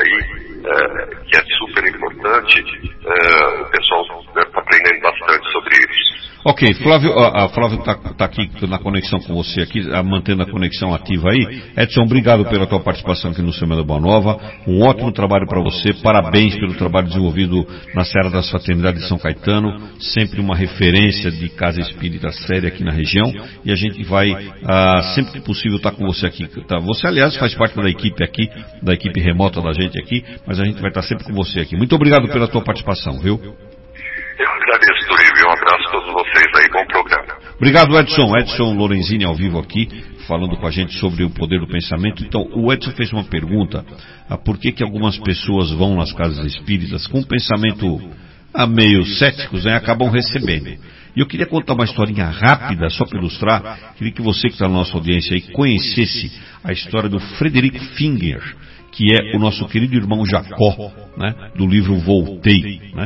aí, que é super importante, o pessoal está aprendendo bastante sobre isso. Ok, Flávio, a Flávio está aqui na conexão com você aqui, mantendo a conexão ativa aí. Edson, obrigado pela tua participação aqui no Semana Boa Nova. Um ótimo trabalho para você. Parabéns pelo trabalho desenvolvido na Seara das Fraternidades de São Caetano. Sempre uma referência de casa espírita séria aqui na região. E a gente vai, sempre que possível, estar com você aqui. Tá? Você, aliás, faz parte da equipe aqui, da equipe remota da gente aqui, mas a gente vai estar sempre com você aqui. Muito obrigado pela tua participação, viu? Eu agradeço, Turibio. Um abraço a todos vocês aí. Bom programa. Obrigado, Edson. Edson Lorenzini ao vivo aqui, falando com a gente sobre o poder do pensamento. Então, o Edson fez uma pergunta: por que algumas pessoas vão nas casas espíritas com um pensamento meio céticos, né, acabam recebendo. E eu queria contar uma historinha rápida, só para ilustrar. Queria que você que está na nossa audiência aí conhecesse a história do Frederick Finger, que é o nosso querido irmão Jacó, né, do livro Voltei, né?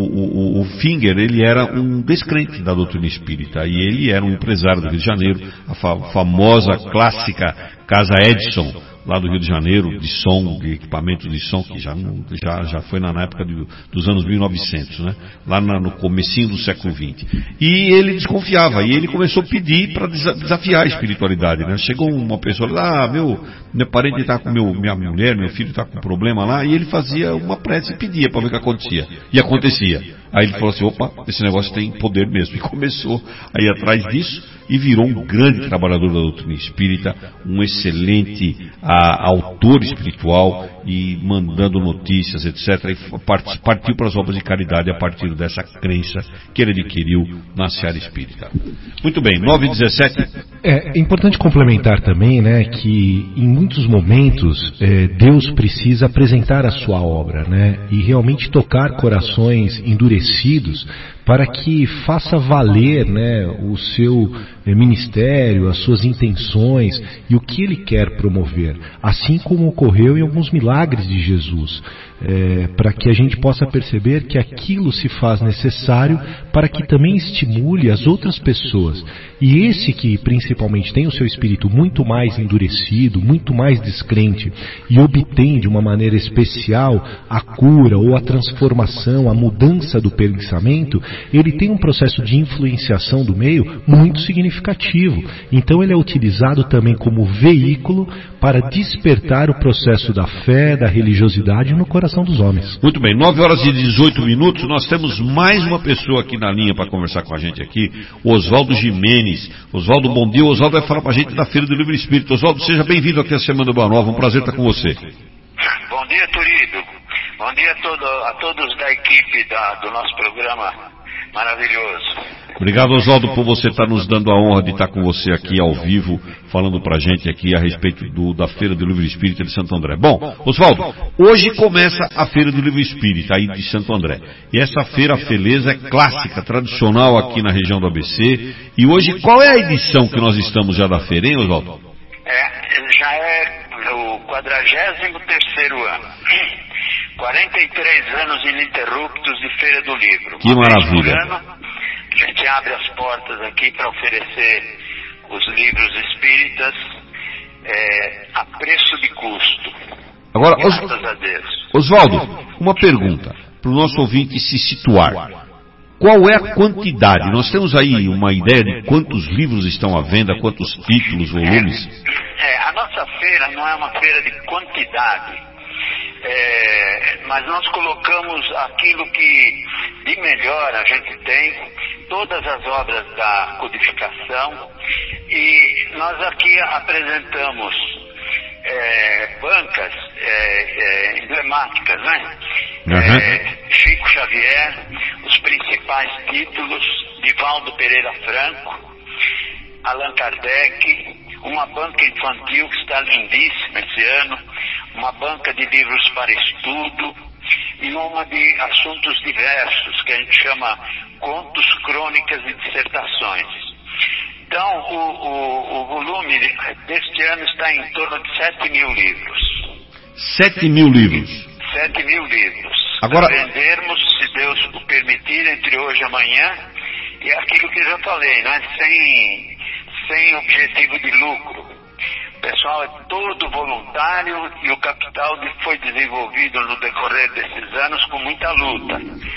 O Finger, ele era um descrente da doutrina espírita, e ele era um empresário do Rio de Janeiro, a famosa, clássica Casa Edison, lá do Rio de Janeiro, de som, de equipamento de som, que já foi na época dos anos 1900, né? Lá no comecinho do século XX. E ele desconfiava, e ele começou a pedir para desafiar a espiritualidade, né? Chegou uma pessoa lá, meu parente está com minha mulher, meu filho está com problema lá, e ele fazia uma prece e pedia para ver o que acontecia. E acontecia. Aí ele falou assim, opa, esse negócio tem poder mesmo. E começou a ir atrás disso e virou um grande trabalhador da doutrina espírita, um excelente autor espiritual, e mandando notícias, etc. E partiu para as obras de caridade a partir dessa crença que ele adquiriu na seara espírita. Muito bem, 9h17. É importante complementar também, né, que em muitos momentos Deus precisa apresentar a sua obra, né, e realmente tocar corações endurecidos para que faça valer, né, o seu ministério, as suas intenções e o que ele quer promover, assim como ocorreu em alguns milagres de Jesus, para que a gente possa perceber que aquilo se faz necessário para que também estimule as outras pessoas. E esse que principalmente tem o seu espírito muito mais endurecido, muito mais descrente, e obtém de uma maneira especial a cura ou a transformação, a mudança do pensamento, ele tem um processo de influenciação do meio muito significativo. Então ele é utilizado também como veículo para despertar o processo da fé, da religiosidade no coração dos homens. Muito bem, 9h18, nós temos mais uma pessoa aqui na linha para conversar com a gente aqui, o Oswaldo Jimenez. Oswaldo, bom dia. O Oswaldo vai falar para a gente da Feira do Livre Espírito. Oswaldo, seja bem-vindo aqui à Semana Boa Nova, um prazer estar com você. Bom dia, Turíbio. Bom dia a todos da equipe do nosso programa maravilhoso. Obrigado, Oswaldo, por você estar nos dando a honra de estar com você aqui ao vivo, falando pra gente aqui a respeito da Feira do Livro Espírita de Santo André. Bom, Oswaldo, hoje começa a Feira do Livro Espírita aí de Santo André. E essa feira Feleza é clássica, tradicional aqui na região do ABC. E hoje, qual é a edição que nós estamos já da feira, hein, Oswaldo? Já é o 43º ano. 43 anos ininterruptos de Feira do Livro. Que maravilha. A gente abre as portas aqui para oferecer os livros espíritas a preço de custo. Agora, graças a Deus. Oswaldo, uma pergunta para o nosso ouvinte se situar. Qual é a quantidade? Nós temos aí uma ideia de quantos livros estão à venda, quantos títulos, volumes? A nossa feira não é uma feira de quantidade. Mas nós colocamos aquilo que de melhor a gente tem, todas as obras da codificação, e nós aqui apresentamos bancas emblemáticas, né? Chico Xavier, os principais títulos, Divaldo Pereira Franco, Allan Kardec, uma banca infantil que está lindíssima esse ano, uma banca de livros para estudo e uma de assuntos diversos, que a gente chama contos, crônicas e dissertações. Então, o volume deste ano está em torno de 7 mil livros. 7 mil livros? 7 mil livros. Agora... Para vendermos, se Deus o permitir, entre hoje e amanhã, e aquilo que eu já falei, né? Sem objetivo de lucro. O pessoal é todo voluntário e o capital foi desenvolvido no decorrer desses anos com muita luta.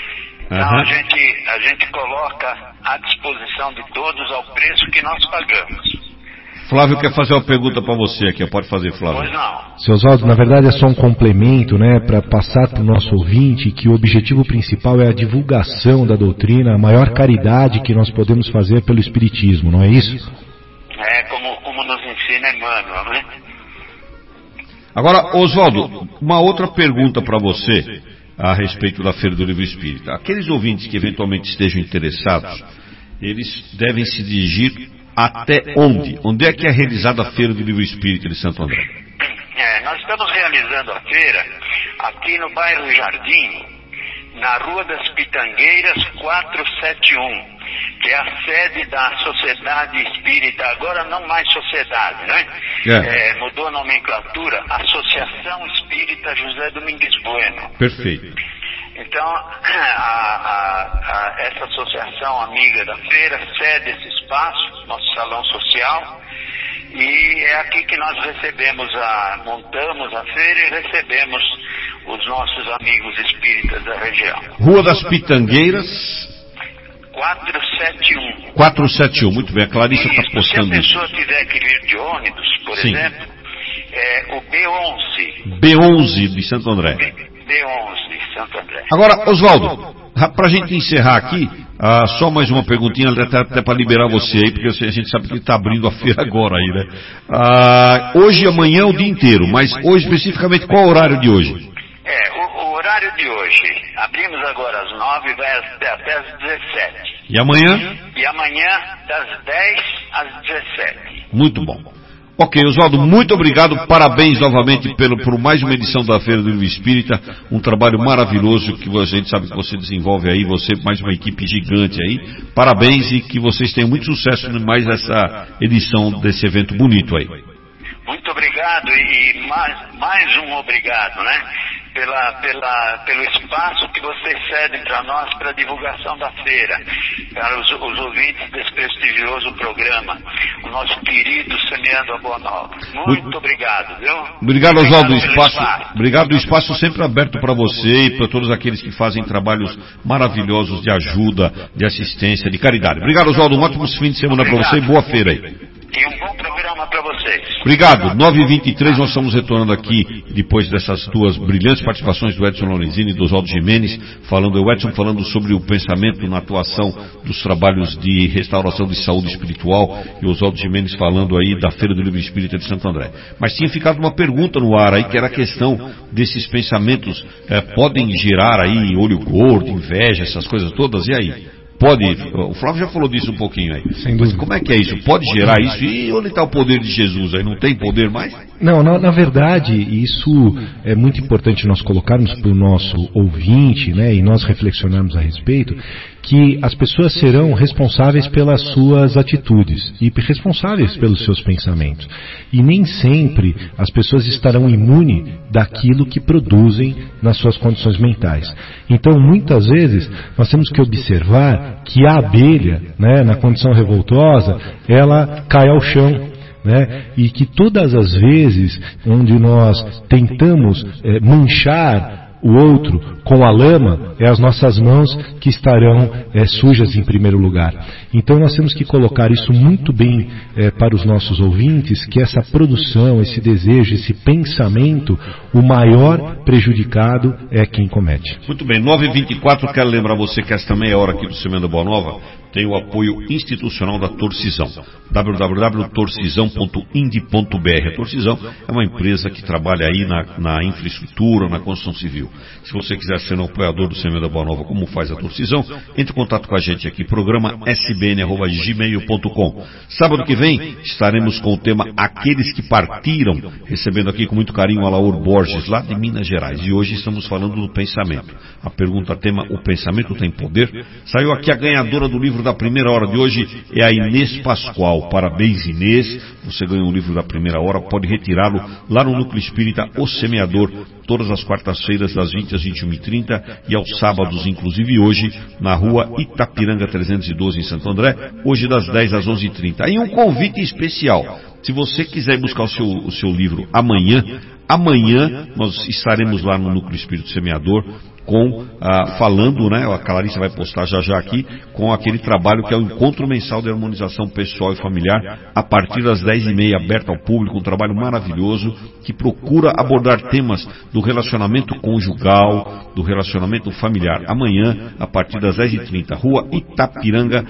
Então a gente coloca à disposição de todos ao preço que nós pagamos. Flávio quer fazer uma pergunta para você aqui, pode fazer, Flávio. Pois não. Seu Oswaldo, na verdade é só um complemento, né, para passar para o nosso ouvinte que o objetivo principal é a divulgação da doutrina, a maior caridade que nós podemos fazer pelo Espiritismo, não é isso? É como nos ensina Emmanuel, né? Agora, Oswaldo, uma outra pergunta para você a respeito da Feira do Livro Espírita. Aqueles ouvintes que eventualmente estejam interessados, eles devem se dirigir até onde? Onde é que é realizada a Feira do Livro Espírita de Santo André? Nós estamos realizando a feira aqui no bairro Jardim, na Rua das Pitangueiras 471, que é a sede da Sociedade Espírita, agora não mais sociedade, né? Mudou a nomenclatura, Associação Espírita José Domingues Bueno. Perfeito. Então, essa associação amiga da feira cede esse espaço, nosso salão social, e é aqui que nós montamos a feira e recebemos os nossos amigos espíritas da região. Rua das Pitangueiras 471. 471, muito bem, a Clarissa está postando isso. Se a pessoa tiver que vir de ônibus, por exemplo, é o B11. B11 de Santo André. B11 de Santo André. Agora, Oswaldo, para a gente encerrar aqui, só mais uma perguntinha, até para liberar você aí, porque a gente sabe que ele está abrindo a feira agora aí, né? Hoje e amanhã o dia inteiro, mas hoje especificamente qual é o horário de hoje? O horário de hoje, abrimos agora às 9 e vai até às 17. E amanhã? E amanhã das 10 às 17. Muito bom. Ok, Oswaldo, muito obrigado, parabéns novamente por mais uma edição da Feira do Livro Espírita, um trabalho maravilhoso que a gente sabe que você desenvolve aí, você mais uma equipe gigante aí, parabéns e que vocês tenham muito sucesso em mais essa edição desse evento bonito aí. Muito obrigado e mais um obrigado, né? Pelo espaço que vocês cedem para nós para a divulgação da feira, para os ouvintes desse prestigioso programa, o nosso querido Semeando a Boa Nova. Muito obrigado, viu? Obrigado, Oswaldo, obrigado, o espaço sempre aberto para você e para todos aqueles que fazem trabalhos maravilhosos de ajuda, de assistência, de caridade. Obrigado, Oswaldo, um ótimo fim de semana para você e boa feira aí. E um bom programa para vocês. Obrigado. 9h23, nós estamos retornando aqui, depois dessas duas brilhantes participações do Edson Lorenzini e do Oswaldo Gimenez, o Edson falando sobre o pensamento na atuação dos trabalhos de restauração de saúde espiritual, e o Oswaldo Gimenez falando aí da Feira do Livro Espírita de Santo André. Mas tinha ficado uma pergunta no ar aí, que era a questão desses pensamentos, podem gerar aí olho gordo, inveja, essas coisas todas, e aí? Pode, o Flávio já falou disso um pouquinho aí. Mas como é que é isso? Pode gerar isso? E onde está o poder de Jesus aí? Não tem poder mais? Não, na verdade, isso é muito importante nós colocarmos para o nosso ouvinte, né, e nós reflexionarmos a respeito, que as pessoas serão responsáveis pelas suas atitudes e responsáveis pelos seus pensamentos. E nem sempre as pessoas estarão imunes daquilo que produzem nas suas condições mentais. Então, muitas vezes, nós temos que observar que a abelha, né, na condição revoltosa, ela cai ao chão. Né? E que todas as vezes onde nós tentamos manchar o outro com a lama, é as nossas mãos que estarão sujas em primeiro lugar. Então nós temos que colocar isso muito bem para os nossos ouvintes, que essa produção, esse desejo, esse pensamento, o maior prejudicado é quem comete. Muito bem, 9h24, quero lembrar você que esta meia hora aqui do Semeando a Boa Nova tem o apoio institucional da Torcisão, www.torcisão.ind.br. A Torcisão é uma empresa que trabalha aí na infraestrutura, na construção civil. Se você quiser ser um apoiador do Semeando a Boa Nova, como faz a Torcisão, entre em contato com a gente aqui, programa sbn@gmail.com. Sábado que vem estaremos com o tema Aqueles que Partiram, recebendo aqui com muito carinho a Alaor Borges, lá de Minas Gerais. E hoje estamos falando do pensamento. A pergunta tema, o pensamento tem poder? Saiu aqui a ganhadora do livro da primeira hora de hoje, é a Inês Pascoal. Parabéns, Inês. Você ganhou um livro da primeira hora, pode retirá-lo lá no Núcleo Espírita O Semeador, todas as quartas-feiras das 20 às 21h30 e aos sábados, inclusive hoje, na rua Itapiranga 312 em Santo André, hoje das 10 às 11h30. Aí um convite especial. Se você quiser buscar o seu livro amanhã, amanhã nós estaremos lá no Núcleo Espírito Semeador falando, né, a Clarissa vai postar já aqui, com aquele trabalho que é o Encontro Mensal de Harmonização Pessoal e Familiar, a partir das 10h30, aberto ao público, um trabalho maravilhoso, que procura abordar temas do relacionamento conjugal, do relacionamento familiar. Amanhã, a partir das 10h30, Rua Itapiranga,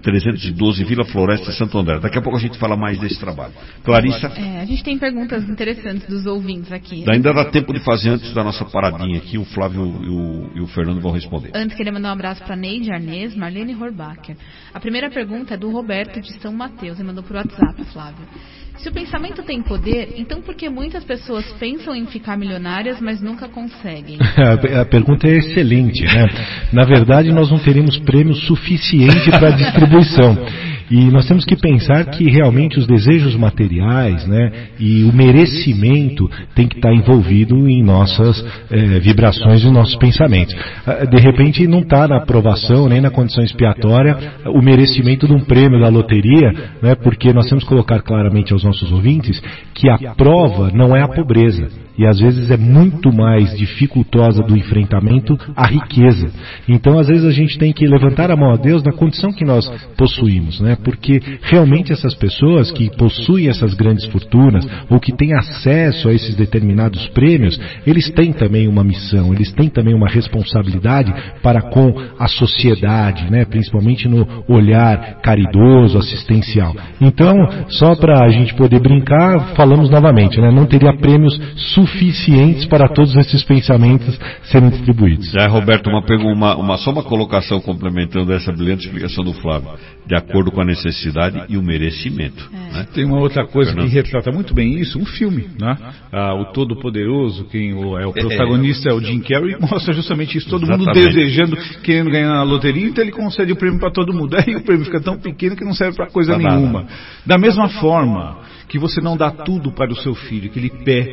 312, Vila Floresta, Santo André. Daqui a pouco a gente fala mais desse trabalho. Clarissa? A gente tem perguntas interessantes dos ouvintes aqui. Ainda dá tempo de fazer antes da nossa paradinha aqui, o Flávio e o Fernando vão responder. Antes, queria mandar um abraço para Neide Arnês, Marlene Horbacher. A primeira pergunta é do Roberto de São Mateus, e mandou por WhatsApp, Flávio. Se o pensamento tem poder, então por que muitas pessoas pensam em ficar milionárias, mas nunca conseguem? A pergunta é excelente, né? Na verdade, nós não teremos prêmio suficiente para a distribuição. E nós temos que pensar que realmente os desejos materiais, né, e o merecimento tem que estar envolvido em nossas vibrações e nossos pensamentos. De repente não está na aprovação nem na condição expiatória o merecimento de um prêmio da loteria, né, porque nós temos que colocar claramente aos nossos ouvintes que a prova não é a pobreza. E às vezes é muito mais dificultosa do enfrentamento a riqueza. Então às vezes a gente tem que levantar a mão a Deus na condição que nós possuímos, né? Porque realmente essas pessoas que possuem essas grandes fortunas ou que têm acesso a esses determinados prêmios, eles têm também uma missão, eles têm também uma responsabilidade para com a sociedade, né? Principalmente no olhar caridoso, assistencial. Então, só para a gente poder brincar, falamos novamente, né? Não teria prêmios suficientes para todos esses pensamentos serem distribuídos. Roberto, só uma colocação complementando essa brilhante explicação do Flávio, de acordo com a necessidade e o merecimento. Né? Tem uma outra coisa que retrata muito bem isso, um filme, né? O Todo-Poderoso, quem é o protagonista é o Jim Carrey, mostra justamente isso, todo mundo desejando, querendo ganhar na loteria, então ele concede o prêmio para todo mundo, aí o prêmio fica tão pequeno que não serve para coisa nenhuma. Da mesma forma que você não dá tudo para o seu filho, que ele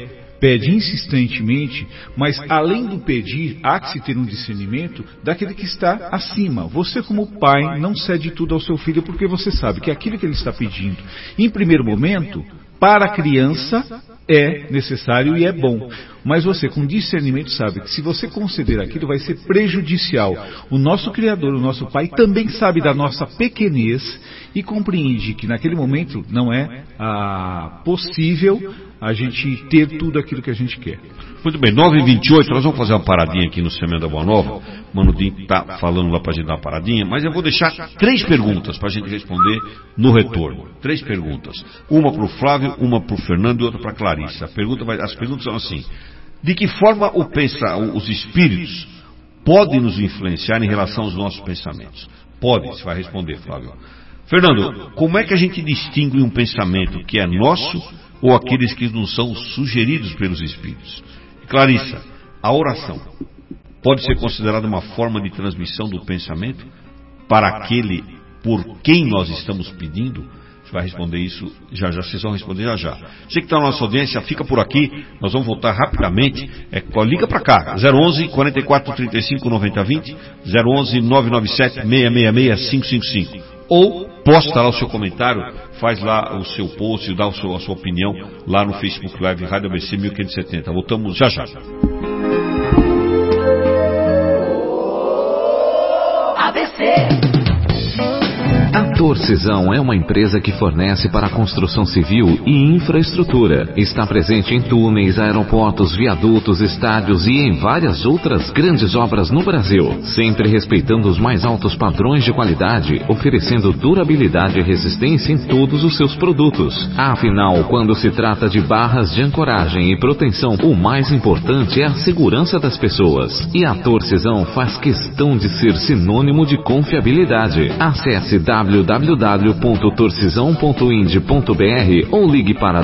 pede insistentemente, mas além do pedir, há que se ter um discernimento daquele que está acima. Você, como pai, não cede tudo ao seu filho porque você sabe que aquilo que ele está pedindo, em primeiro momento, para a criança é necessário e é bom. Mas você, com discernimento, sabe que se você conceder aquilo, vai ser prejudicial. O nosso Criador, o nosso Pai, também sabe da nossa pequenez e compreende que naquele momento não é possível a gente ter tudo aquilo que a gente quer. Muito bem, 9h28, nós vamos fazer uma paradinha aqui no Semeando a Boa Nova. O Mano Dinho está falando lá para a gente dar uma paradinha, mas eu vou deixar 3 perguntas para a gente responder no retorno. 3 perguntas. Uma para o Flávio, uma para o Fernando e outra para a Clarissa. As perguntas são assim: de que forma os espíritos podem nos influenciar em relação aos nossos pensamentos? Pode, você vai responder, Flávio. Fernando, como é que a gente distingue um pensamento que é nosso ou aqueles que nos são sugeridos pelos espíritos? Clarissa, a oração pode ser considerada uma forma de transmissão do pensamento para aquele por quem nós estamos pedindo? Você vai responder isso já, vocês vão responder já. Você que está na nossa audiência, fica por aqui, nós vamos voltar rapidamente. Liga para cá, 011 44 35 90 20, 011 997 666 555. Ou posta lá o seu comentário, faz lá o seu post, dá a sua opinião lá no Facebook Live Rádio ABC 1570. Voltamos já. ABC. A Torcisão é uma empresa que fornece para a construção civil e infraestrutura. Está presente em túneis, aeroportos, viadutos, estádios e em várias outras grandes obras no Brasil, sempre respeitando os mais altos padrões de qualidade, oferecendo durabilidade e resistência em todos os seus produtos. Afinal, quando se trata de barras de ancoragem e proteção, o mais importante é a segurança das pessoas. E a Torcisão faz questão de ser sinônimo de confiabilidade. Acesse www.torcisão.ind.br ou ligue para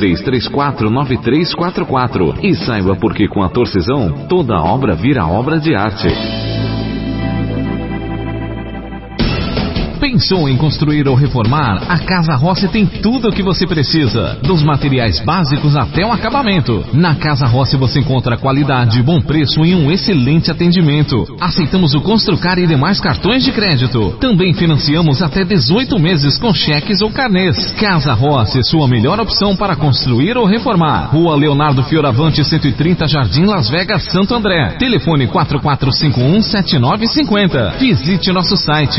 23349344 e saiba porque com a Torcisão toda obra vira obra de arte. Pensou em construir ou reformar? A Casa Rossi tem tudo o que você precisa, dos materiais básicos até o acabamento. Na Casa Rossi você encontra qualidade, bom preço e um excelente atendimento. Aceitamos o Construcar e demais cartões de crédito. Também financiamos até 18 meses com cheques ou carnês. Casa Rossi, sua melhor opção para construir ou reformar. Rua Leonardo Fioravante, 130, Jardim Las Vegas, Santo André. Telefone 4451-7950. Visite nosso site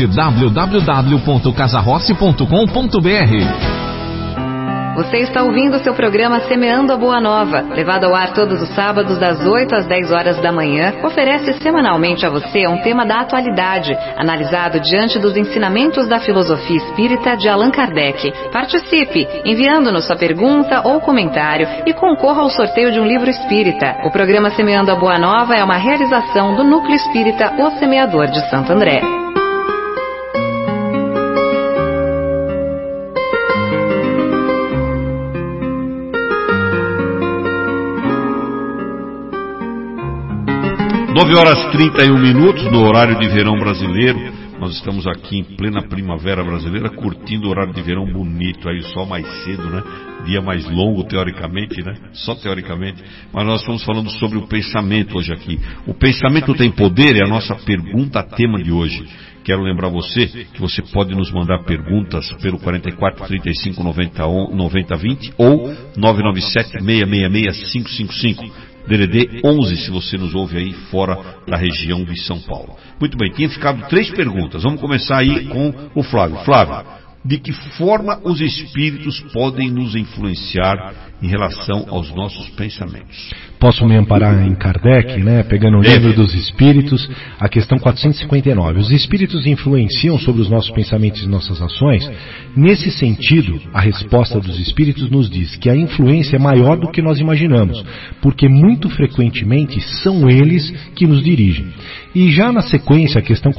www.casarossi.com.br. Você está ouvindo o seu programa Semeando a Boa Nova, levado ao ar todos os sábados das 8 às 10 horas da manhã, oferece semanalmente a você um tema da atualidade, analisado diante dos ensinamentos da filosofia espírita de Allan Kardec. Participe, enviando-nos sua pergunta ou comentário e concorra ao sorteio de um livro espírita. O programa Semeando a Boa Nova é uma realização do Núcleo Espírita O Semeador de Santo André. Nove horas 31 minutos no horário de verão brasileiro. Nós estamos aqui em plena primavera brasileira, curtindo o horário de verão bonito, aí o sol mais cedo, né? Dia mais longo, teoricamente, né? Só teoricamente. Mas nós estamos falando sobre o pensamento hoje aqui. O pensamento tem poder? É a nossa pergunta tema de hoje. Quero lembrar você que você pode nos mandar perguntas pelo 44 35 90 20 ou 997 666 555. DDD 11, se você nos ouve aí fora da região de São Paulo. Muito bem, tinha ficado 3 perguntas. Vamos começar aí com o Flávio. Flávio, de que forma os espíritos podem nos influenciar em relação aos nossos pensamentos? Posso me amparar em Kardec, né? Pegando o livro dos Espíritos, a questão 459. Os Espíritos influenciam sobre os nossos pensamentos e nossas ações? Nesse sentido, a resposta dos Espíritos nos diz que a influência é maior do que nós imaginamos, porque muito frequentemente são eles que nos dirigem. E já na sequência, a questão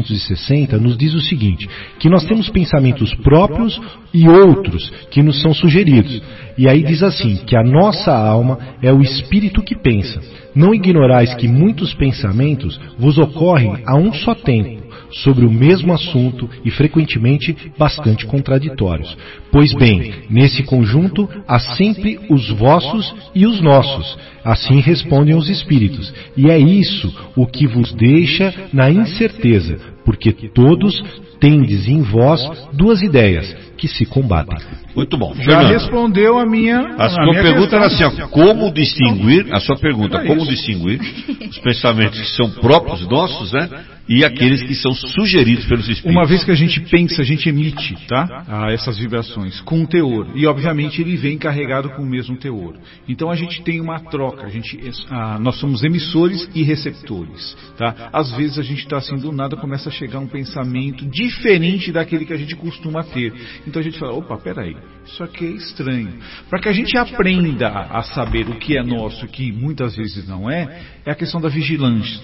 460 nos diz o seguinte, que nós temos pensamentos próprios e outros que nos são sugeridos. E aí diz assim, que a nossa alma é o espírito que pensa. Não ignorais que muitos pensamentos vos ocorrem a um só tempo, sobre o mesmo assunto e frequentemente bastante contraditórios. Pois bem, nesse conjunto há sempre os vossos e os nossos. Assim respondem os espíritos. E é isso o que vos deixa na incerteza, porque todos tendes em vós 2 ideias que se combatem. Muito bom. Já Fernando, respondeu a minha a sua pergunta era assim, como distinguir, a sua pergunta, como distinguir os pensamentos que são próprios nossos, né? E aqueles que são sugeridos pelos espíritos. Uma vez que a gente pensa, a gente emite, tá? Essas vibrações com um teor. E obviamente ele vem carregado com o mesmo teor. Então a gente tem uma troca. Nós somos emissores e receptores, tá? Às vezes a gente está assim, do nada começa a chegar um pensamento diferente daquele que a gente costuma ter. Então a gente fala, opa, peraí, isso aqui é estranho. Para que a gente aprenda a saber o que é nosso e o que muitas vezes não é a questão da vigilância.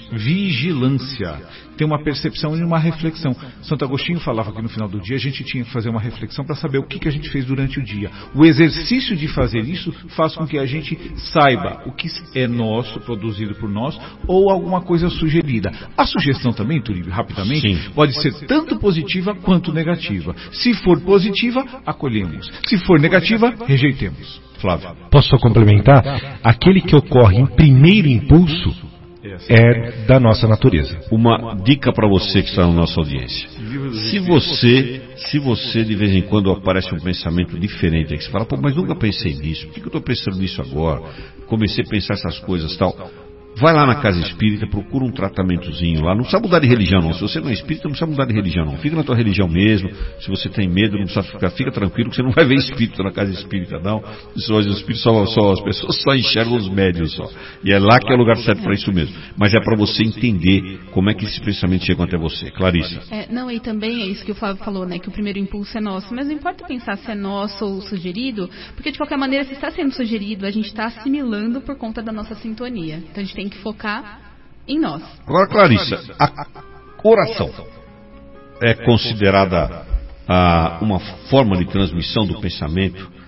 Tem uma percepção e uma reflexão. Santo Agostinho falava que no final do dia a gente tinha que fazer uma reflexão para saber o que a gente fez durante o dia. O exercício de fazer isso faz com que a gente saiba o que é nosso, produzido por nós, ou alguma coisa sugerida. A sugestão também, Turíbio, rapidamente, pode ser tanto positiva quanto negativa. Se for positiva, acolhemos. Se for negativa, rejeitemos. Flávio. Posso só complementar? Aquele que ocorre em primeiro impulso é da nossa natureza. Uma dica para você que está na nossa audiência. Se você de vez em quando aparece um pensamento diferente, aí que você fala, pô, mas nunca pensei nisso, por que eu estou pensando nisso agora? Comecei a pensar essas coisas e tal. Vai lá na casa espírita, procura um tratamentozinho lá. Não precisa mudar de religião, não. Se você não é espírita, não precisa mudar de religião, não. Fica na tua religião mesmo. Se você tem medo, não precisa fica tranquilo, que você não vai ver espírito na casa espírita, não. Os espíritos as pessoas só enxergam os médios só. E é lá que é o lugar certo para isso mesmo. Mas é para você entender como é que esses pensamentos chegam até você. Clarissa. E também é isso que o Flávio falou, né? Que o primeiro impulso é nosso. Mas não importa pensar se é nosso ou sugerido, porque de qualquer maneira, se está sendo sugerido, a gente está assimilando por conta da nossa sintonia. Então a gente tem que focar em nós. Agora, Clarissa, a oração é considerada uma forma de transmissão do pensamento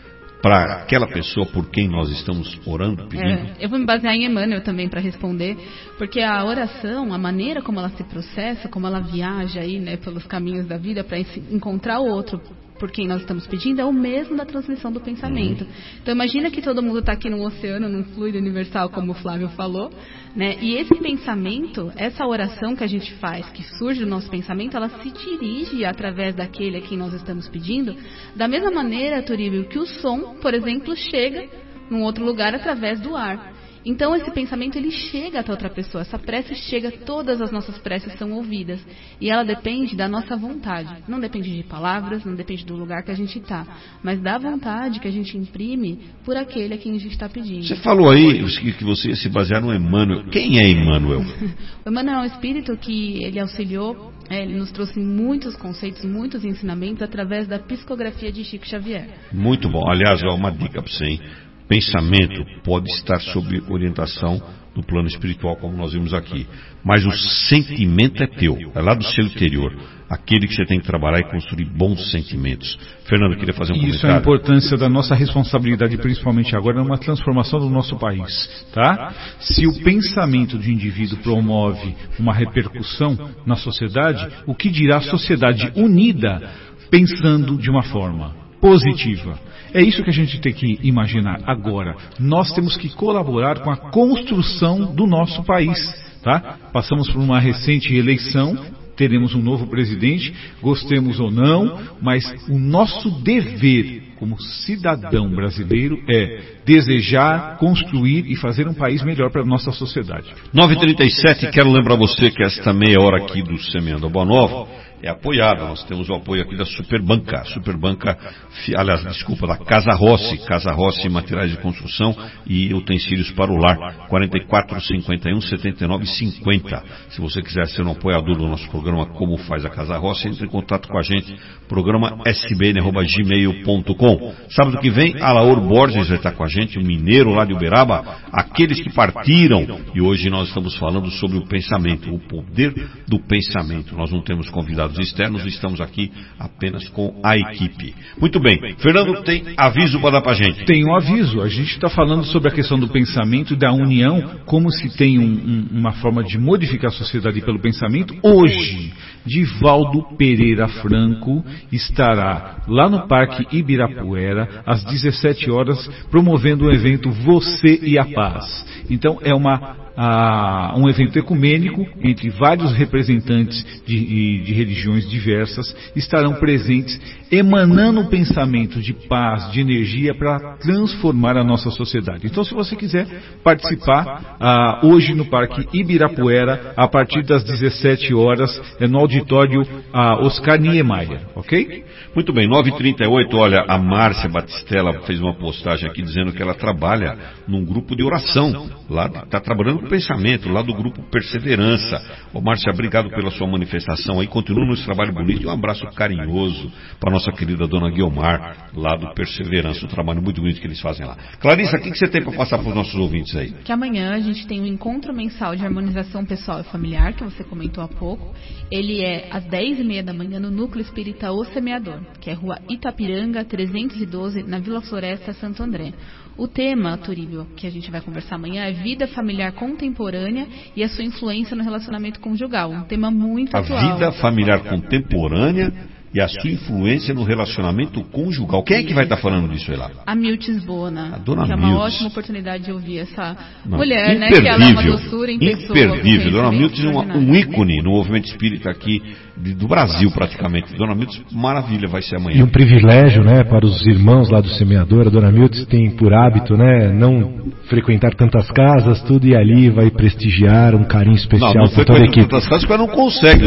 para aquela pessoa por quem nós estamos orando, pedindo? Eu vou me basear em Emmanuel também para responder, porque a oração, a maneira como ela se processa, como ela viaja aí, né, pelos caminhos da vida para encontrar o outro por quem nós estamos pedindo, é o mesmo da transmissão do pensamento. Então imagina que todo mundo está aqui no oceano, num fluido universal, como o Flávio falou, né? E esse pensamento, essa oração que a gente faz, que surge do nosso pensamento, ela se dirige através daquele a quem nós estamos pedindo, da mesma maneira, Turíbio, que o som, por exemplo, chega num outro lugar através do ar. Então esse pensamento ele chega até outra pessoa, essa prece chega, todas as nossas preces são ouvidas e ela depende da nossa vontade, não depende de palavras, não depende do lugar que a gente está, mas da vontade que a gente imprime por aquele a quem a gente está pedindo. Você falou aí que você ia se basear no Emmanuel. Quem é Emmanuel? O Emmanuel é um espírito que ele auxiliou, ele nos trouxe muitos conceitos, muitos ensinamentos através da psicografia de Chico Xavier. Muito bom, aliás, uma dica para você, hein? Pensamento pode estar sob orientação do plano espiritual, como nós vimos aqui. Mas o sentimento é teu, é lá do seu interior. Aquele que você tem que trabalhar e construir bons sentimentos. Fernando, queria fazer um comentário. Isso é a importância da nossa responsabilidade, principalmente agora, numa transformação do nosso país. Tá? Se o pensamento do indivíduo promove uma repercussão na sociedade, o que dirá a sociedade unida pensando de uma forma positiva? É isso que a gente tem que imaginar agora. Nós temos que colaborar com a construção do nosso país. Tá? Passamos por uma recente eleição, teremos um novo presidente, gostemos ou não, mas o nosso dever como cidadão brasileiro é desejar, construir e fazer um país melhor para a nossa sociedade. 9h37, quero lembrar você que esta meia hora aqui do Semeando a Boa Nova é apoiada. Nós temos o apoio aqui da Superbanca, aliás, desculpa, da Casa Rossi Materiais de Construção e Utensílios para o Lar, 4451-7950. Se você quiser ser um apoiador do nosso programa, como faz a Casa Rossi, entre em contato com a gente, programa sbn@gmail.com. Sábado que vem, Alaor Borges vai estar com a gente, um mineiro lá de Uberaba, aqueles que partiram, e hoje nós estamos falando sobre o pensamento, o poder do pensamento. Nós não temos convidados externos, estamos aqui apenas com a equipe. Muito bem, Fernando, tem aviso para dar para a gente? Tem um aviso, a gente está falando sobre a questão do pensamento e da união, como se tem uma forma de modificar a sociedade pelo pensamento. Hoje, Divaldo Pereira Franco estará lá no Parque Ibirapuera, às 17 horas, promovendo o evento Você e a Paz. Então, é um evento ecumênico entre vários representantes de religiões diversas, estarão presentes, emanando um pensamento de paz, de energia para transformar a nossa sociedade. Então, se você quiser participar, hoje no Parque Ibirapuera, a partir das 17 horas, no auditório Oscar Niemeyer, ok? Muito bem, 9h38, olha, a Márcia Batistella fez uma postagem aqui dizendo que ela trabalha num grupo de oração, lá está trabalhando com pensamento, lá do grupo Perseverança. Ô Márcia, obrigado pela sua manifestação aí, continua nesse trabalho bonito e um abraço carinhoso para nossa querida dona Guiomar, lá do Perseverança, um trabalho muito bonito que eles fazem lá. Clarissa, o que você tem para passar para os nossos ouvintes aí? Que amanhã a gente tem um encontro mensal de harmonização pessoal e familiar, que você comentou há pouco. Ele é às 10h30 da manhã no Núcleo Espírita O Semeador, que é Rua Itapiranga, 312, na Vila Floresta, Santo André. O tema, Turíbio, que a gente vai conversar amanhã é vida familiar contemporânea e a sua influência no relacionamento conjugal. Um tema muito atual. A vida familiar contemporânea e a sua influência no relacionamento conjugal. Quem é que vai estar falando disso aí lá? A Miltz Bona, a dona que é Miltz. uma ótima oportunidade de ouvir essa mulher, né, que ela é uma doçura em pessoa. Imperdível. Dona Miltz é um ícone no movimento espírita aqui do Brasil praticamente. Dona Miltz, maravilha, vai ser amanhã. E um privilégio, né, para os irmãos lá do Semeador. A Dona Miltz tem por hábito, né, não frequentar tantas casas, tudo, e ali vai prestigiar um carinho especial por toda a equipe. Tantas casas que ela não consegue.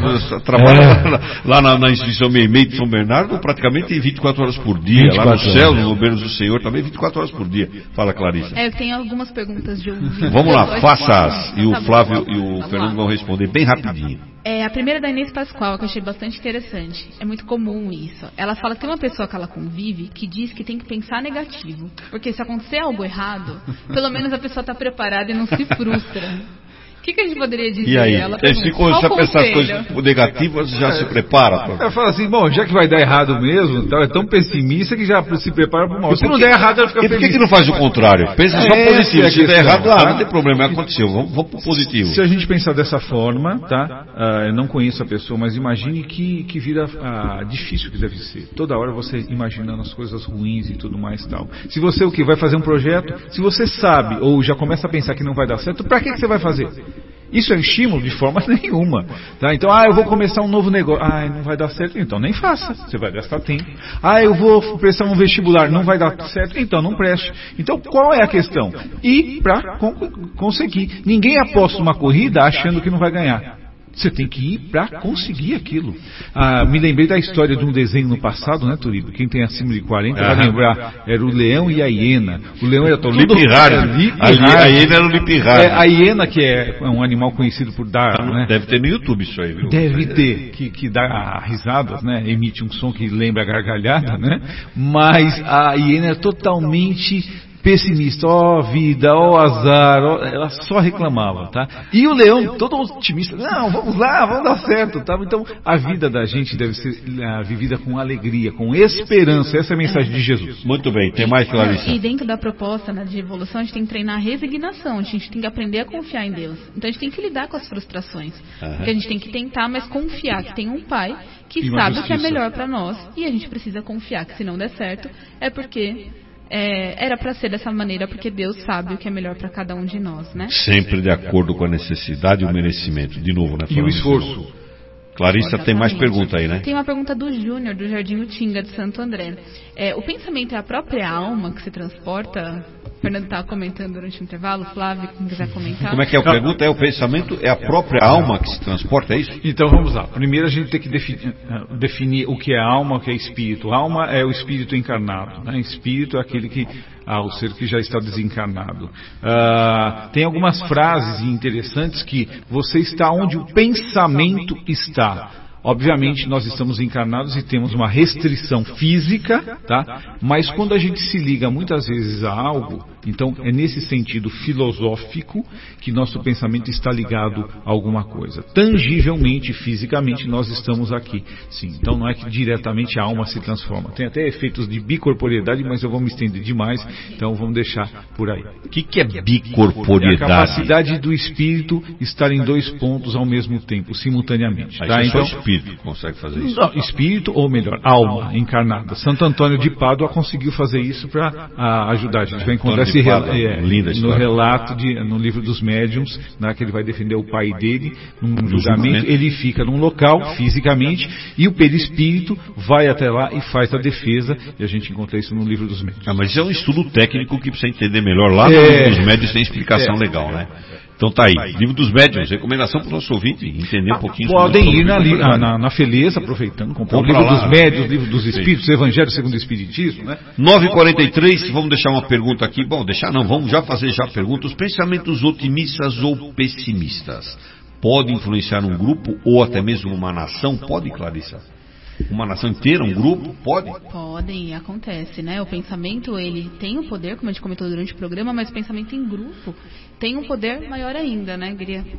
Trabalha lá na instituição Meimei de São Bernardo praticamente 24 horas por dia. Lá no céu, no governo do Senhor, também 24 horas por dia. Fala, Clarissa. Eu tenho algumas perguntas de ouvinte. Vamos lá, faça-as. E o Flávio e o Fernando vão responder bem rapidinho. A primeira da Inês Pascoal, que eu achei bastante interessante. É muito comum isso. Ela fala que tem uma pessoa que ela convive que diz que tem que pensar negativo. Porque se acontecer algo errado, pelo menos a pessoa está preparada e não se frustra. O que a gente poderia dizer? E aí? Ela Se começar a pensar as coisas negativas, já se prepara? Ela fala assim, bom, já que vai dar errado mesmo, então é tão pessimista que já se prepara para o mal. Se não der errado, ela fica feliz. E por que não faz o contrário? Pensa só positivo. Se der errado, não tem problema, aconteceu. Vamos pro positivo. Se a gente pensar dessa forma, tá? Eu não conheço a pessoa, mas imagine que vida difícil que deve ser. Toda hora você imaginando as coisas ruins e tudo mais e tal. Se você vai fazer um projeto, se você sabe ou já começa a pensar que não vai dar certo, para que você vai fazer? Isso é um estímulo de forma nenhuma, tá? Então, eu vou começar um novo negócio, não vai dar certo, então nem faça, você vai gastar tempo. Eu vou prestar um vestibular, não vai dar certo, então não preste. Então, qual é a questão? Ir para conseguir. Ninguém aposta uma corrida achando que não vai ganhar. Você tem que ir para conseguir aquilo. Me lembrei da história de um desenho no passado, né, Turíbio? Quem tem acima de 40 vai lembrar. Era o leão e a hiena. O leão era todo... A hiena era o Lipirrari. A hiena, que é um animal conhecido por dar... né? Deve ter no YouTube isso aí, viu? Deve ter, que dá risadas, né? Emite um som que lembra a gargalhada, né? Mas a hiena é totalmente... pessimista, vida, azar, ela só reclamava, tá? E o leão, todo otimista, não, vamos lá, vamos dar certo, tá? Então, a vida da gente deve ser vivida com alegria, com esperança, essa é a mensagem de Jesus. Muito bem, tem mais, Clarissa? E dentro da proposta de evolução, a gente tem que treinar a resignação, a gente tem que aprender a confiar em Deus. Então, a gente tem que lidar com as frustrações, porque a gente tem que tentar, mas confiar que tem um Pai que sabe o que é melhor para nós, e a gente precisa confiar que se não der certo, é porque... era para ser dessa maneira, porque Deus sabe o que é melhor para cada um de nós, né? Sempre de acordo com a necessidade e o merecimento. De novo, né? E o esforço. Clarissa, tem mais pergunta aí, né? Tem uma pergunta do Júnior, do Jardim Utinga, de Santo André. O pensamento é a própria alma que se transporta? O Fernando estava comentando durante o intervalo, Flávio, quem quiser comentar. Como é que é a pergunta? O pensamento é a própria alma que se transporta, é isso? Então vamos lá. Primeiro a gente tem que definir o que é alma, o que é espírito. Alma é o espírito encarnado, né? Espírito é aquele que... o ser que já está desencarnado. Tem algumas frases interessantes que você está onde o pensamento está. Obviamente nós estamos encarnados e temos uma restrição física, tá? Mas quando a gente se liga muitas vezes a algo, então é nesse sentido filosófico que nosso pensamento está ligado a alguma coisa. Tangivelmente, fisicamente, nós estamos aqui. Sim, então não é que diretamente a alma se transforma. Tem até efeitos de bicorporiedade, mas eu vou me estender demais, então vamos deixar por aí. O que é bicorporiedade? É a capacidade do espírito estar em dois pontos ao mesmo tempo, simultaneamente. Tá? Então, espírito consegue fazer isso? Não, espírito, ou melhor, alma encarnada. Santo Antônio de Pádua conseguiu fazer isso para ajudar. A gente vai encontrar esse no relato, no livro dos médiuns, né, que ele vai defender o pai dele num julgamento. Ele fica num local, fisicamente, e o perispírito vai até lá e faz a defesa, e a gente encontra isso no livro dos médiuns. Mas isso é um estudo técnico que precisa entender melhor. Lá no livro dos médiuns tem explicação legal, né? Então tá aí, livro dos médiuns, recomendação para o nosso ouvinte entender um pouquinho. Podem ir na Feleza, aproveitando, comprar o livro dos médiuns, livro dos espíritos, Evangelho segundo o Espiritismo, né? 9h43, vamos deixar uma pergunta aqui. Bom, vamos já fazer a pergunta. Os pensamentos otimistas ou pessimistas podem influenciar um grupo ou até mesmo uma nação? Pode, Clarissa? Uma nação inteira, um grupo, pode? Podem, acontece, né? O pensamento, ele tem um poder, como a gente comentou durante o programa, mas o pensamento em grupo tem um poder maior ainda, né?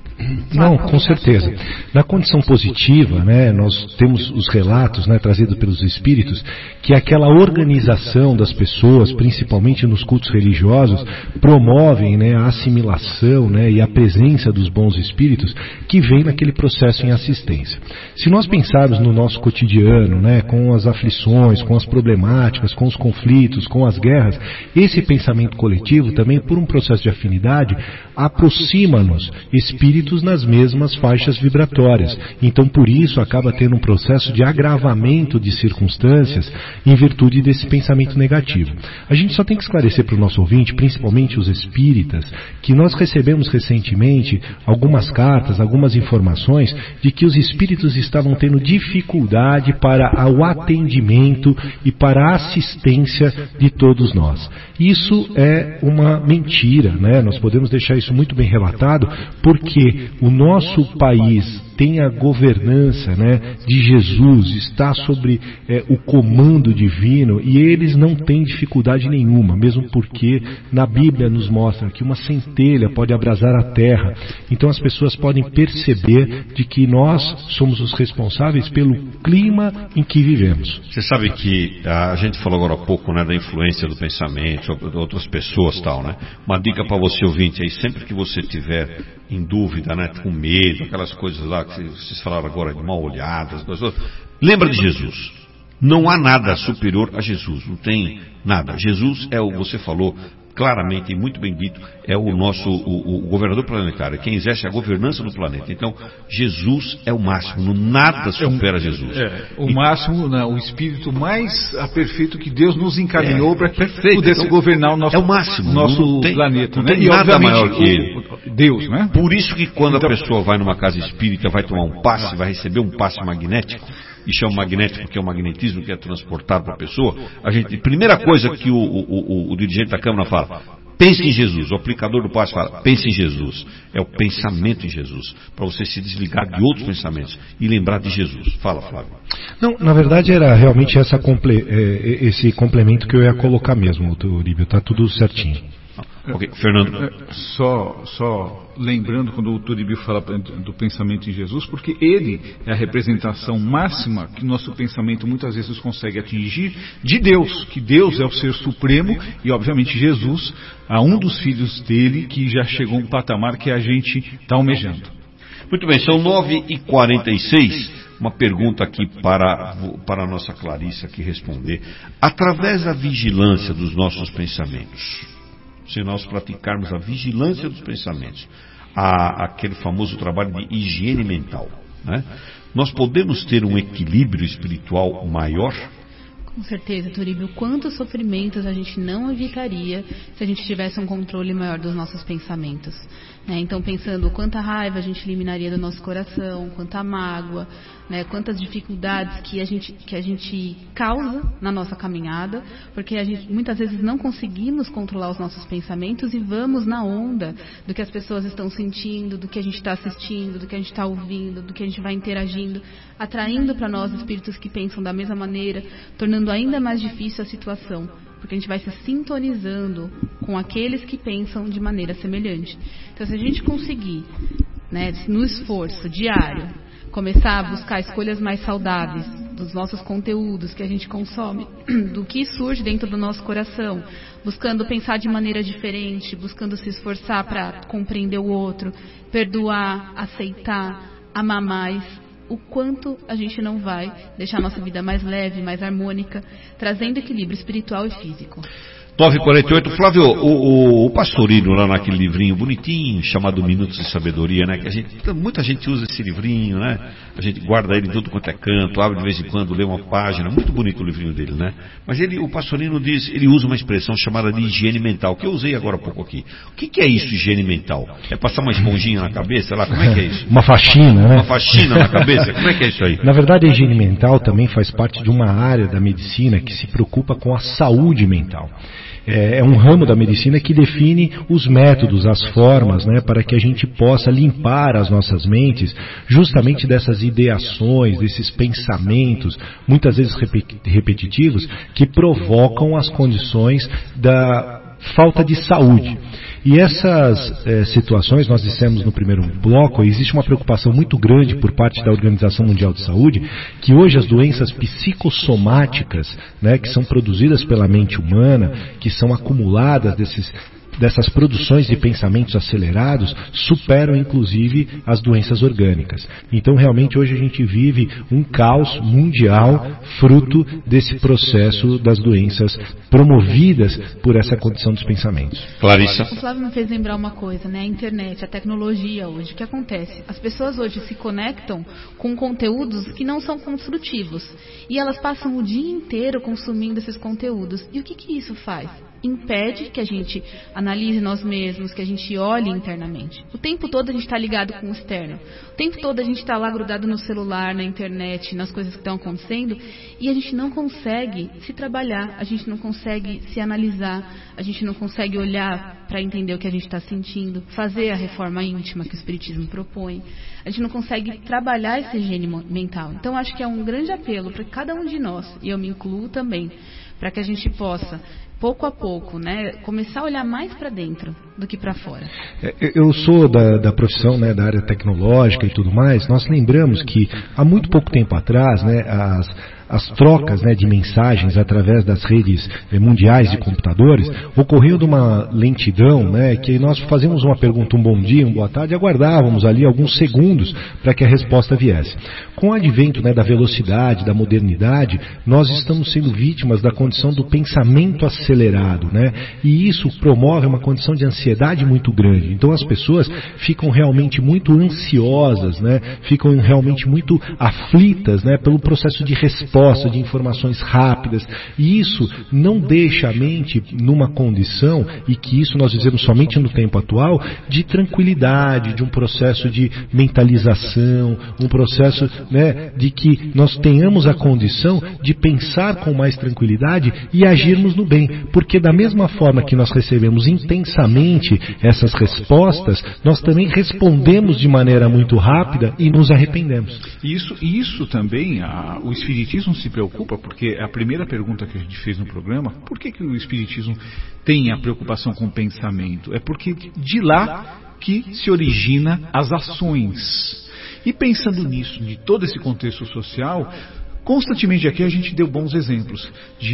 Não, com certeza. Na condição positiva, né, nós temos os relatos, né, trazidos pelos espíritos, que aquela organização das pessoas, principalmente nos cultos religiosos, promovem, né, a assimilação, né, e a presença dos bons espíritos que vem naquele processo em assistência. Se nós pensarmos no nosso cotidiano, né, com as aflições, com as problemáticas, com os conflitos, com as guerras, esse pensamento coletivo também, por um processo de afinidade, aproxima-nos espíritos nas mesmas faixas vibratórias. Então, por isso, acaba tendo um processo de agravamento de circunstâncias em virtude desse pensamento negativo. A gente só tem que esclarecer para o nosso ouvinte, principalmente os espíritas, que nós recebemos recentemente algumas cartas, algumas informações de que os espíritos estavam tendo dificuldade para o atendimento e para a assistência de todos nós. Isso é uma mentira, né? Nós podemos deixar isso muito bem relatado, porque o nosso país tem a governança, né, de Jesus, está sobre o comando divino, e eles não têm dificuldade nenhuma, mesmo porque na Bíblia nos mostra que uma centelha pode abrasar a terra. Então as pessoas podem perceber de que nós somos os responsáveis pelo clima em que vivemos. Você sabe que a gente falou agora há pouco, né, da influência do pensamento, de outras pessoas e tal, né? Uma dica para você ouvinte aí, sempre que você tiver em dúvida, né, com medo, aquelas coisas lá que vocês falaram agora de mal olhadas, lembra de Jesus. Não há nada superior a Jesus, não tem nada. Jesus é você falou claramente e muito bem dito, é o nosso o governador planetário, quem exerce a governança do planeta. Então, Jesus é o máximo, nada supera Jesus. O máximo, o espírito mais perfeito que Deus nos encaminhou para que pudesse governar o nosso, o máximo, nosso planeta. Não tem nada maior que ele. Deus, né? Por isso que quando a pessoa vai numa casa espírita, vai tomar um passe, vai receber um passe magnético, e chama magnético porque é o magnetismo que é transportado para a pessoa, primeira coisa que o dirigente da Câmara fala, pense em Jesus. O aplicador do passe fala, pense em Jesus. É o pensamento em Jesus, para você se desligar de outros pensamentos e lembrar de Jesus. Fala, Flávio. Não, na verdade era realmente esse complemento que eu ia colocar mesmo, Turíbio, tá tudo certinho. Ok, Fernando. Só lembrando quando o Turíbio fala do pensamento em Jesus, porque ele é a representação máxima que nosso pensamento muitas vezes consegue atingir de Deus, que Deus é o ser supremo e obviamente Jesus é um dos filhos dele que já chegou a um patamar que a gente está almejando. Muito bem, são 9h46. Uma pergunta aqui para a nossa Clarissa aqui responder. Através da vigilância dos nossos pensamentos, se nós praticarmos a vigilância dos pensamentos, aquele famoso trabalho de higiene mental, né? Nós podemos ter um equilíbrio espiritual maior? Com certeza, Turíbio. Quantos sofrimentos a gente não evitaria se a gente tivesse um controle maior dos nossos pensamentos, né? Então, pensando quanta raiva a gente eliminaria do nosso coração, quanta mágoa, né? Quantas dificuldades que a gente causa na nossa caminhada, porque a gente muitas vezes não conseguimos controlar os nossos pensamentos e vamos na onda do que as pessoas estão sentindo, do que a gente está assistindo, do que a gente está ouvindo, do que a gente vai interagindo, atraindo para nós espíritos que pensam da mesma maneira, tornando ainda mais difícil a situação, porque a gente vai se sintonizando com aqueles que pensam de maneira semelhante. Então, se a gente conseguir, né, no esforço diário, começar a buscar escolhas mais saudáveis dos nossos conteúdos que a gente consome, do que surge dentro do nosso coração, buscando pensar de maneira diferente, buscando se esforçar para compreender o outro, perdoar, aceitar, amar mais, o quanto a gente não vai deixar a nossa vida mais leve, mais harmônica, trazendo equilíbrio espiritual e físico. 9h48, Flávio, o Pastorino lá naquele livrinho bonitinho, chamado Minutos de Sabedoria, né? Que muita gente usa esse livrinho, né? A gente guarda ele em tudo quanto é canto, abre de vez em quando, lê uma página, muito bonito o livrinho dele, né? Mas o Pastorino ele usa uma expressão chamada de higiene mental, que eu usei agora há pouco aqui. O que é isso, higiene mental? É passar uma esponjinha na cabeça lá? Como é que é isso? Uma faxina, né? Uma faxina na cabeça? Como é que é isso aí? Na verdade, a higiene mental também faz parte de uma área da medicina que se preocupa com a saúde mental. É um ramo da medicina que define os métodos, as formas, né, para que a gente possa limpar as nossas mentes justamente dessas ideações, desses pensamentos, muitas vezes repetitivos, que provocam as condições da falta de saúde. E essas situações, nós dissemos no primeiro bloco, existe uma preocupação muito grande por parte da Organização Mundial de Saúde, que hoje as doenças psicossomáticas, né, que são produzidas pela mente humana, que são acumuladas dessas produções de pensamentos acelerados, superam inclusive as doenças orgânicas. Então realmente hoje a gente vive um caos mundial fruto desse processo das doenças promovidas por essa condição dos pensamentos. Clarissa. O Flávio me fez lembrar uma coisa, né? A internet, a tecnologia hoje, o que acontece? As pessoas hoje se conectam com conteúdos que não são construtivos e elas passam o dia inteiro consumindo esses conteúdos. E o que isso faz? impede que a gente analise nós mesmos, que a gente olhe internamente. O tempo todo a gente está ligado com o externo. O tempo todo a gente está lá grudado no celular, na internet, nas coisas que estão acontecendo, e a gente não consegue se trabalhar, a gente não consegue se analisar, a gente não consegue olhar para entender o que a gente está sentindo, fazer a reforma íntima que o Espiritismo propõe. A gente não consegue trabalhar esse higiene mental. Então, acho que é um grande apelo para cada um de nós, e eu me incluo também, para que a gente possa, pouco a pouco, né, começar a olhar mais para dentro do que para fora. Eu sou da profissão, né, da área tecnológica e tudo mais. Nós lembramos que há muito pouco tempo atrás, né, as trocas, né, de mensagens através das redes mundiais de computadores ocorriam de uma lentidão, né, que nós fazíamos uma pergunta, um bom dia, uma boa tarde, e aguardávamos ali alguns segundos para que a resposta viesse. Com o advento, né, da velocidade, da modernidade, nós estamos sendo vítimas da condição do pensamento acelerado, né, e isso promove uma condição de ansiedade muito grande. Então as pessoas ficam realmente muito ansiosas, né, ficam realmente muito aflitas, né, pelo processo de resposta, de informações rápidas, e isso não deixa a mente numa condição, e que isso nós dizemos somente no tempo atual, de tranquilidade, de um processo de mentalização, um processo, né, de que nós tenhamos a condição de pensar com mais tranquilidade e agirmos no bem, porque da mesma forma que nós recebemos intensamente essas respostas, nós também respondemos de maneira muito rápida e nos arrependemos. Isso também, o Espiritismo se preocupa, porque a primeira pergunta que a gente fez no programa, por que o Espiritismo tem a preocupação com o pensamento? É porque de lá que se origina as ações. E pensando nisso, de todo esse contexto social, constantemente aqui a gente deu bons exemplos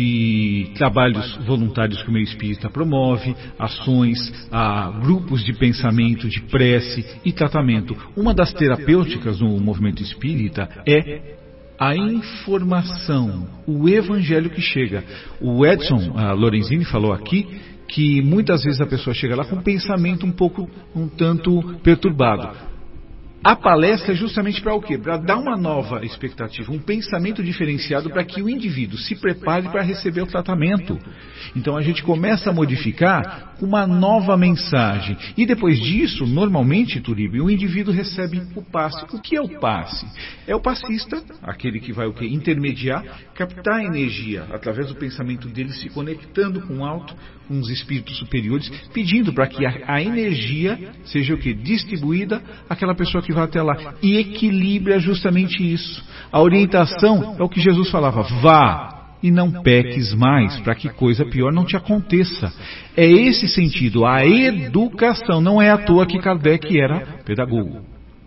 de trabalhos voluntários que o meio espírita promove, ações, grupos de pensamento, de prece e tratamento. Uma das terapêuticas no movimento espírita é a informação, o evangelho que chega. O Edson Lorenzini falou aqui que muitas vezes a pessoa chega lá com um pensamento um tanto perturbado. A palestra é justamente para o quê? Para dar uma nova expectativa, um pensamento diferenciado para que o indivíduo se prepare para receber o tratamento. Então a gente começa a modificar uma nova mensagem. E depois disso, normalmente, Turíbio, o indivíduo recebe o passe. O que é o passe? É o passista, aquele que vai intermediar, captar a energia através do pensamento dele, se conectando com o alto, com os espíritos superiores, pedindo para que a energia seja o quê? Distribuída àquela pessoa que vai até lá. E equilibra justamente isso. A orientação é o que Jesus falava: vá e não peques mais, para que coisa pior não te aconteça. É esse sentido, a educação. Não é à toa que Kardec era pedagogo.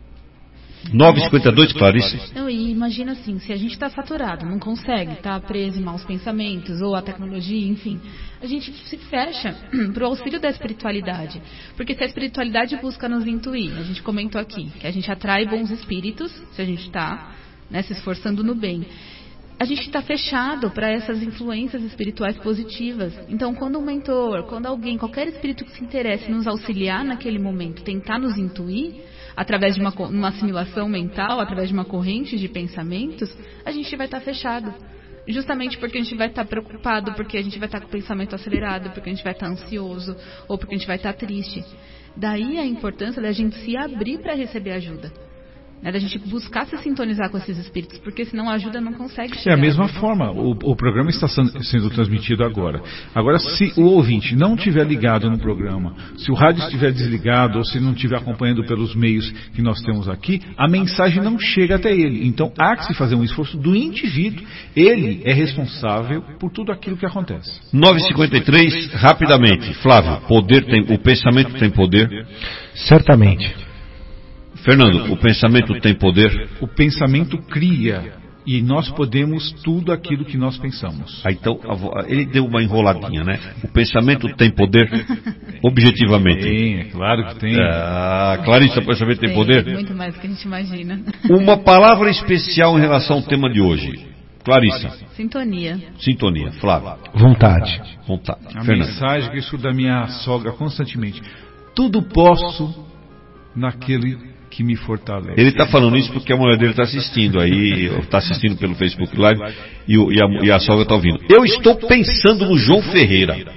9h52, Clarice. E imagina assim, se a gente está saturado, não consegue, está preso em maus pensamentos, ou a tecnologia, enfim, a gente se fecha para o auxílio da espiritualidade. Porque se a espiritualidade busca nos intuir, a gente comentou aqui, que a gente atrai bons espíritos, se a gente está, né, se esforçando no bem. A gente está fechado para essas influências espirituais positivas. Então, quando um mentor, quando alguém, qualquer espírito que se interesse em nos auxiliar naquele momento, tentar nos intuir, através de uma assimilação mental, através de uma corrente de pensamentos, a gente vai estar fechado. Justamente porque a gente vai estar preocupado, porque a gente vai estar com o pensamento acelerado, porque a gente vai estar ansioso, ou porque a gente vai estar triste. Daí a importância da gente se abrir para receber ajuda. Da gente buscar se sintonizar com esses espíritos, porque senão a ajuda não consegue chegar. É a mesma forma, o programa está sendo transmitido agora. Agora, se o ouvinte não estiver ligado no programa, se o rádio estiver desligado, ou se não estiver acompanhando pelos meios que nós temos aqui, a mensagem não chega até ele. Então, há que se fazer um esforço do indivíduo. Ele é responsável por tudo aquilo que acontece. 9h53, rapidamente. Flávio, o pensamento tem poder? Certamente. Fernando, o pensamento tem poder? O pensamento cria, e nós podemos tudo aquilo que nós pensamos. Então, ele deu uma enroladinha, né? O pensamento tem poder? Objetivamente. Tem, é claro que tem. Clarice, o pensamento tem poder? Muito mais do que a gente imagina. Uma palavra especial em relação ao tema de hoje. Clarissa. Sintonia. Sintonia. Flávio. Vontade. A mensagem que eu escuto da minha sogra constantemente: tudo posso naquele que me fortalece. Ele está falando isso porque a mulher dele está assistindo aí, está assistindo pelo Facebook Live e a sogra está ouvindo. Eu estou pensando no João Ferreira.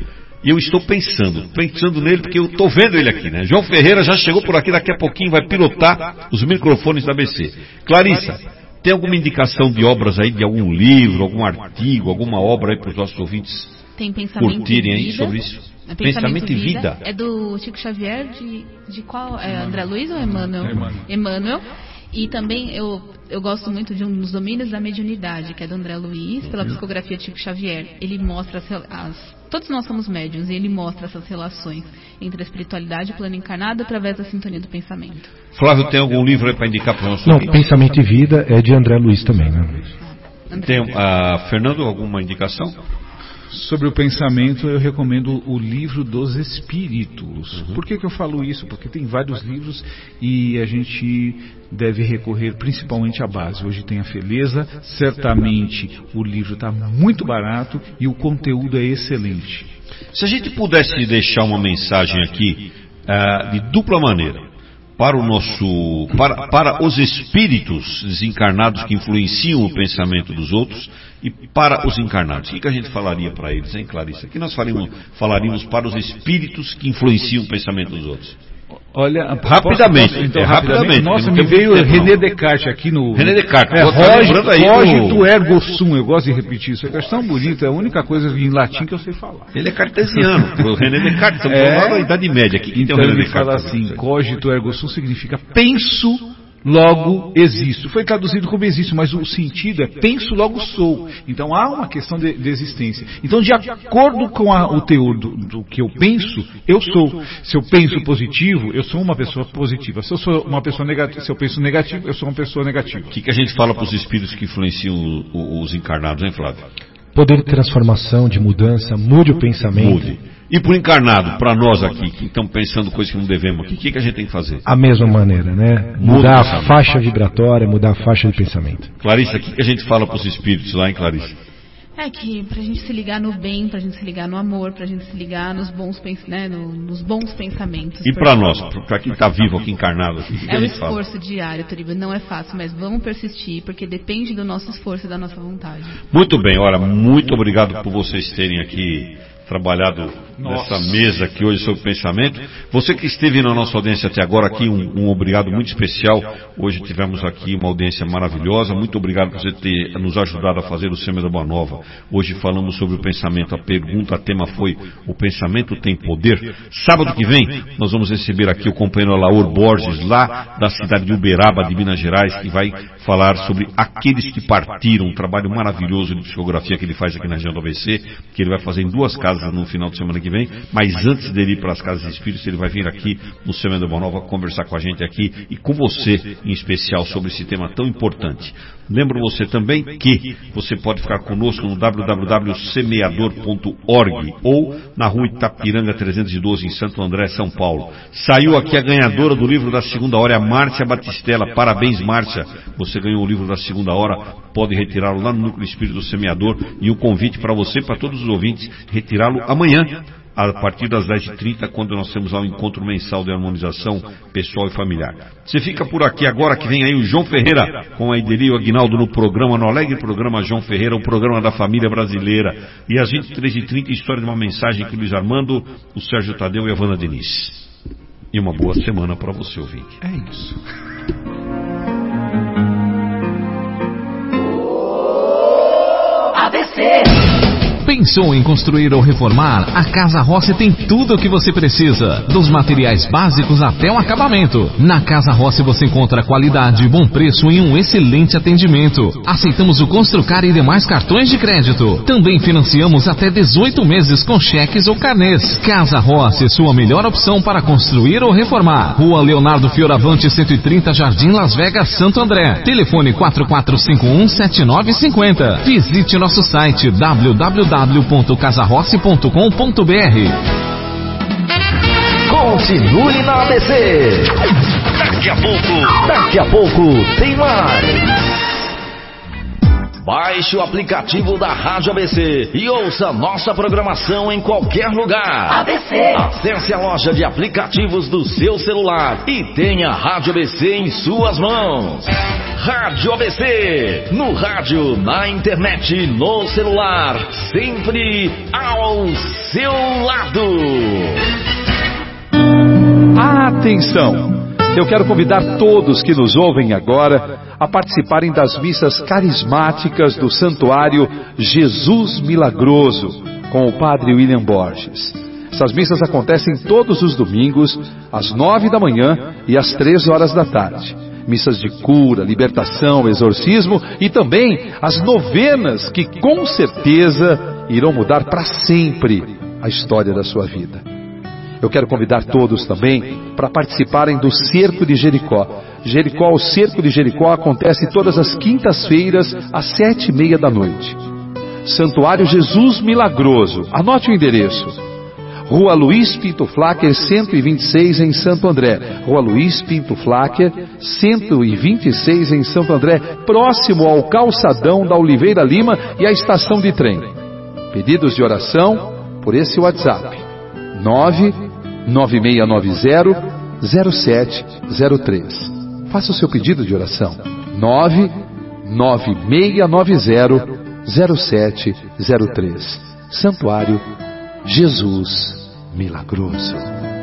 E eu estou pensando nele, porque eu estou vendo ele aqui, né? João Ferreira já chegou por aqui, daqui a pouquinho vai pilotar os microfones da ABC. Clarissa, tem alguma indicação de obras aí, de algum livro, algum artigo, alguma obra aí para os nossos ouvintes curtirem aí sobre isso? Pensamento e Vida. É do Chico Xavier, de qual? É André Luiz ou Emmanuel? Emmanuel. E também eu gosto muito de um dos domínios da mediunidade, que é do André Luiz, pela psicografia de Chico Xavier. Ele mostra todos nós somos médiuns, e ele mostra essas relações entre a espiritualidade e o plano encarnado através da sintonia do pensamento. Flávio, tem algum livro aí para indicar para o nosso ouvintes? Não, Pensamento e Vida é de André Luiz também, né? Tem, Fernando, alguma indicação? Sobre o pensamento, eu recomendo o Livro dos Espíritos. Por que eu falo isso? Porque tem vários livros e a gente deve recorrer principalmente à base. Hoje tem a Feleza, certamente o livro está muito barato e o conteúdo é excelente. Se a gente pudesse deixar uma mensagem aqui de dupla maneira, para os espíritos desencarnados que influenciam o pensamento dos outros e para os encarnados, o que a gente falaria para eles, hein, Clarissa? O que nós falaríamos para os espíritos que influenciam o pensamento dos outros? Olha, rapidamente. Nossa, me veio René Descartes aqui no... René Descartes. Cogito ergo sum. Eu gosto de repetir isso. É questão bonita. É a única coisa em latim que eu sei falar. Ele é cartesiano. O René Descartes. Estamos falando da Idade Média. Aqui então ele fala assim, cogito ergo sum significa penso, logo existo. Foi traduzido como existo, mas o sentido é penso, logo sou. Então há uma questão de existência. Então, de acordo com o teor do que eu penso, eu sou. Se eu penso positivo, eu sou uma pessoa positiva. Se eu sou uma pessoa negativa, se eu penso negativo, eu sou uma pessoa negativa. O que a gente fala para os espíritos que influenciam os encarnados, hein, Flávio? Poder de transformação, de mudança, mude o pensamento. Mude. E por encarnado, para nós aqui, que estamos pensando coisas que não devemos aqui, o que a gente tem que fazer? A mesma maneira, né? Mudar a faixa vibratória, mudar a faixa de pensamento. Clarissa, o que a gente fala para os espíritos lá, hein, Clarissa? É que pra gente se ligar no bem, pra gente se ligar no amor, pra gente se ligar nos bons, nos bons pensamentos. E para nós, para quem está vivo aqui, encarnado aqui, é um esforço diário, Turibio, não é fácil, mas vamos persistir, porque depende do nosso esforço e da nossa vontade. Muito bem, olha, muito obrigado por vocês terem aqui trabalhado nessa mesa aqui hoje sobre pensamento. Você que esteve na nossa audiência até agora aqui, um obrigado muito especial. Hoje tivemos aqui uma audiência maravilhosa. Muito obrigado por você ter nos ajudado a fazer o Sêmen da Boa Nova. Hoje falamos sobre o pensamento. A tema foi: o pensamento tem poder? Sábado que vem nós vamos receber aqui o companheiro Alaor Borges, lá da cidade de Uberaba, de Minas Gerais, que vai falar sobre aqueles que partiram. Um trabalho maravilhoso de psicografia que ele faz aqui na região do ABC, que ele vai fazer em 2 casas no final de semana que vem, mas antes dele ir para as casas espíritas, ele vai vir aqui no Sêmen da Boa Nova conversar com a gente aqui e com você em especial sobre esse tema tão importante. Lembro você também que você pode ficar conosco no www.semeador.org ou na rua Itapiranga 312 em Santo André, São Paulo. Saiu aqui a ganhadora do livro da segunda hora, a Márcia Batistella. Parabéns, Márcia, você ganhou o livro da segunda hora, pode retirá-lo lá no Núcleo Espírito do Semeador, e o convite para você, para todos os ouvintes, retirá-lo amanhã, a partir das 10h30, quando nós temos lá o encontro mensal de harmonização pessoal e familiar. Você fica por aqui agora, que vem aí o João Ferreira com a Ideli e o Aguinaldo no alegre programa João Ferreira, o programa da família brasileira. E às 23h30, história de uma mensagem que o Luiz Armando, o Sérgio Tadeu e a Wanda Diniz. E uma boa semana para você, ouvinte. É isso. ABC. Pensou em construir ou reformar? A Casa Rossi tem tudo o que você precisa, dos materiais básicos até o acabamento. Na Casa Rossi você encontra qualidade, bom preço e um excelente atendimento. Aceitamos o Construcar e demais cartões de crédito. Também financiamos até 18 meses com cheques ou carnês. Casa Rossi, sua melhor opção para construir ou reformar. Rua Leonardo Fioravante 130, Jardim Las Vegas, Santo André. Telefone 4451-7950. Visite nosso site www.casarossi.com.br. Continue na ABC. Daqui a pouco tem mais. Baixe o aplicativo da Rádio ABC e ouça nossa programação em qualquer lugar. ABC. Acesse a loja de aplicativos do seu celular e tenha a Rádio ABC em suas mãos. Rádio ABC, no rádio, na internet, no celular, sempre ao seu lado. Atenção! Eu quero convidar todos que nos ouvem agora a participarem das missas carismáticas do Santuário Jesus Milagroso, com o Padre William Borges. Essas missas acontecem todos os domingos, às 9 da manhã e às 3 horas da tarde. Missas de cura, libertação, exorcismo e também as novenas que com certeza irão mudar para sempre a história da sua vida. Eu quero convidar todos também para participarem do Cerco de Jericó. O Cerco de Jericó acontece todas as quintas-feiras às 7h30 da noite. Santuário Jesus Milagroso. Anote o endereço. Rua Luiz Pinto Flacker, 126 em Santo André. Rua Luiz Pinto Flacker, 126 em Santo André, próximo ao calçadão da Oliveira Lima e à estação de trem. Pedidos de oração por esse WhatsApp: 99690-0703. Faça o seu pedido de oração. 99690-0703. Santuário Jesus Milagroso.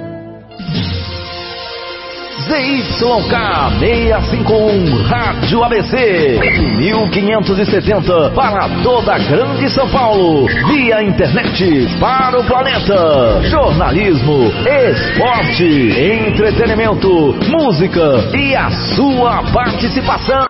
ZYK 651 Rádio ABC 1570 para toda a Grande São Paulo, via internet para o planeta. Jornalismo, esporte, entretenimento, música e a sua participação.